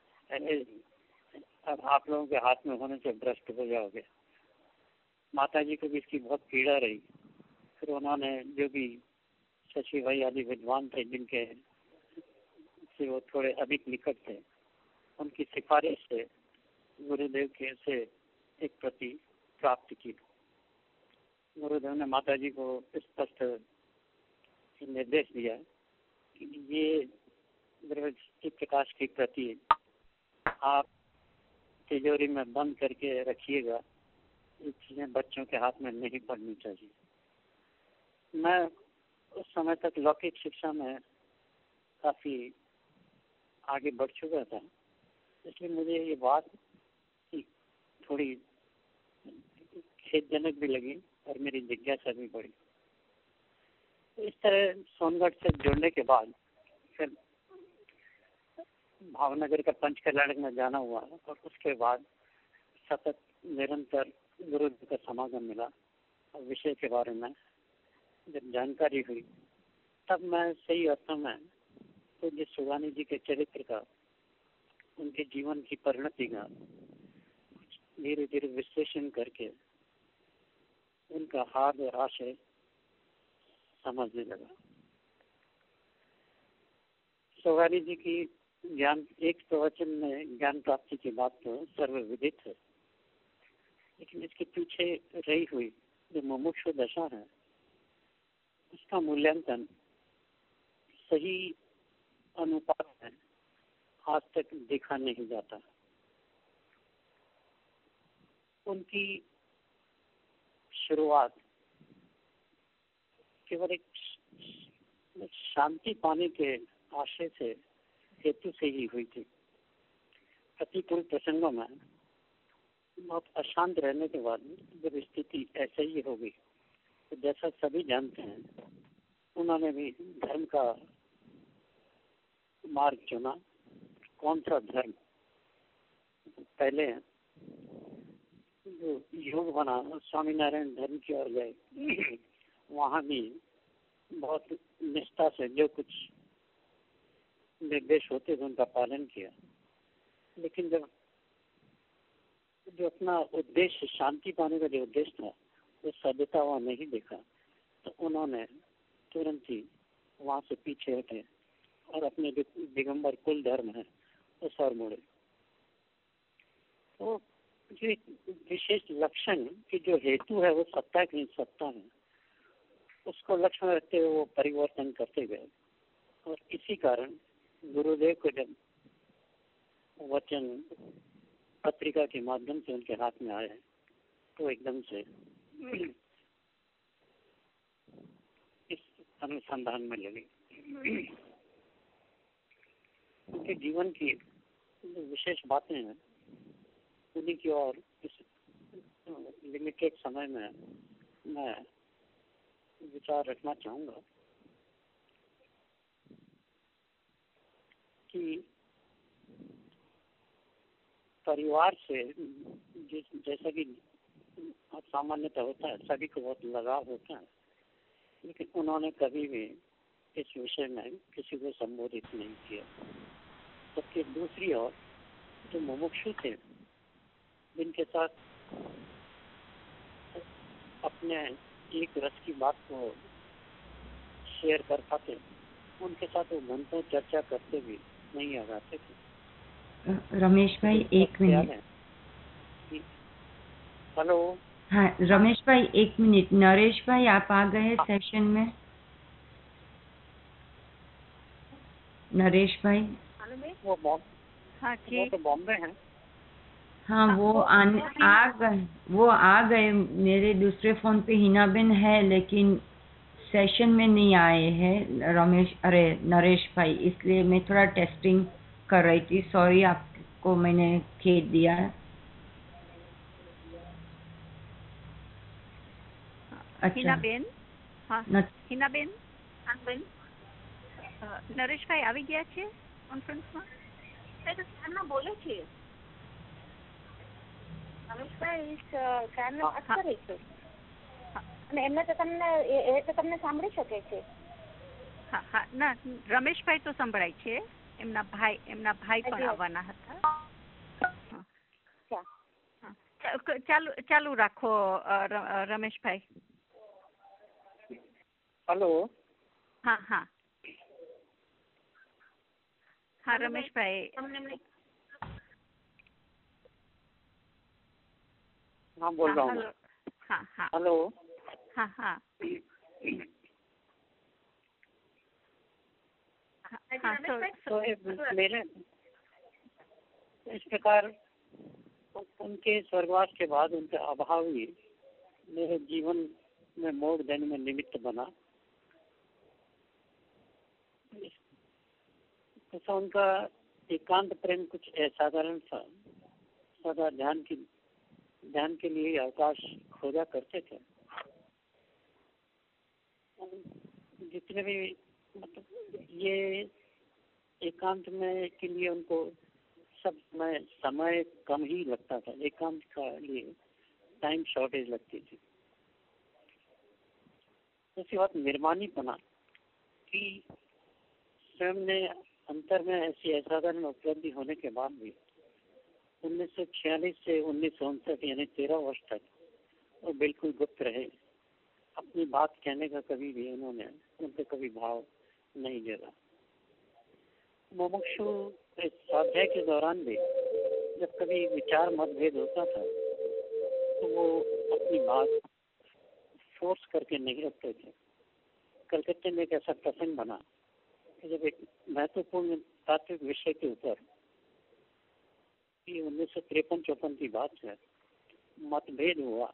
अब आप लोगों के हाथ में होने से भ्रष्ट हो जाओगे। माता जी को भी इसकी बहुत पीड़ा रही। फिर उन्होंने जो भी शशि भाई आदि विद्वान थे, जिनके से वो थोड़े अधिक निकट थे, उनकी सिफारिश से गुरुदेव के से एक प्रति प्राप्त की। गुरुदेव ने माता जी को स्पष्ट निर्देश दिया कि ये द्रव्य प्रकाश की प्रति आप तिजोरी में बंद करके रखिएगा, ये चीजें बच्चों के हाथ में नहीं पड़नी चाहिए। मैं उस समय तक लौकिक शिक्षा में काफी आगे बढ़ चुका था, इसलिए मुझे ये बात थोड़ी खेदजनक भी लगी और मेरी जिज्ञासा भी बढ़ी। इस तरह सोनगढ़ से जुड़ने के बाद फिर भावनगर का पंच कल्याण में जाना हुआ और उसके बाद सतत निरंतर गुरुदेव का समागम मिला और विषय के बारे में जब जानकारी हुई, तब मैं सही अर्थों में पूज्य सुगानी जी के चरित्र का, उनके जीवन की परिणति का धीरे धीरे विश्लेषण करके उनका हार्द और आशय समझने लगा। सुगानी जी की ज्ञान, एक तो वचन में ज्ञान प्राप्ति की बात तो सर्वविदित है, लेकिन इसके पीछे रही हुई जो मुमुक्षु दशा है, उसका मूल्यांकन सही अनुपात में आज तक देखा नहीं जाता। उनकी शुरुआत केवल एक शांति पाने के आशय से, हेतु से ही हुई थी। प्रतिकूल प्रसंगों में बहुत अशांत रहने के बाद जब स्थिति ऐसे ही होगी, तो जैसा सभी जानते हैं, उन्होंने भी धर्म का मार्ग चुना। कौन सा धर्म? पहले जो योग बना, स्वामीनारायण धर्म की ओर गए, वहाँ भी बहुत निष्ठा से जो कुछ निर्देश होते थे उनका पालन किया। लेकिन जब जो अपना उद्देश्य शांति पाने का जो उद्देश्य था वो सभ्यता वहाँ नहीं देखा, तो उन्होंने तुरंत ही वहाँ से पीछे हटे और अपने जो दिगंबर कुल धर्म है उस ओर मुड़े। तो जो एक विशेष लक्षण की जो हेतु है वो सत्ता की सत्ता है, उसको लक्ष्य में रखते हुए वो परिवर्तन करते गए। और इसी कारण गुरुदेव को जब वचन पत्रिका के माध्यम से उनके हाथ में आया तो एकदम से इस अनुसंधान में लगे। उनके जीवन की विशेष बातें हैं, उन्हीं की और इस लिमिटेड समय में मैं विचार रखना चाहूँगा कि परिवार से जैसा कि सामान्यतः होता है, सभी को बहुत लगाव होता है, लेकिन उन्होंने कभी भी इस विषय में किसी को संबोधित नहीं किया। जबकि दूसरी ओर जो मुमुक्षु थे, जिनके साथ अपने एक रस की बात को शेयर कर पाते, उनके साथ वो घंटों चर्चा करते भी नहीं आ जाते थे। रमेश भाई एक मिनट। हेलो। हाँ रमेश भाई एक मिनट, नरेश भाई आप आ गए सेशन में? नरेश भाई वो बॉम्बे हैं। हाँ वो आ गए। मेरे दूसरे फोन पे हिनाबेन है लेकिन सेशन में नहीं आए हैं नरेश भाई, इसलिए मैं थोड़ा टेस्टिंग कर रही थी। सॉरी आपको मैंने खेद दिया। अच्छा हिनाबेन, हाँ हिनाबेन, નરેશભાઈ આવી ગયા છે કોન્ફરન્સમાં? બોલે છે રમેશભાઈ કારનો વાત કરે છે અને એમને તો તમને સાંભળી શકે છે. હા હા ના રમેશભાઈ તો સંભળાય છે, એમના ભાઈ પણ આવવાના હતા. ચાલુ રાખો રમેશભાઈ. हेलो। हाँ हाँ हाँ रमेश भाई। हाँ बोल रहा हूँ। हाँ हाँ हेलो। हाँ हाँ हाँ तो मेरे इस प्रकार उनके स्वर्गवास के बाद उनका अभाव ही मेरे जीवन में मोड़ देने में निमित्त बना। तो उनका एकांत प्रेम कुछ असाधारण था। सदा ध्यान के लिए अवकाश खोजा करते थे। जितने भी मतलब ये एकांत में के लिए उनको सब समय कम ही लगता था। एकांत का लिए टाइम शॉर्टेज लगती थी। दूसरी बात निर्माणीपना कि स्वयं ने अंतर में ऐसी असाधारण उपलब्धि होने के बाद भी 1946 से 1959 यानी 13 वर्ष तक वो बिल्कुल गुप्त रहे। अपनी बात कहने का कभी भी उन्होंने उनसे कभी भाव नहीं जोड़ा। मुमुक्षु स्वाध्याय के दौरान भी जब कभी विचार मतभेद होता था तो वो अपनी बात फोर्स करके नहीं रखते थे। कलकत्ते में एक ऐसा प्रसंग बना जब एक महत्वपूर्ण तात्विक विषय के ऊपर 1953-54 की बात है, मतभेद हुआ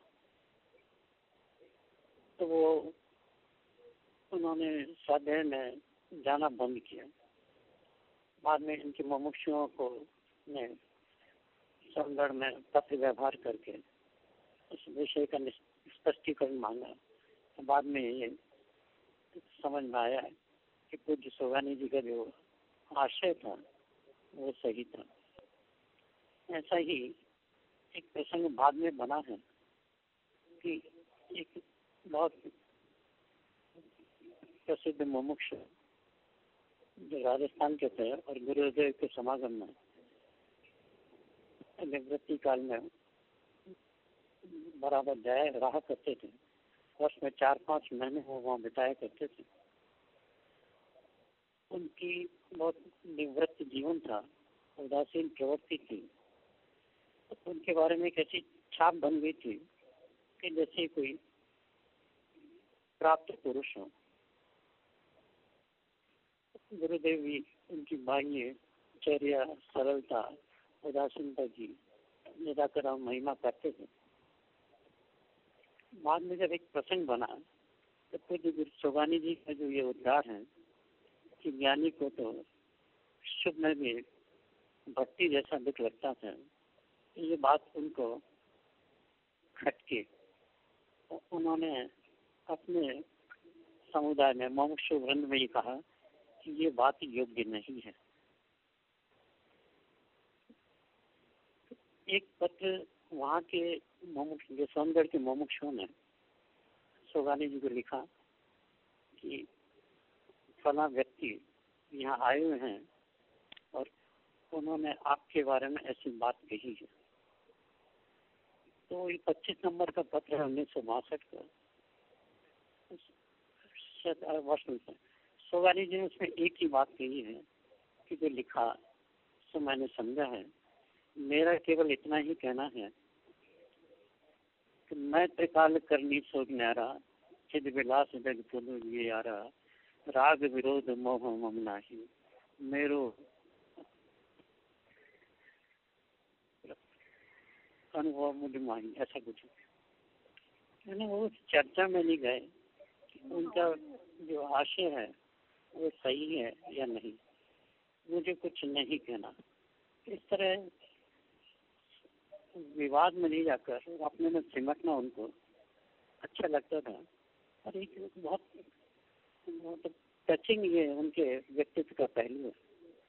तो वो उन्होंने स्वाध्याय में जाना बंद किया। बाद में इनके मुमुक्षुओं को ने संगढ़ में पत्र व्यवहार करके उस विषय का स्पष्टीकरण मांगा। तो बाद में ये समझ में आया कि पूज्य सोगानी जी का जो आशय था वो सही था। ऐसा ही एक प्रसंग बाद में बना है कि एक बहुत प्रसिद्ध मुमुक्षु जो राजस्थान के थे और गुरुदेव के समागम में निवृत्ति काल में बराबर जाया रहा करते थे। वर्ष में 4-5 महीने वो वहाँ बिताया करते थे। उनकी बहुत निवृत्त जीवन था, उदासीन प्रवृत्ति थी। तो उनके बारे में एक ऐसी छाप बन गई थी कि जैसे कोई प्राप्त पुरुष हो। गुरुदेव भी उनकी बाह्य चर्या, सरलता, उदासीनता की निराकरण महिमा करते थे। बाद में जब एक प्रसंग बना तो पूज्य गुरु सोगानी जी का जो ये उद्गार है कि ज्ञानी को तो शुभ में भी भक्ति जैसा दुख लगता था, ये बात उनको खटके। उन्होंने अपने समुदाय में मुमुक्षु वृंद में ही कहा कि ये बात योग्य नहीं है। एक पत्र वहाँ के मुमुक्षु, जो सोनगढ़ के मुमुक्षुओं ने सोगानी जी को लिखा कि फला व्यक्ति यहाँ आए हुए हैं और उन्होंने आपके बारे में ऐसी बात कही है। तो ये 25 नंबर का पत्र है 1962 का वर्ष में। सोगानी जी ने उसमें एक ही बात कही है कि जो लिखा सो मैंने समझा है। मेरा केवल इतना ही कहना है कि मैं त्रिकाल करनी सोच न्यारा, चिद विलास जग पुलु ये यारा, राग विरोध मोह मम नाही, मेरो अनुभव मुझ माही, ऐसा कुछ है। वो चर्चा में नहीं गए उनका जो आशय है वो सही है या नहीं, मुझे कुछ नहीं कहना। इस तरह विवाद में नहीं जाकर अपने में सिमटना उनको अच्छा लगता था। और एक बहुत टचिंग ये उनके व्यक्तित्व का पहलू है।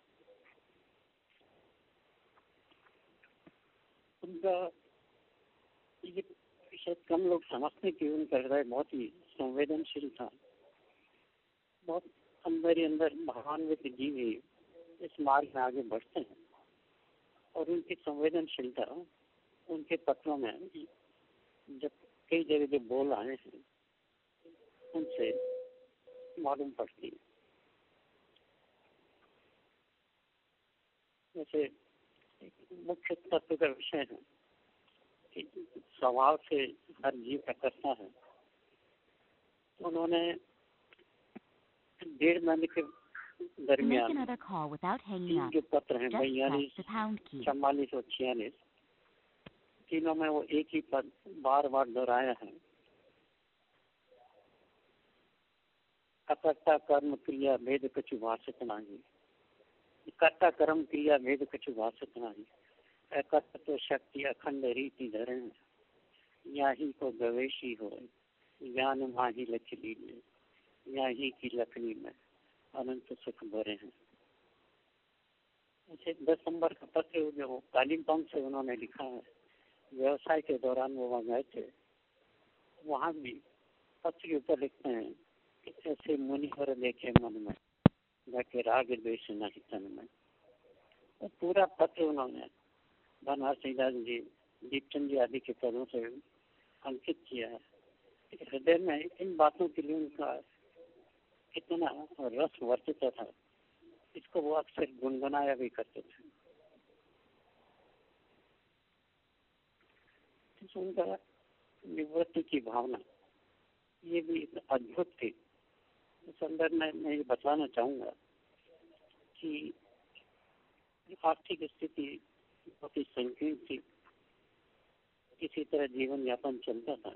उनका ये शायद कम लोग समझते कि उनका हृदय बहुत ही संवेदनशील था। बहुत अंदर ही अंदर भावान्वित जीव ही इस मार्ग में आगे बढ़ते हैं। और उनकी संवेदनशीलता उनके पत्रों में जब कई जगह जो बोल आए हैं उनसे मालूम पड़ती है। जैसे मुख्य तत्व का विषय है कि स्वभाव से हर जीव करता है। तो उन्होंने 1.5 महीने के दरमियान जो पत्र हैं 42, 44 और 46, तीनों में वो एक ही पद बार बार दोहराया है। अकर्ता कर्म क्रिया भेद कछु भाषित नाही, कर्ता कर्म क्रिया भेद कछु भाषित नाही, अकर्ता तो शक्ति अखंड रीति धरे, याही को गवेशी हो, ज्ञान माही लख लीले, याही की लखनी में अनंत सुख भरे हैं। ऐसे 10 नंबर का पत्र जो कालिम्पोंग से उन्होंने लिखा है, व्यवसाय के दौरान वो वहाँ गए थे। वहाँ भी पत्र के ऊपर लिखते हैं कि ऐसे मुनि पर देखे मन में, जाके राग द्वेष नहीं तन में। और पूरा पत्र उन्होंने बनारसी दास जी, दीपचंद जी आदि के पदों से अंकित किया है। हृदय में इन बातों के लिए उनका कितना रस वर्तित था, इसको वो अक्सर गुनगुनाया भी करते थे। उनका निवृत्ति की भावना ये भी अद्भुत थी। इस संदर्भ में मैं ये बताना चाहूँगा कि आर्थिक स्थिति बहुत ही संकीर्ण थी, किसी तरह जीवन यापन चलता था।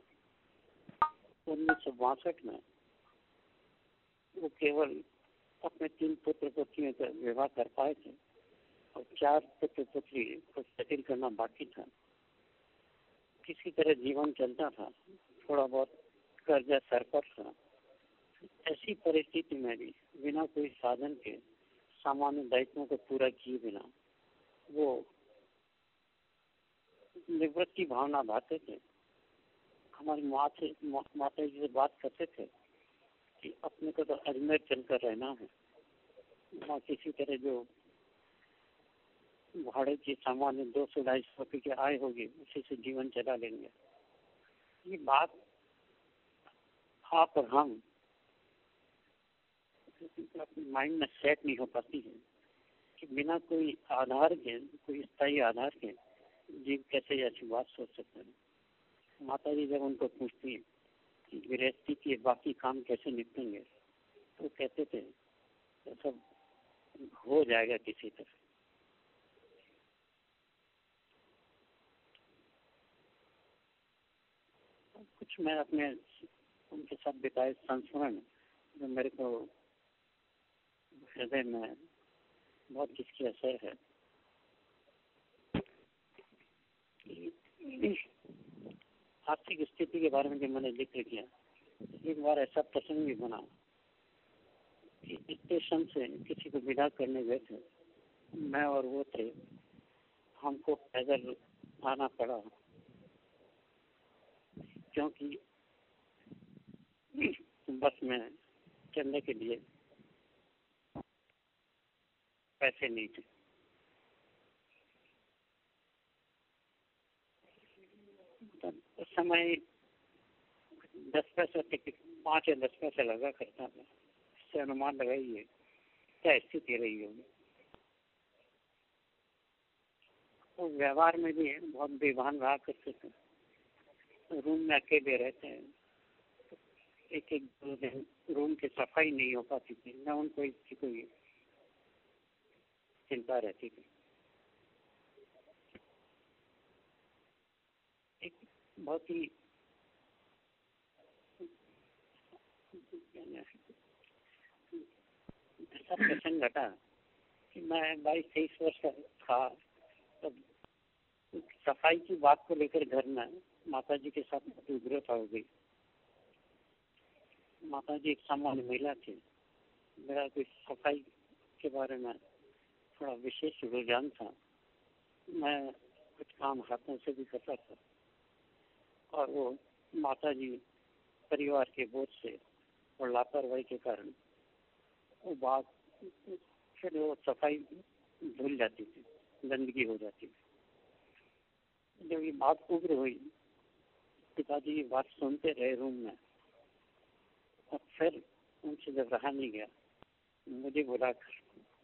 1962 में वो केवल अपने 3 पुत्र पुत्रियों का विवाह कर पाए थे और 4 पुत्र पुत्री को सेटिल करना बाकी था। किसी तरह जीवन चलता था, थोड़ा बहुत कर्जा सर पर था। ऐसी परिस्थिति में भी बिना कोई साधन के सामान्य दायित्वों को पूरा किए बिना वो निवृत्ति भावना भाते थे। हमारी माता जी से बात करते थे कि अपने को तो अजमेर चलकर रहना है, वहाँ किसी तरह जो भाड़े की सामान्य 200-250 रुपये की आय होगी, उसी से जीवन चला लेंगे। ये बात आप और हम अपने माइंड में सेट नहीं हो पाती है कि बिना कोई आधार के, कोई स्थायी आधार के जीव कैसे ऐसी बात सोच सकते हैं। माता जी जब उनको पूछती है कि गृहस्थी के बाकी काम कैसे निपटेंगे, तो कहते थे तो सब हो जाएगा किसी तरह। कुछ मैं अपने उनके साथ बिताए संस्मरण जो मेरे को हृदय में बहुत किसकी असर है। आर्थिक स्थिति के बारे में जब मैंने जिक्र किया, एक बार ऐसा प्रसंग भी बना कि स्टेशन से किसी को विदा करने गए थे, मैं और वो थे, हमको पैदल आना पड़ा क्योंकि बस में चलने के लिए पैसे नहीं थे। उस समय 10 पैसा टिकट, 5 या 10 पैसा लगा करता था। इससे अनुमान लगाइए क्या स्थिति रही होगी। तो व्यवहार में भी बहुत बेभान रहा करते थे। रूम में अकेले रहते हैं, एक 2 दिन रूम की सफाई नहीं हो पाती थी, न उनको इसकी कोई चिंता रहती थी। एक बहुत ही ऐसा प्रसंग घटा कि मैं 22-23 वर्ष का था, तब सफाई की बात को लेकर घर में माता जी के साथ उग्रता हो गई। माता जी एक सामान्य महिला थी, मेरा कोई सफाई के बारे में थोड़ा विशेष रुझान था। मैं कुछ काम हाथों से भी करता था और वो माता जी परिवार के बोझ से और लापरवाही के कारण वो बात, फिर वो सफाई भूल जाती थी, गंदगी हो जाती थी। जब ये बात उग्र हुई, पिताजी ये बात सुनते रहे रूम में, और फिर उनसे जब रहा नहीं गया, मुझे बुलाकर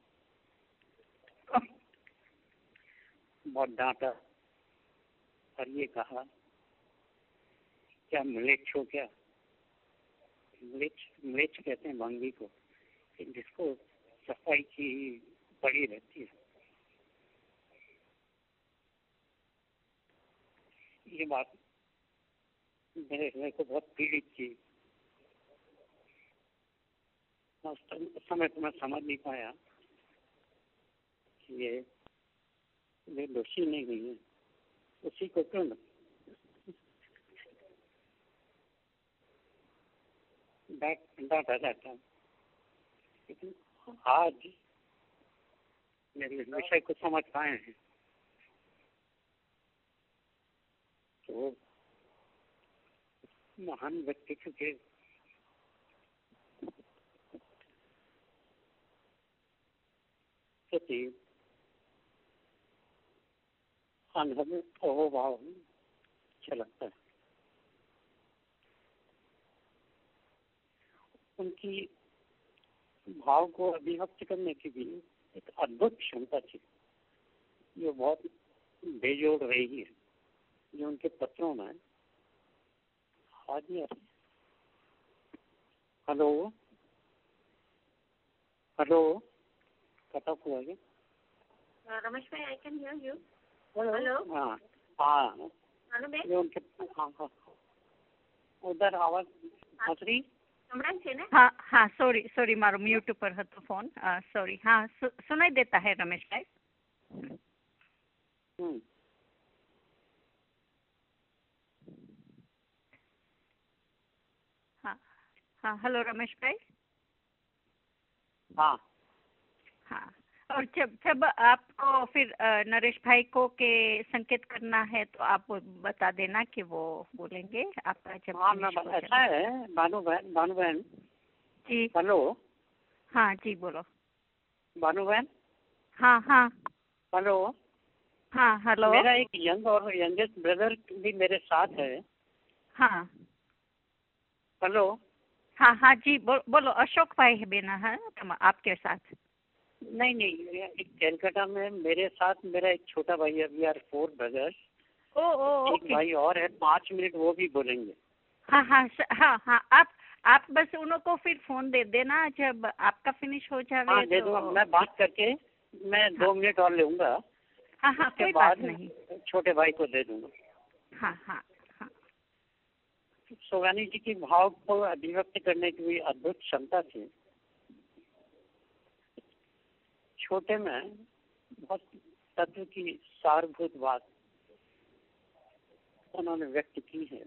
बहुत डांटा और ये कहा, क्या म्लेच्छ हो क्या? म्लेच्छ कहते हैं भंगी को, जिसको सफाई की पड़ी रहती है। ये बात मेरे हृदय को बहुत पीड़ित की। उस समय तो मैं समझ नहीं पाया कि ये दोषी नहीं हुई है, उसी को क्यों डांटा जाता है। लेकिन आज मेरे विषय को समझ पाए हैं तो महान व्यक्तित्व के प्रति अहोभाव अच्छा लगता है। उनकी भाव को अभिव्यक्त करने की भी एक अद्भुत क्षमता थी, जो बहुत बेजोड़ रही है, जो उनके पत्रों में हेलो कट ऑफ हुआ क्या? रमेश भाई, I can hear you. Hello. हाँ हाँ, जो उनके उधर आवाज हंसरी हाँ हाँ, सॉरी मारो म्यूट पर હતો ફોન, सॉरी। हाँ, सुनाई देता है रमेश भाई। हाँ हाँ, हेलो रमेश भाई। हाँ हाँ, और जब आपको फिर नरेश भाई को के संकेत करना है तो आप बता देना कि वो बोलेंगे आपका जब। हाँ, ऐसा है भानु बहन जी। हेलो। हाँ जी, बोलो भानु बहन। हाँ हाँ, हेलो। हाँ हेलो। मेरा एक यंगेस्ट ब्रदर भी मेरे साथ है। हाँ हेलो। हाँ हाँ जी बोलो। अशोक भाई है बेना है आपके साथ? नहीं, कैलकाटा में मेरे साथ मेरा एक छोटा भाई है। We are 4 brothers. एक भाई और है, 5 मिनट वो भी बोलेंगे। हाँ हाँ हाँ हाँ आप बस उनको फिर फोन दे देना जब आपका फिनिश हो जाए। हाँ दे दूंगा। मैं बात करके मैं 2 मिनट और लूंगा। हाँ हाँ उसके कोई बाद बात नहीं। छोटे भाई को दे दूंगा। हाँ हाँ हाँ। सोगानी जी की भाव को अभिव्यक्त करने की भी अद्भुत क्षमता थी। छोटे में बहुत तत्व की सारभूत बात उन्होंने व्यक्त की है।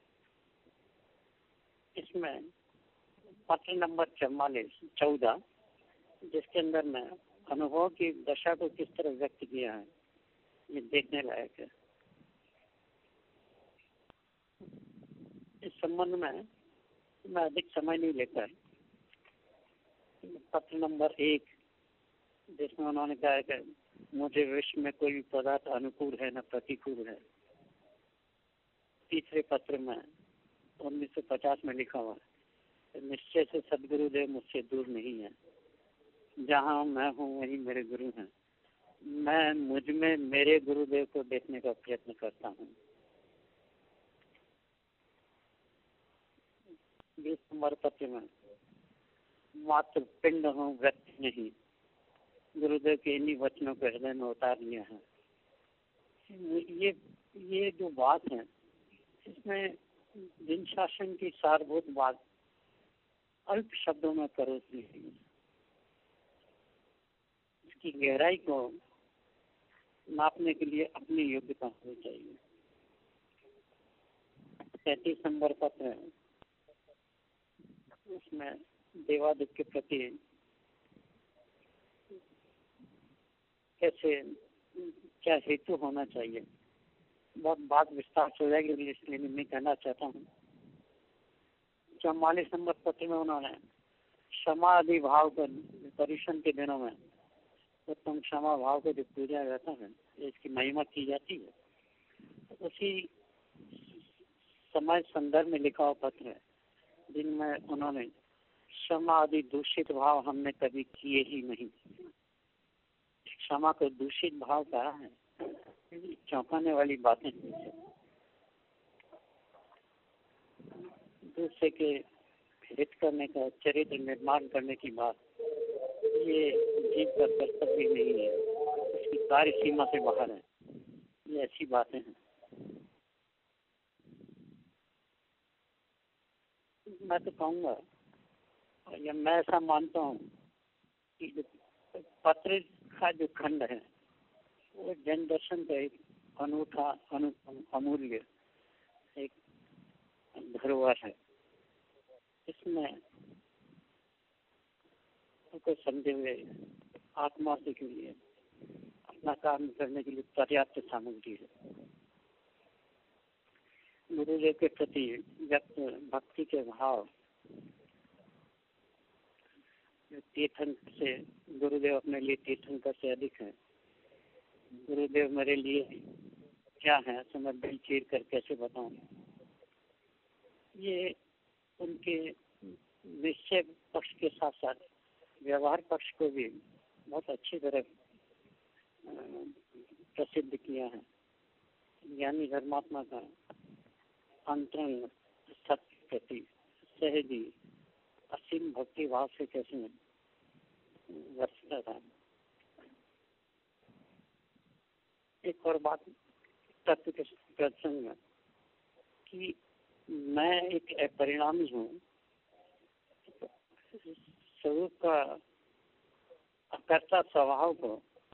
इसमें पत्र नंबर 14 जिसके अंदर मैं अनुभव की दशा को किस तरह व्यक्त किया है, ये देखने लायक है। इस संबंध में मैं अधिक समय नहीं लेकर पत्र नंबर 1 जिसमें उन्होंने कहा है कि मुझे विश्व में कोई भी पदार्थ अनुकूल है न प्रतिकूल है। तीसरे पत्र में 1950 में लिखा हुआ है, निश्चय से सदगुरुदेव मुझसे दूर नहीं है। जहाँ मैं हूँ वहीं मेरे गुरु हैं। मैं मुझ में मेरे गुरुदेव को देखने का प्रयत्न करता हूँ। 20 नंबर पत्र में मात्र पिंड हूँ व्यक्ति नहीं, गुरुदेव के इन्हीं वचनों को हृदय में उतार लिया है। ये जो बात है इसमें दिन शासन की सारभूत बात अल्प शब्दों में परोस दी है। इसकी गहराई को नापने के लिए अपनी योग्यता होनी चाहिए। 33 नंबर पत्र है, उसमें देवादित्य के प्रति कैसे क्या हेतु होना चाहिए, बहुत बात विस्तार से हो जाएगी, इसलिए मैं कहना चाहता हूँ। 44 नंबर पत्र में उन्होंने क्षमा आदि भाव को परीक्षण के दिनों में उत्तम क्षमा भाव को जो पूजा जाता है, इसकी महिमा की जाती है। उसी समय संदर्भ में लिखा हुआ पत्र है जिनमें उन्होंने क्षमा आदि दूषित भाव हमने कभी किए ही नहीं। क्षमा को दूषित भाव कहा है, चौंकाने वाली बातें। दूसरे के हित करने का, चरित्र निर्माण करने की बात, ये जीव का कर्तव्य नहीं है, उसकी कार्य सीमा से बाहर है। ये ऐसी बातें हैं। मैं तो कहूँगा, या मैं ऐसा मानता हूँ कि पत्र का जो खंड है वो जैन दर्शन का एक अनूठा, अनुपम, अमूल्य एक धरोहर है। इसमें को समझे हुए आत्मा के लिए अपना काम करने के लिए पर्याप्त सामग्री है। गुरुदेव के प्रति व्यक्त भक्ति के भाव, तीर्थंकर से गुरुदेव अपने लिए तीर्थंकर से अधिक है। गुरुदेव मेरे लिए क्या है, समझ दिल चीर कर कैसे बताऊं। ये उनके निश्चय पक्ष के साथ साथ व्यवहार पक्ष को भी बहुत अच्छी तरह प्रसिद्ध किया है। ज्ञानी धर्मात्मा का अंतरंग सत्य प्रति सहजी असीम भक्ति भाव से कैसे वर्षता था। एक और बात तत्व के प्रसंग में कि मैं एक अपरिणामी हूँ, स्वरूप का अकर्ता स्वभाव को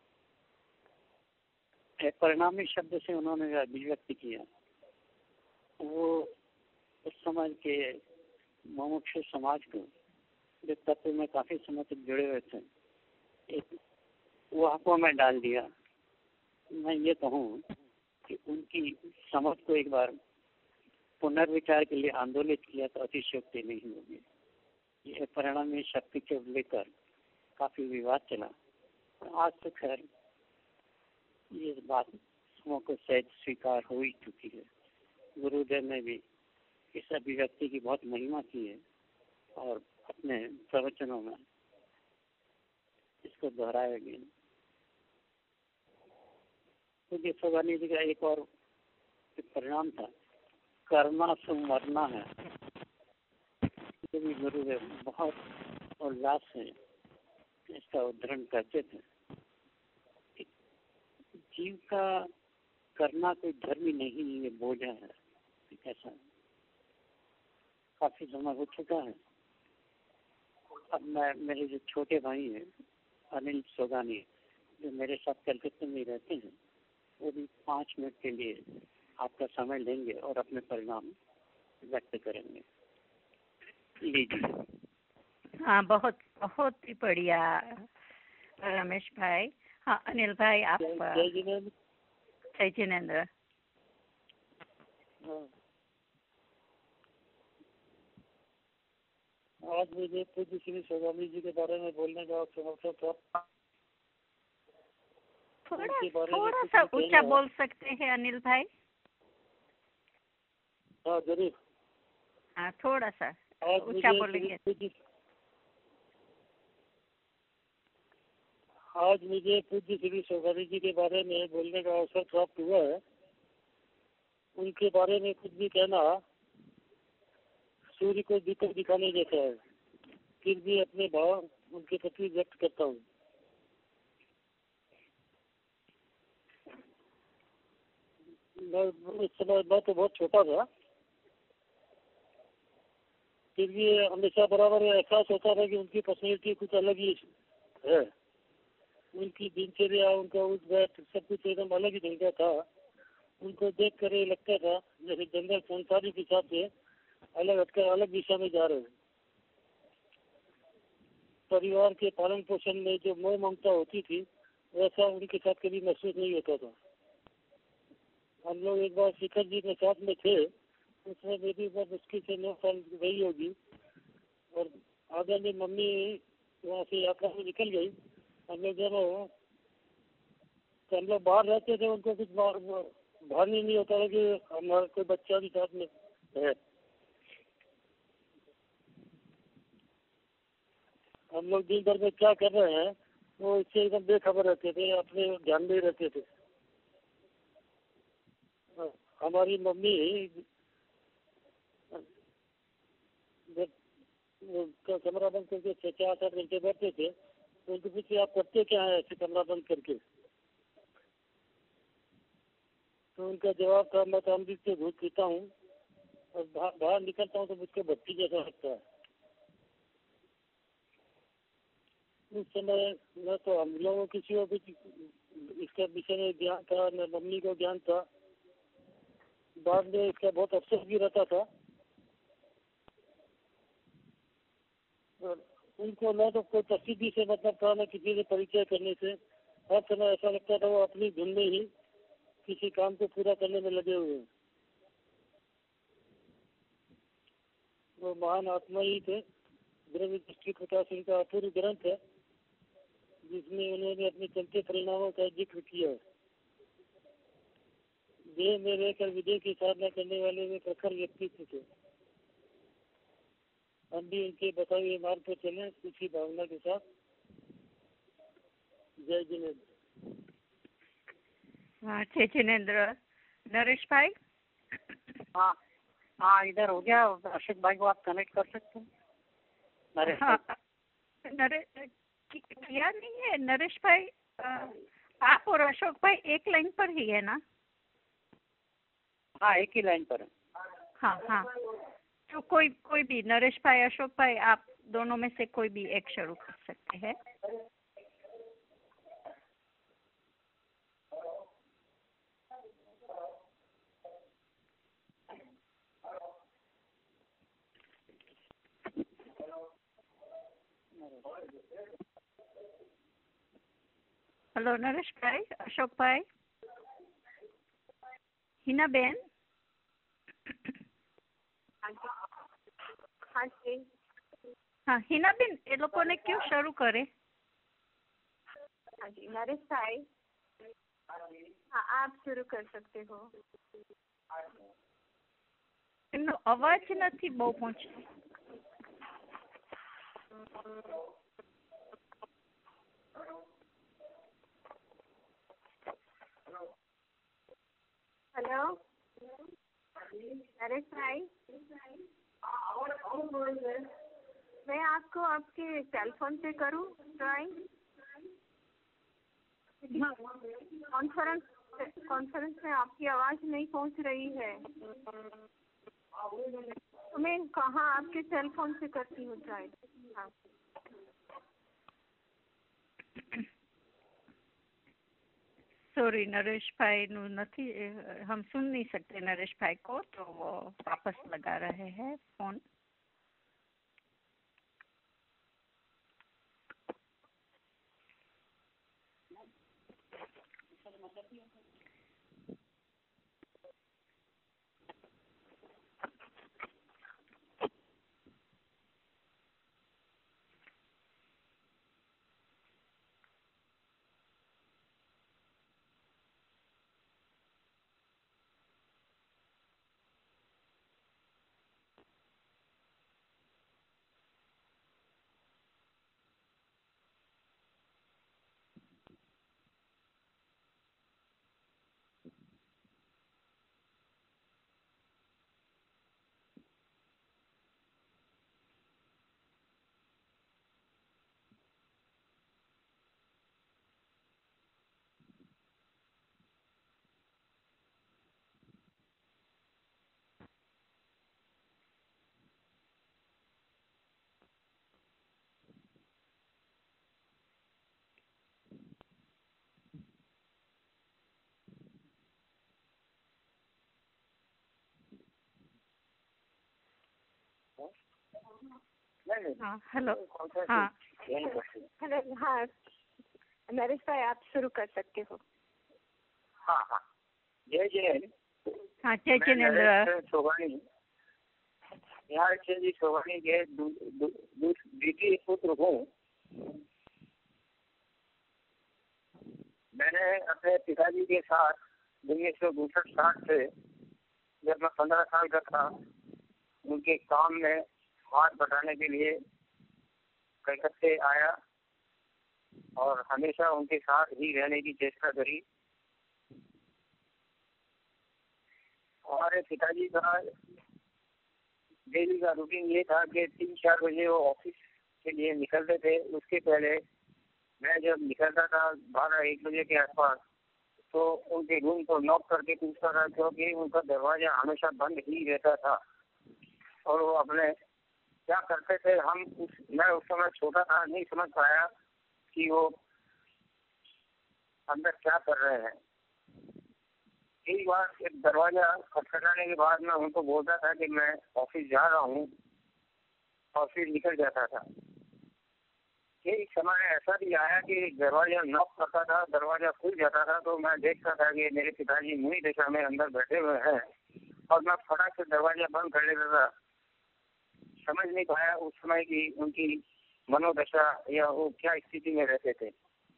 अपरिणामी शब्द से उन्होंने अभिव्यक्त किया। वो उस समाज के मुमुक्षु समाज को, जो तत्व में काफी समय तक जुड़े हुए थे, एक वहां में डाल दिया। मैं ये कहूँ कि उनकी समझ को एक बार पुनर्विचार के लिए आंदोलित किया तो अतिशयोक्ति नहीं होगी। ये परिणामी शक्ति को लेकर काफी विवाद चला। आज तो खैर ये बात को सहज स्वीकार हो ही चुकी है। गुरुदेव ने भी इस अभिव्यक्ति की बहुत महिमा की है और अपने प्रवचनों में इसको दोहराया गया। तो सोगानी जी का एक और परिणाम था, कर्मा से मरना है। ये भी गुरुदेव बहुत उल्लास से इसका उद्धरण करते थे। जीव का करना कोई धर्म ही नहीं, ये बोझा है। कैसा काफी समय हो चुका है। अब मैं, मेरे जो छोटे भाई हैं अनिल सोगानी, जो मेरे साथ कलकत्ते में रहते हैं, वो भी 5 मिनट के लिए आपका समय लेंगे और अपने परिणाम व्यक्त करेंगे। लीजिए। हाँ, बहुत बहुत ही बढ़िया रमेश भाई। हाँ अनिल भाई, आप। जय जिनेन्द्र। आज मुझे पूज्य श्री सोगानी जी के बारे में बोलने का अवसर था। थोड़ा सा ऊंचा बोल सकते हैं अनिल भाई? हाँ जरूर। हाँ, थोड़ा सा ऊंचा बोलेंगे। आज मुझे पूज्य श्री सोगानी जी के बारे में बोलने का अवसर प्राप्त हुआ है। उनके बारे में कुछ भी कहना सूर्य को दीपक दिखाने जैसा है, फिर भी अपने भाव उनके प्रति व्यक्त करता हूँ। उस समय मैं तो बहुत छोटा था, फिर भी हमेशा बराबर एहसास होता था कि उनकी पर्सनैलिटी कुछ अलग ही है। उनकी दिनचर्या, उनका उठ बैठ सब कुछ एकदम अलग ही ढंग का था। उनको देख कर ये लगता था जैसे जनरल संसारी के हिसाब से अलग हटकर अलग दिशा में जा रहे हैं। परिवार के पालन पोषण में जो मोह ममता होती थी, वैसा उनके साथ कभी महसूस नहीं होता था। हम लोग एक बार शिखर जी के साथ में थे, उसमें मेरी बहुत मुश्किल से 9 साल रही होगी, और आगे में मम्मी वहाँ से यात्रा में निकल गई। हम लोग जब हम लोग बाहर रहते थे, उनको कुछ भान ही नहीं होता था कि हमारा कोई बच्चा भी साथ में है। हम लोग दिन भर में क्या कर रहे हैं वो इससे एकदम बेखबर रहते थे, अपने ध्यान में रहते थे। हमारी मम्मी जब कमरा बंद करके 6-8 घंटे बैठते थे, तो उनको पूछे आप करते क्या है ऐसे कमरा बंद करके? तो उनका जवाब था, मैं तो अमृत से दूध पीता हूँ और बाहर निकलता हूँ तो मुझको भट्टी जैसा लगता है। उस समय न तो हम लोगों किसी को कुछ इसका विषय में ज्ञान था, न मम्मी को ज्ञान था। बाद में इसका बहुत अफसोस भी रहता था। और उनको न तो कोई प्रसिद्धि से मतलब था, न किसी से परिचय करने से। हर समय ऐसा लगता था वो अपनी धुन में ही किसी काम को पूरा करने में लगे हुए हैं। वो महान आत्मा ही थे। ब्रह्म दृष्टि प्रकाश इनका अपूर्व ग्रंथ है, जिसमें उन्होंने अपने चलते परिणामों का जिक्र किया है। देह में रहकर विदेह की साधना करने वाले वे प्रखर व्यक्तित्व थे। हम भी उनके बताए हुए मार्ग पर चले उसी भावना के साथ। जय जिनेन्द्र। हाँ, जय जिनेन्द्र। नरेश भाई? हाँ हाँ, इधर हो गया। अशोक भाई को आप कनेक्ट कर सकते हैं। नरेश नरेश किया नहीं है नरेश भाई? आप और अशोक भाई एक लाइन पर ही है ना? हाँ, एक ही लाइन पर है। हाँ हाँ, तो कोई भी, नरेश भाई, अशोक भाई, आप दोनों में से कोई भी एक शुरू कर सकते हैं। हेलो नरेश भाई, अशोक भाई, हिना बेन। हाँ हिना बेन, ये लोगों ने क्यों शुरू करे? हाँ जी, नरेश भाई। हाँ, आप शुरू कर सकते हो. એનો અવાજ નથી બહુ પહોંચતો. हेलो नरेश भाई, मैं आपको आपके सेल फोन से करूँ ड्राइंग? कॉन्फ्रेंस में आपकी आवाज़ नहीं पहुंच रही है. तो मैं कहाँ आपके सेल फोन से करती हूँ ड्राइंग. हाँ. सॉरी नरेश भाई नु नहीं, हम सुन नहीं सकते नरेश भाई को, तो वो वापस लगा रहे हैं फोन. हाँ हेलो. हाँ हेलो. हाँ नरेश भाई, आप शुरू कर सकते हो. हाँ हाँ. जय जैन. हाँ जय जिनेंद्र सोगानी, यहाँ जी सोगानी के द्वितीय पुत्र हूँ. मैंने अपने पिताजी के साथ 1962-63 से, जब मैं 15 साल का था, उनके काम में हाथ बटाने के लिए कलकत्ते आया और हमेशा उनके साथ ही रहने की चेष्टा करी. हमारे पिताजी का डेली का रूटीन ये था कि 3-4 बजे वो ऑफिस के लिए निकलते थे. उसके पहले मैं जब निकलता था 12-1 बजे के आसपास, तो उनके रूम को नॉक करके पूछता था, क्योंकि उनका दरवाजा हमेशा बंद ही रहता था. और वो अपने क्या करते थे, मैं उस समय छोटा था, नहीं समझ पाया कि वो अंदर क्या कर रहे हैं. एक बार एक दरवाजा खटखटाने के बाद मैं उनको बोलता था कि मैं ऑफिस जा रहा हूँ, और फिर निकल जाता था. एक समय ऐसा भी आया कि दरवाजा नॉक करता था, दरवाजा खुल जाता था, तो मैं देखता था कि मेरे पिताजी मुंह दिशा में अंदर बैठे हुए हैं, और मैं फटाक से दरवाजा बंद कर लेता था. समझ नहीं पाया उस समय की उनकी मनोदशा या वो क्या स्थिति में रहते थे.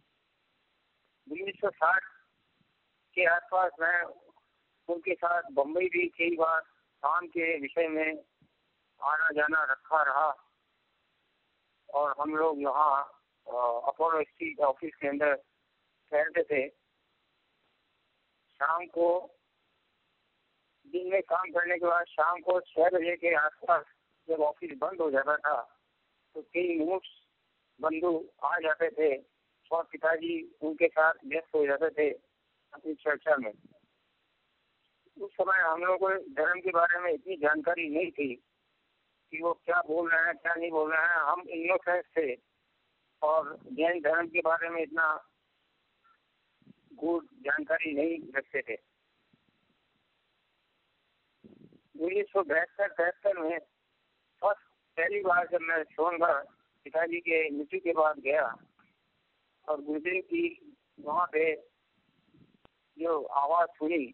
1960 के आसपास मैं उनके साथ बम्बई भी कई बार काम के विषय में आना जाना रखा रहा, और हम लोग यहाँ अपोलो स्ट्रीट ऑफिस के अंदर ठहरते थे. शाम को, दिन में काम करने के बाद शाम को 6 बजे के आसपास जब ऑफिस बंद हो जाता था, तो कई नोट्स बंधु आ जाते थे और पिताजी उनके साथ व्यस्त हो जाते थे अपनी चर्चा में. उस समय हम लोग को धर्म के बारे में इतनी जानकारी नहीं थी कि वो क्या बोल रहे हैं क्या नहीं बोल रहे हैं. हम इनोसेंस थे और जैन धर्म के बारे में इतना गुड जानकारी नहीं रखते थे. 1972-73 में पहली बार जब मैं सोनभद्र पिताजी के मृत्यु के बाद गया, और गुरुदेव की वहाँ पे जो आवाज़ सुनी,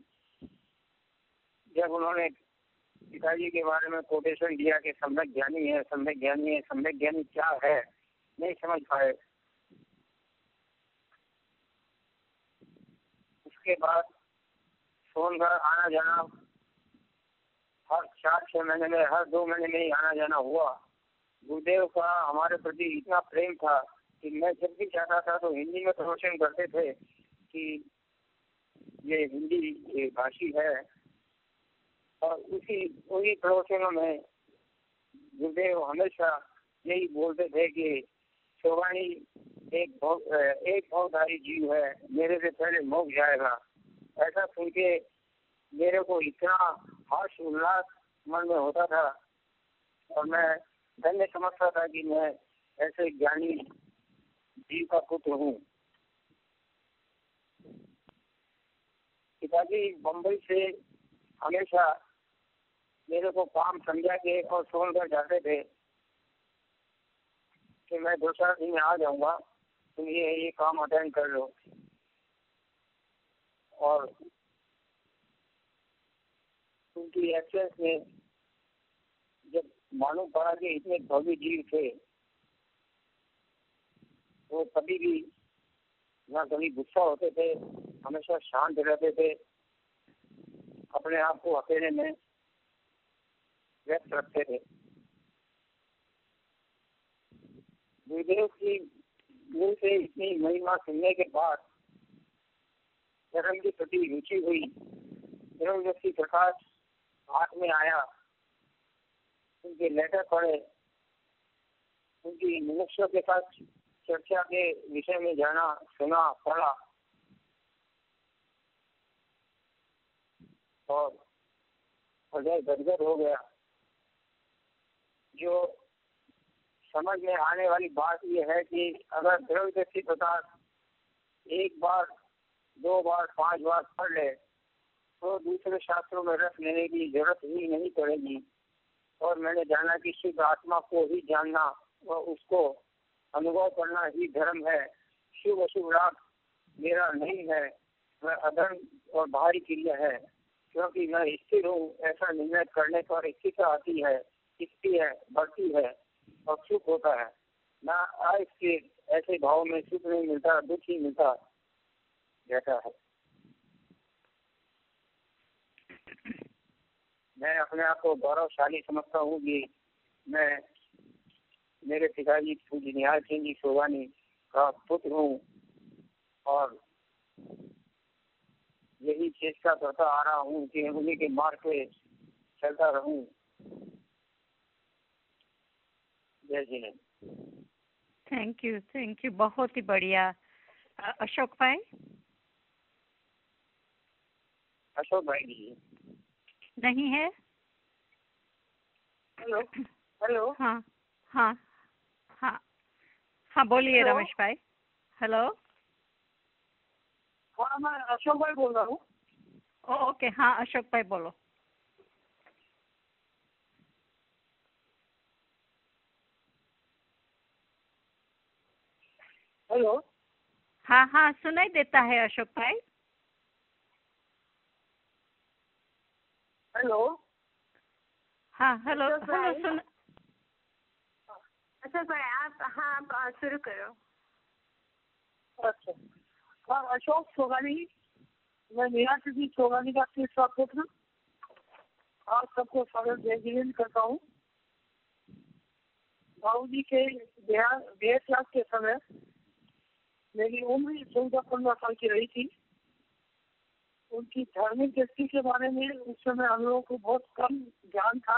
जब उन्होंने पिताजी के बारे में कोटेशन दिया कि सम्यक ज्ञानी है, सम्यक ज्ञानी है, सम्यक ज्ञानी क्या है, नहीं समझ पाए. उसके बाद सोनभद्र आना जाना हर 4-6 महीने में, हर 2 महीने में ही आना जाना हुआ। गुरुदेव का हमारे प्रति इतना प्रेम था कि मैं जब भी चाहता था तो हिंदी में प्रवचन करते थे कि ये हिंदी भाषी है, और उन्हीं प्रवचनों में गुरुदेव हमेशा यही बोलते थे कि शोभानी एक भवधारी जीव है, मेरे से पहले मोक्ष जाएगा। ऐसा सुन के मेरे को इतना हर्ष उल्लास मन में होता था और मैं धन्य समझता था कि मैं ऐसे ज्ञानी जीव का पुत्र हूँ। पिताजी बम्बई से हमेशा मेरे को काम समझा के और सोनभद्र जाते थे कि मैं 2-4 दिन में आ जाऊंगा, तुम ये काम अटेंड कर लो। और उनकी एक्सेस में जब मालूम पड़ा कि इतने भव्य जीव थे, वो कभी भी ना कभी गुस्सा होते थे, हमेशा शांत रहते थे, अपने आप को अकेले में व्यक्त रखते थे। गुरुदेव की मुंह से इतनी महिमा सुनने के बाद धर्म के प्रति रुचि हुई। ब्रह्मदर्शी प्रकाश हाथ में आया, उनके लेटर पढ़े, उनकी मनुष्यों के साथ चर्चा के विषय में जाना, सुना, पढ़ा और हृदय गदगद हो गया। जो समझ में आने वाली बात यह है कि अगर ब्रह्मदर्शी प्रकाश 1 बार, 2 बार, 5 बार पढ़ ले तो दूसरे शास्त्रों में रस लेने की जरूरत ही नहीं पड़ेगी। और मैंने जाना कि शुद्ध आत्मा को ही जानना व उसको अनुभव करना ही धर्म है। शुभ अशुभ राग मेरा नहीं है, वह अधर्म और बाहरी क्रिया है, क्योंकि मैं स्थिर हूँ। ऐसा निर्णय करने पर स्थिरता आती है, स्थिति है, बढ़ती है और सुख होता है। ना अस्थिर, ऐसे भाव में सुख नहीं मिलता, दुख ही मिलता रहता है। मैं अपने आप को गौरवशाली समझता हूँ कि मैं मेरे पिताजी पूज्य निहाल सिंह जी शोभानी का पुत्र हूँ और यही चेष्टा करता आ रहा हूँ कि उन्हीं के मार्ग पे चलता रहूँ। जय जी। थैंक यू, बहुत ही बढ़िया। अशोक भाई जी नहीं है? हेलो। हाँ बोलिए रमेश भाई। हेलो। हाँ, मैं अशोक भाई बोल रहा हूँ। ओके, हाँ अशोक भाई बोलो। हेलो। हाँ सुनाई देता है अशोक भाई। हेलो। हाँ हेलो सुन। अच्छा भाई, आप शुरू करो। अच्छा, हाँ, अशोक शोभानी, मैं निहाल सिंह शोभानी का तीसरा पुत्र आप सबको स्वागत जय करता हूँ। बाबूजी के देहांत के समय मेरी उम्र 14-15 साल की रही थी। उनकी धार्मिक दृष्टि के बारे में उस समय हम लोगों को बहुत कम ज्ञान था।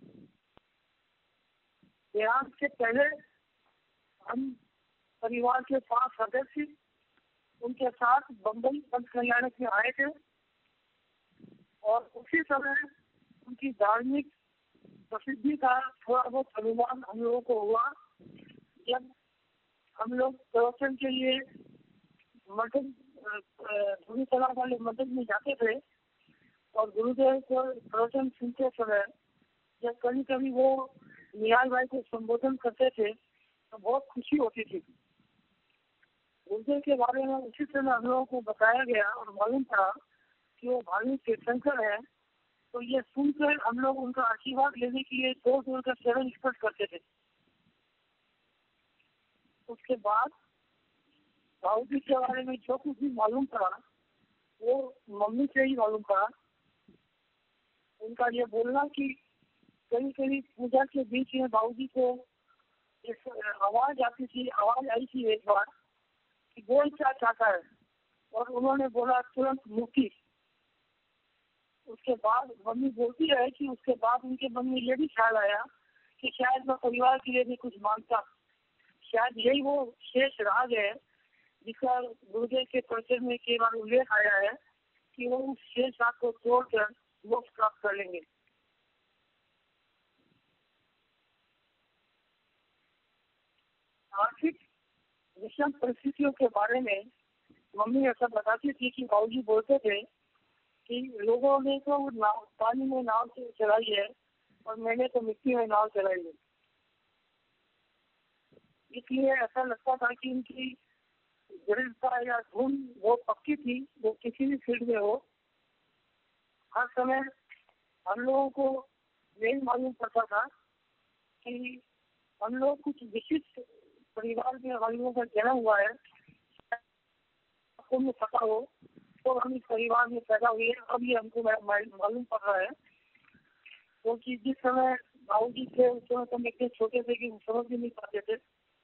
देहांत से पहले हम परिवार के 5 सदस्य उनके साथ बम्बई पंच कल्याणक में आए थे और उसी समय उनकी धार्मिक प्रसिद्धि का थोड़ा बहुत अनुमान हम लोगों को हुआ। जब हम लोग प्रवचन के लिए मटन धूनीतला वाले मटन में जाते थे और गुरुदेव को प्रवचन सुनते समय जब कभी कभी वो निहाल भाई को संबोधन करते थे तो बहुत खुशी होती थी। गुरुदेव के बारे में उसी समय हम लोगों को बताया गया और मालूम पड़ा कि वो भावी तीर्थंकर है। तो ये सुनकर हम लोग उनका आशीर्वाद लेने के लिए दूर का चरण स्पर्श करते थे। उसके बाद बाबूजी के बारे में जो कुछ भी मालूम पड़ा वो मम्मी से ही मालूम पड़ा। उनका ये बोलना कि कहीं कहीं पूजा के बीच में बाबूजी को एक आवाज आती थी, आवाज आई थी एक बार कि बोल क्या चाहता है, और उन्होंने बोला तुरंत मुक्ति। उसके बाद मम्मी बोलती है कि उसके बाद उनके मन में ये भी ख्याल आया कि शायद मैं परिवार के लिए भी कुछ मांगता। शायद यही वो शेष राग है जिसका गुरुदेव के परिचय में कई बार उल्लेख आया है कि वो उस शेष राग को तोड़कर मोक्ष प्राप्त कर लेंगे। आर्थिक विषम परिस्थितियों के बारे में मम्मी ऐसा बताती थी कि बाबूजी बोलते थे कि लोगों ने तो पानी में नाव चलाई है और मैंने तो मिट्टी में नाव चलाई है। इसलिए ऐसा लगता था कि इनकी दृढ़ता या धुन वो पक्की थी, वो किसी भी फील्ड में हो। हर समय हम लोगों को यही मालूम पड़ता था कि हम लोग कुछ विशिष्ट परिवार में हम लोगों का जन्म हुआ है, में पता हो तो हम इस परिवार में पैदा हुए। अब ये हमको मालूम पड़ रहा है, क्योंकि जिस समय बाबूजी थे उस समय तो हम इतने छोटे थे कि समझ भी नहीं पाते थे।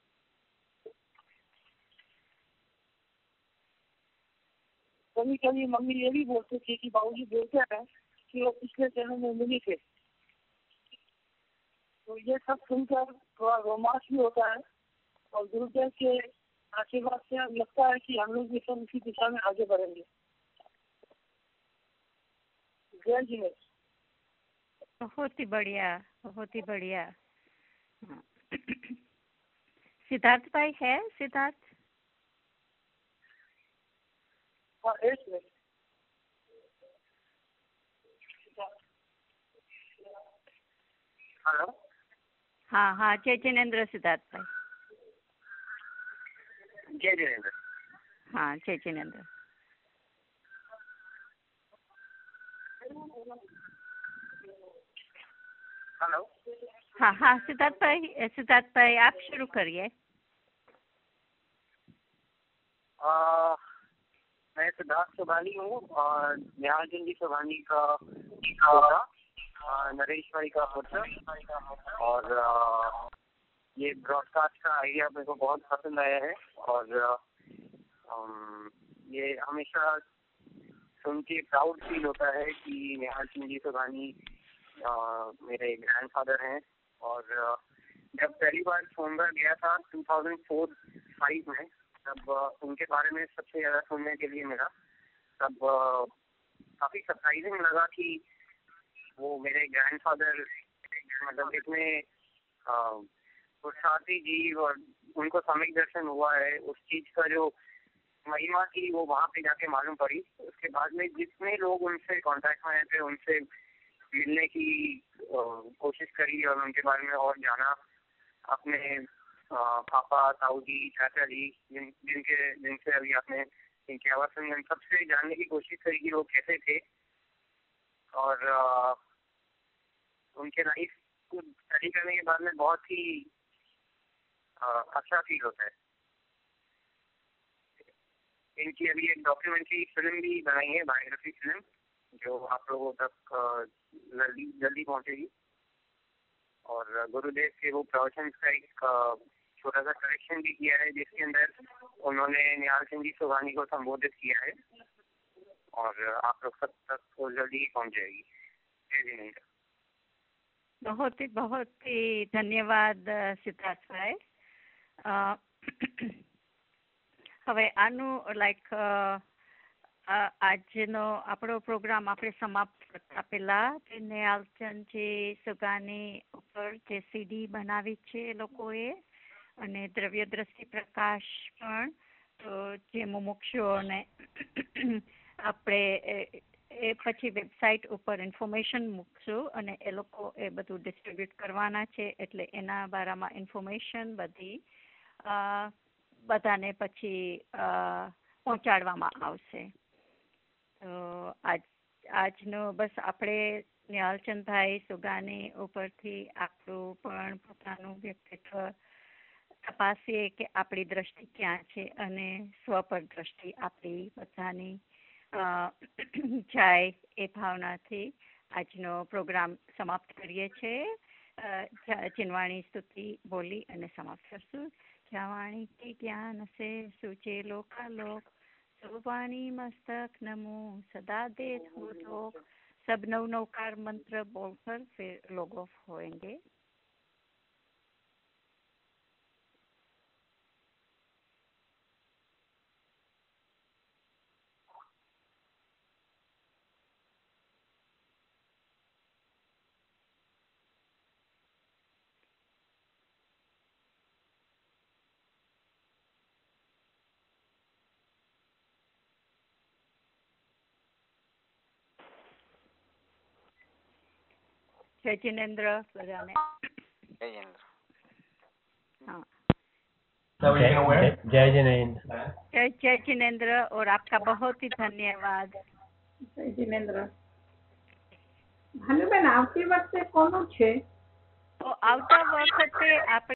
कभी कभी मम्मी ये भी बोलते थे कि बाबूजी बोलते हैं कि वो पिछले जन्म में मिली थे। तो ये सब सुनकर थोड़ा रोमांच भी होता है और गुरुदेव के आशीर्वाद से लगता है कि हम लोग भी सब उसी दिशा में आगे बढ़ेंगे। जय जी। बहुत ही बढ़िया, बहुत ही बढ़िया। सिद्धार्थ भाई है? सिद्धार्थ एक मिनट। हेलो। हाँ हाँ, जय जिनेन्द्र सिद्धार्थ भाई। जय जिनेन्द्र। हाँ जय जिनेन्द्र। हेलो। हाँ हाँ सिद्धार्थ भाई आप शुरू करिए। मैं सिद्धार्थ सोभानी हूँ और निहाल चंद जी सोभानी का नरेश भाई का पुत्र, और ये ब्रॉडकास्ट का आइडिया मेरे को बहुत पसंद आया है। और ये हमेशा सुन के प्राउड फील होता है कि निहाल चंद जी सोभानी मेरे ग्रैंडफादर हैं। और जब पहली बार सोनभद्र गया था 2004-05 में, तब उनके बारे में सबसे ज़्यादा सुनने के लिए मिला। तब काफ़ी सरप्राइजिंग लगा कि वो मेरे ग्रैंडफादर मतलब इतने पुरुषार्थी जी, और उनको सम्यक दर्शन हुआ है, उस चीज़ का जो महिमा थी वो वहाँ पे जाके मालूम पड़ी। उसके बाद में जितने लोग उनसे कांटेक्ट में आए थे उनसे मिलने की कोशिश करी और उनके बारे में और जाना। अपने पापा, ताऊ जी, चाचा जी जिनसे अभी आपने इनकी आवाज़ सुनी, उन सबसे जानने की कोशिश करी कि वो कैसे थे और उनके लाइफ को स्टडी करने के बाद में बहुत ही अच्छा फील होता है। इनकी अभी एक डॉक्यूमेंट्री फिल्म भी बनाई है, बायोग्राफी फिल्म, जो आप लोगों तक जल्दी पहुंचेगी। और गुरुदेव के वो प्रवचन का एक छोटा सा कलेक्शन भी किया है, जिसके अंदर उन्होंने निहाल चंद जी सोभानी को संबोधित किया है, और आप लोग सब तक वो जल्दी ही पहुंच जाएगी। जय जिनेन्द्र। बहुत ही धन्यवाद સિદ્ધાર્થ ભાઈ। હવે આનું આજનો આપણો પ્રોગ્રામ આપણે સમાપ્ત કરતા પહેલા નિહાલચંદજી સુગાની ઉપર જે સીડી બનાવી છે એ લોકોએ, અને દ્રવ્યદ્રષ્ટિ પ્રકાશ પણ, તો જે મુમુક્ષુઓને આપણે એ પછી વેબસાઇટ ઉપર ઇન્ફોર્મેશન મૂકશું અને એ લોકો એ બધું ડિસ્ટ્રીબ્યુટ કરવાના છે, એટલે એના બારામાં ઇન્ફોર્મેશન બધી બધાને પછી પહોંચાડવામાં આવશે। તો આજનો બસ આપણે નિહાલચંદભાઈ સુગાની ઉપરથી આપણું પણ પોતાનું વ્યક્તિત્વ તપાસીએ કે આપણી દ્રષ્ટિ ક્યાં છે અને સ્વ પર દ્રષ્ટિ આપણી બધાની જાય એ ભાવનાથી આજનો પ્રોગ્રામ સમાપ્ત કરીએ છીએ। ચિન્વાણી સ્તુતિ બોલી અને સમાપ્ત કરશું। જ્યાં કે જ્ઞાન से सूचे लोकालोक सोवाणी मस्तक नमो सदा दे धोक। सब नवकार मंत्र बोलकर फिर लॉग ऑफ होएंगे। जय जिनेन्द्र बधाने। जय जिनेन्द्र। हाँ जय जिनेन्द्र। जय जिनेन्द्र और आपका बहुत ही धन्यवाद। जय जिनेन्द्र। भानुबेन आवती वखते कोनु छे? आवता वखते आप